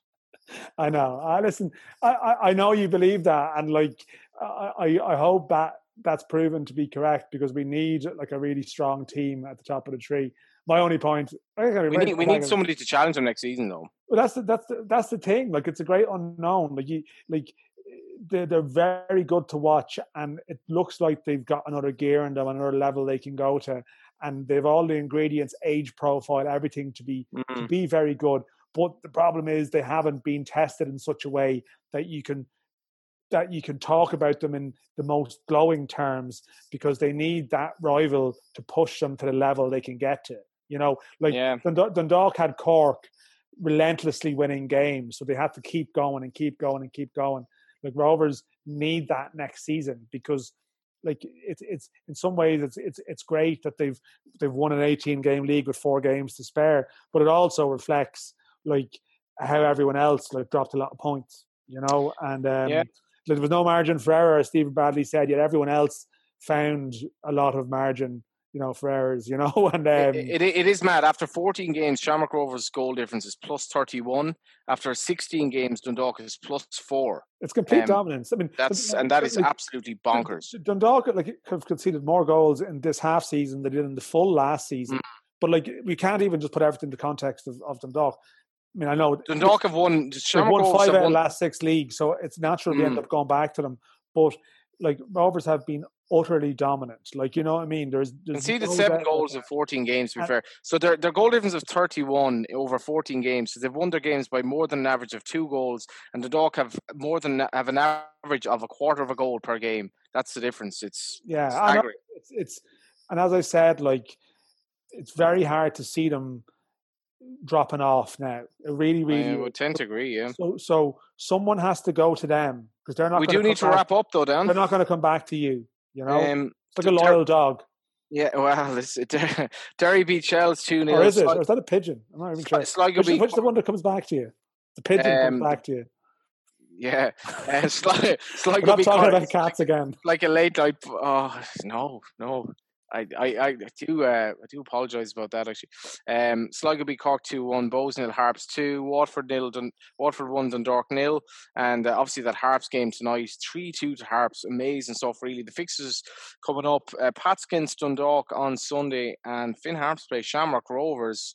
B: I know. I listen. I, I, I know you believe that, and like I, I I hope that that's proven to be correct, because we need like a really strong team at the top of the tree. My only point, I think
F: we need we need somebody to challenge them next season, though.
B: Well, that's the, that's the, that's the thing. Like, it's a great unknown. Like you, like they're, they're very good to watch, and it looks like they've got another gear in them, another level they can go to, and they've all the ingredients, age profile, everything to be mm-hmm. to be very good. But the problem is they haven't been tested in such a way that you can that you can talk about them in the most glowing terms, because they need that rival to push them to the level they can get to. You know, like
F: yeah.
B: Dundalk, Dundalk had Cork relentlessly winning games, so they had to keep going and keep going and keep going. Like Rovers need that next season, because, like, it's it's in some ways it's it's it's great that they've they've won an eighteen game league with four games to spare, but it also reflects like how everyone else like dropped a lot of points, you know, and um,
F: yeah.
B: there was no margin for error, as Stephen Bradley said, yet everyone else found a lot of margin, you know, for errors, you know. And um,
F: it, it, it is mad. After fourteen games, Shamrock Rovers' goal difference is plus thirty-one. After sixteen games, Dundalk is plus four.
B: It's complete
F: um,
B: dominance. I mean,
F: that's and that is like, absolutely bonkers.
B: Dundalk like have conceded more goals in this half season than they did in the full last season. Mm. But like, we can't even just put everything in the context of, of Dundalk. I mean, I know
F: Dundalk have won.
B: They've won five out of the last six leagues, so it's natural mm. they end up going back to them. But like, Rovers have been utterly dominant. Like, you know what I mean? There's, there's
F: conceded no seven goals in fourteen games, to be and, fair. So their their goal difference of thirty-one over fourteen games. So they've won their games by more than an average of two goals, and the Dundalk have more than have an average of a quarter of a goal per game. That's the difference. It's
B: yeah,
F: staggering.
B: It's, it's and as I said, like, it's very hard to see them dropping off now. It really, really.
F: I would tend to agree. Yeah.
B: So, so someone has to go to them, because they're not.
F: We do need to
B: back,
F: wrap up, though, Dan.
B: They're not going to come back to you. You know,
F: um,
B: it's like a loyal dog.
F: Yeah, well, it's, it, Derry beat Shells two nil.
B: Or is it? Or is that a pigeon? I'm not even sure.
F: Sligo
B: which,
F: beat,
B: which is the one that comes back to you? The pigeon um, comes back to you.
F: Yeah, uh, Sligo, Sligo
B: We're not
F: beat
B: talking
F: Cork,
B: about cats again.
F: Like a late night. Oh no, no. I, I, I do uh, I do apologise about that, actually. Um, Sligo beat Cork two one, Bows nil, Harps two, Watford nil, Dun- Watford one, Dundalk nil, and uh, obviously that Harps game tonight, three two to Harps, amazing stuff really. The fixtures coming up, uh, Patskins Dundalk on Sunday, and Finn Harps play Shamrock Rovers.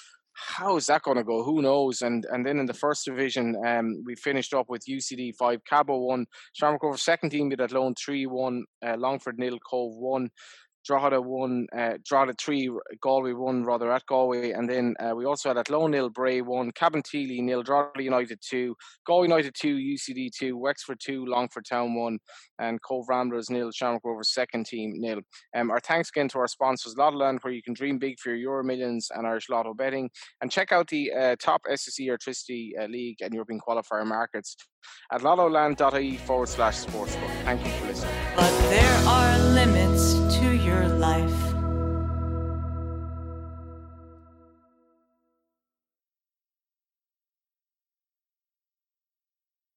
F: How is that going to go? Who knows? And and then in the first division, um, we finished up with U C D five, Cabo one, Shamrock Rovers second team beat Athlone three one, uh, Longford nil, Cove one. Drogheda won, uh, Drogheda three, Galway one, rather, at Galway. And then uh, we also had Athlone nil, Bray one, Cabinteely nil, Drogheda United two, Galway United two, U C D two, Wexford two, Longford Town one, and Cove Ramblers nil, Shamrock Rovers second team nil. Um, our thanks again to our sponsors, Lottoland, where you can dream big for your Euro Millions and Irish Lotto betting. And check out the uh, top S S E Electricity uh, League and European qualifier markets at lottoland.ie forward slash sportsbook. Thank you for listening.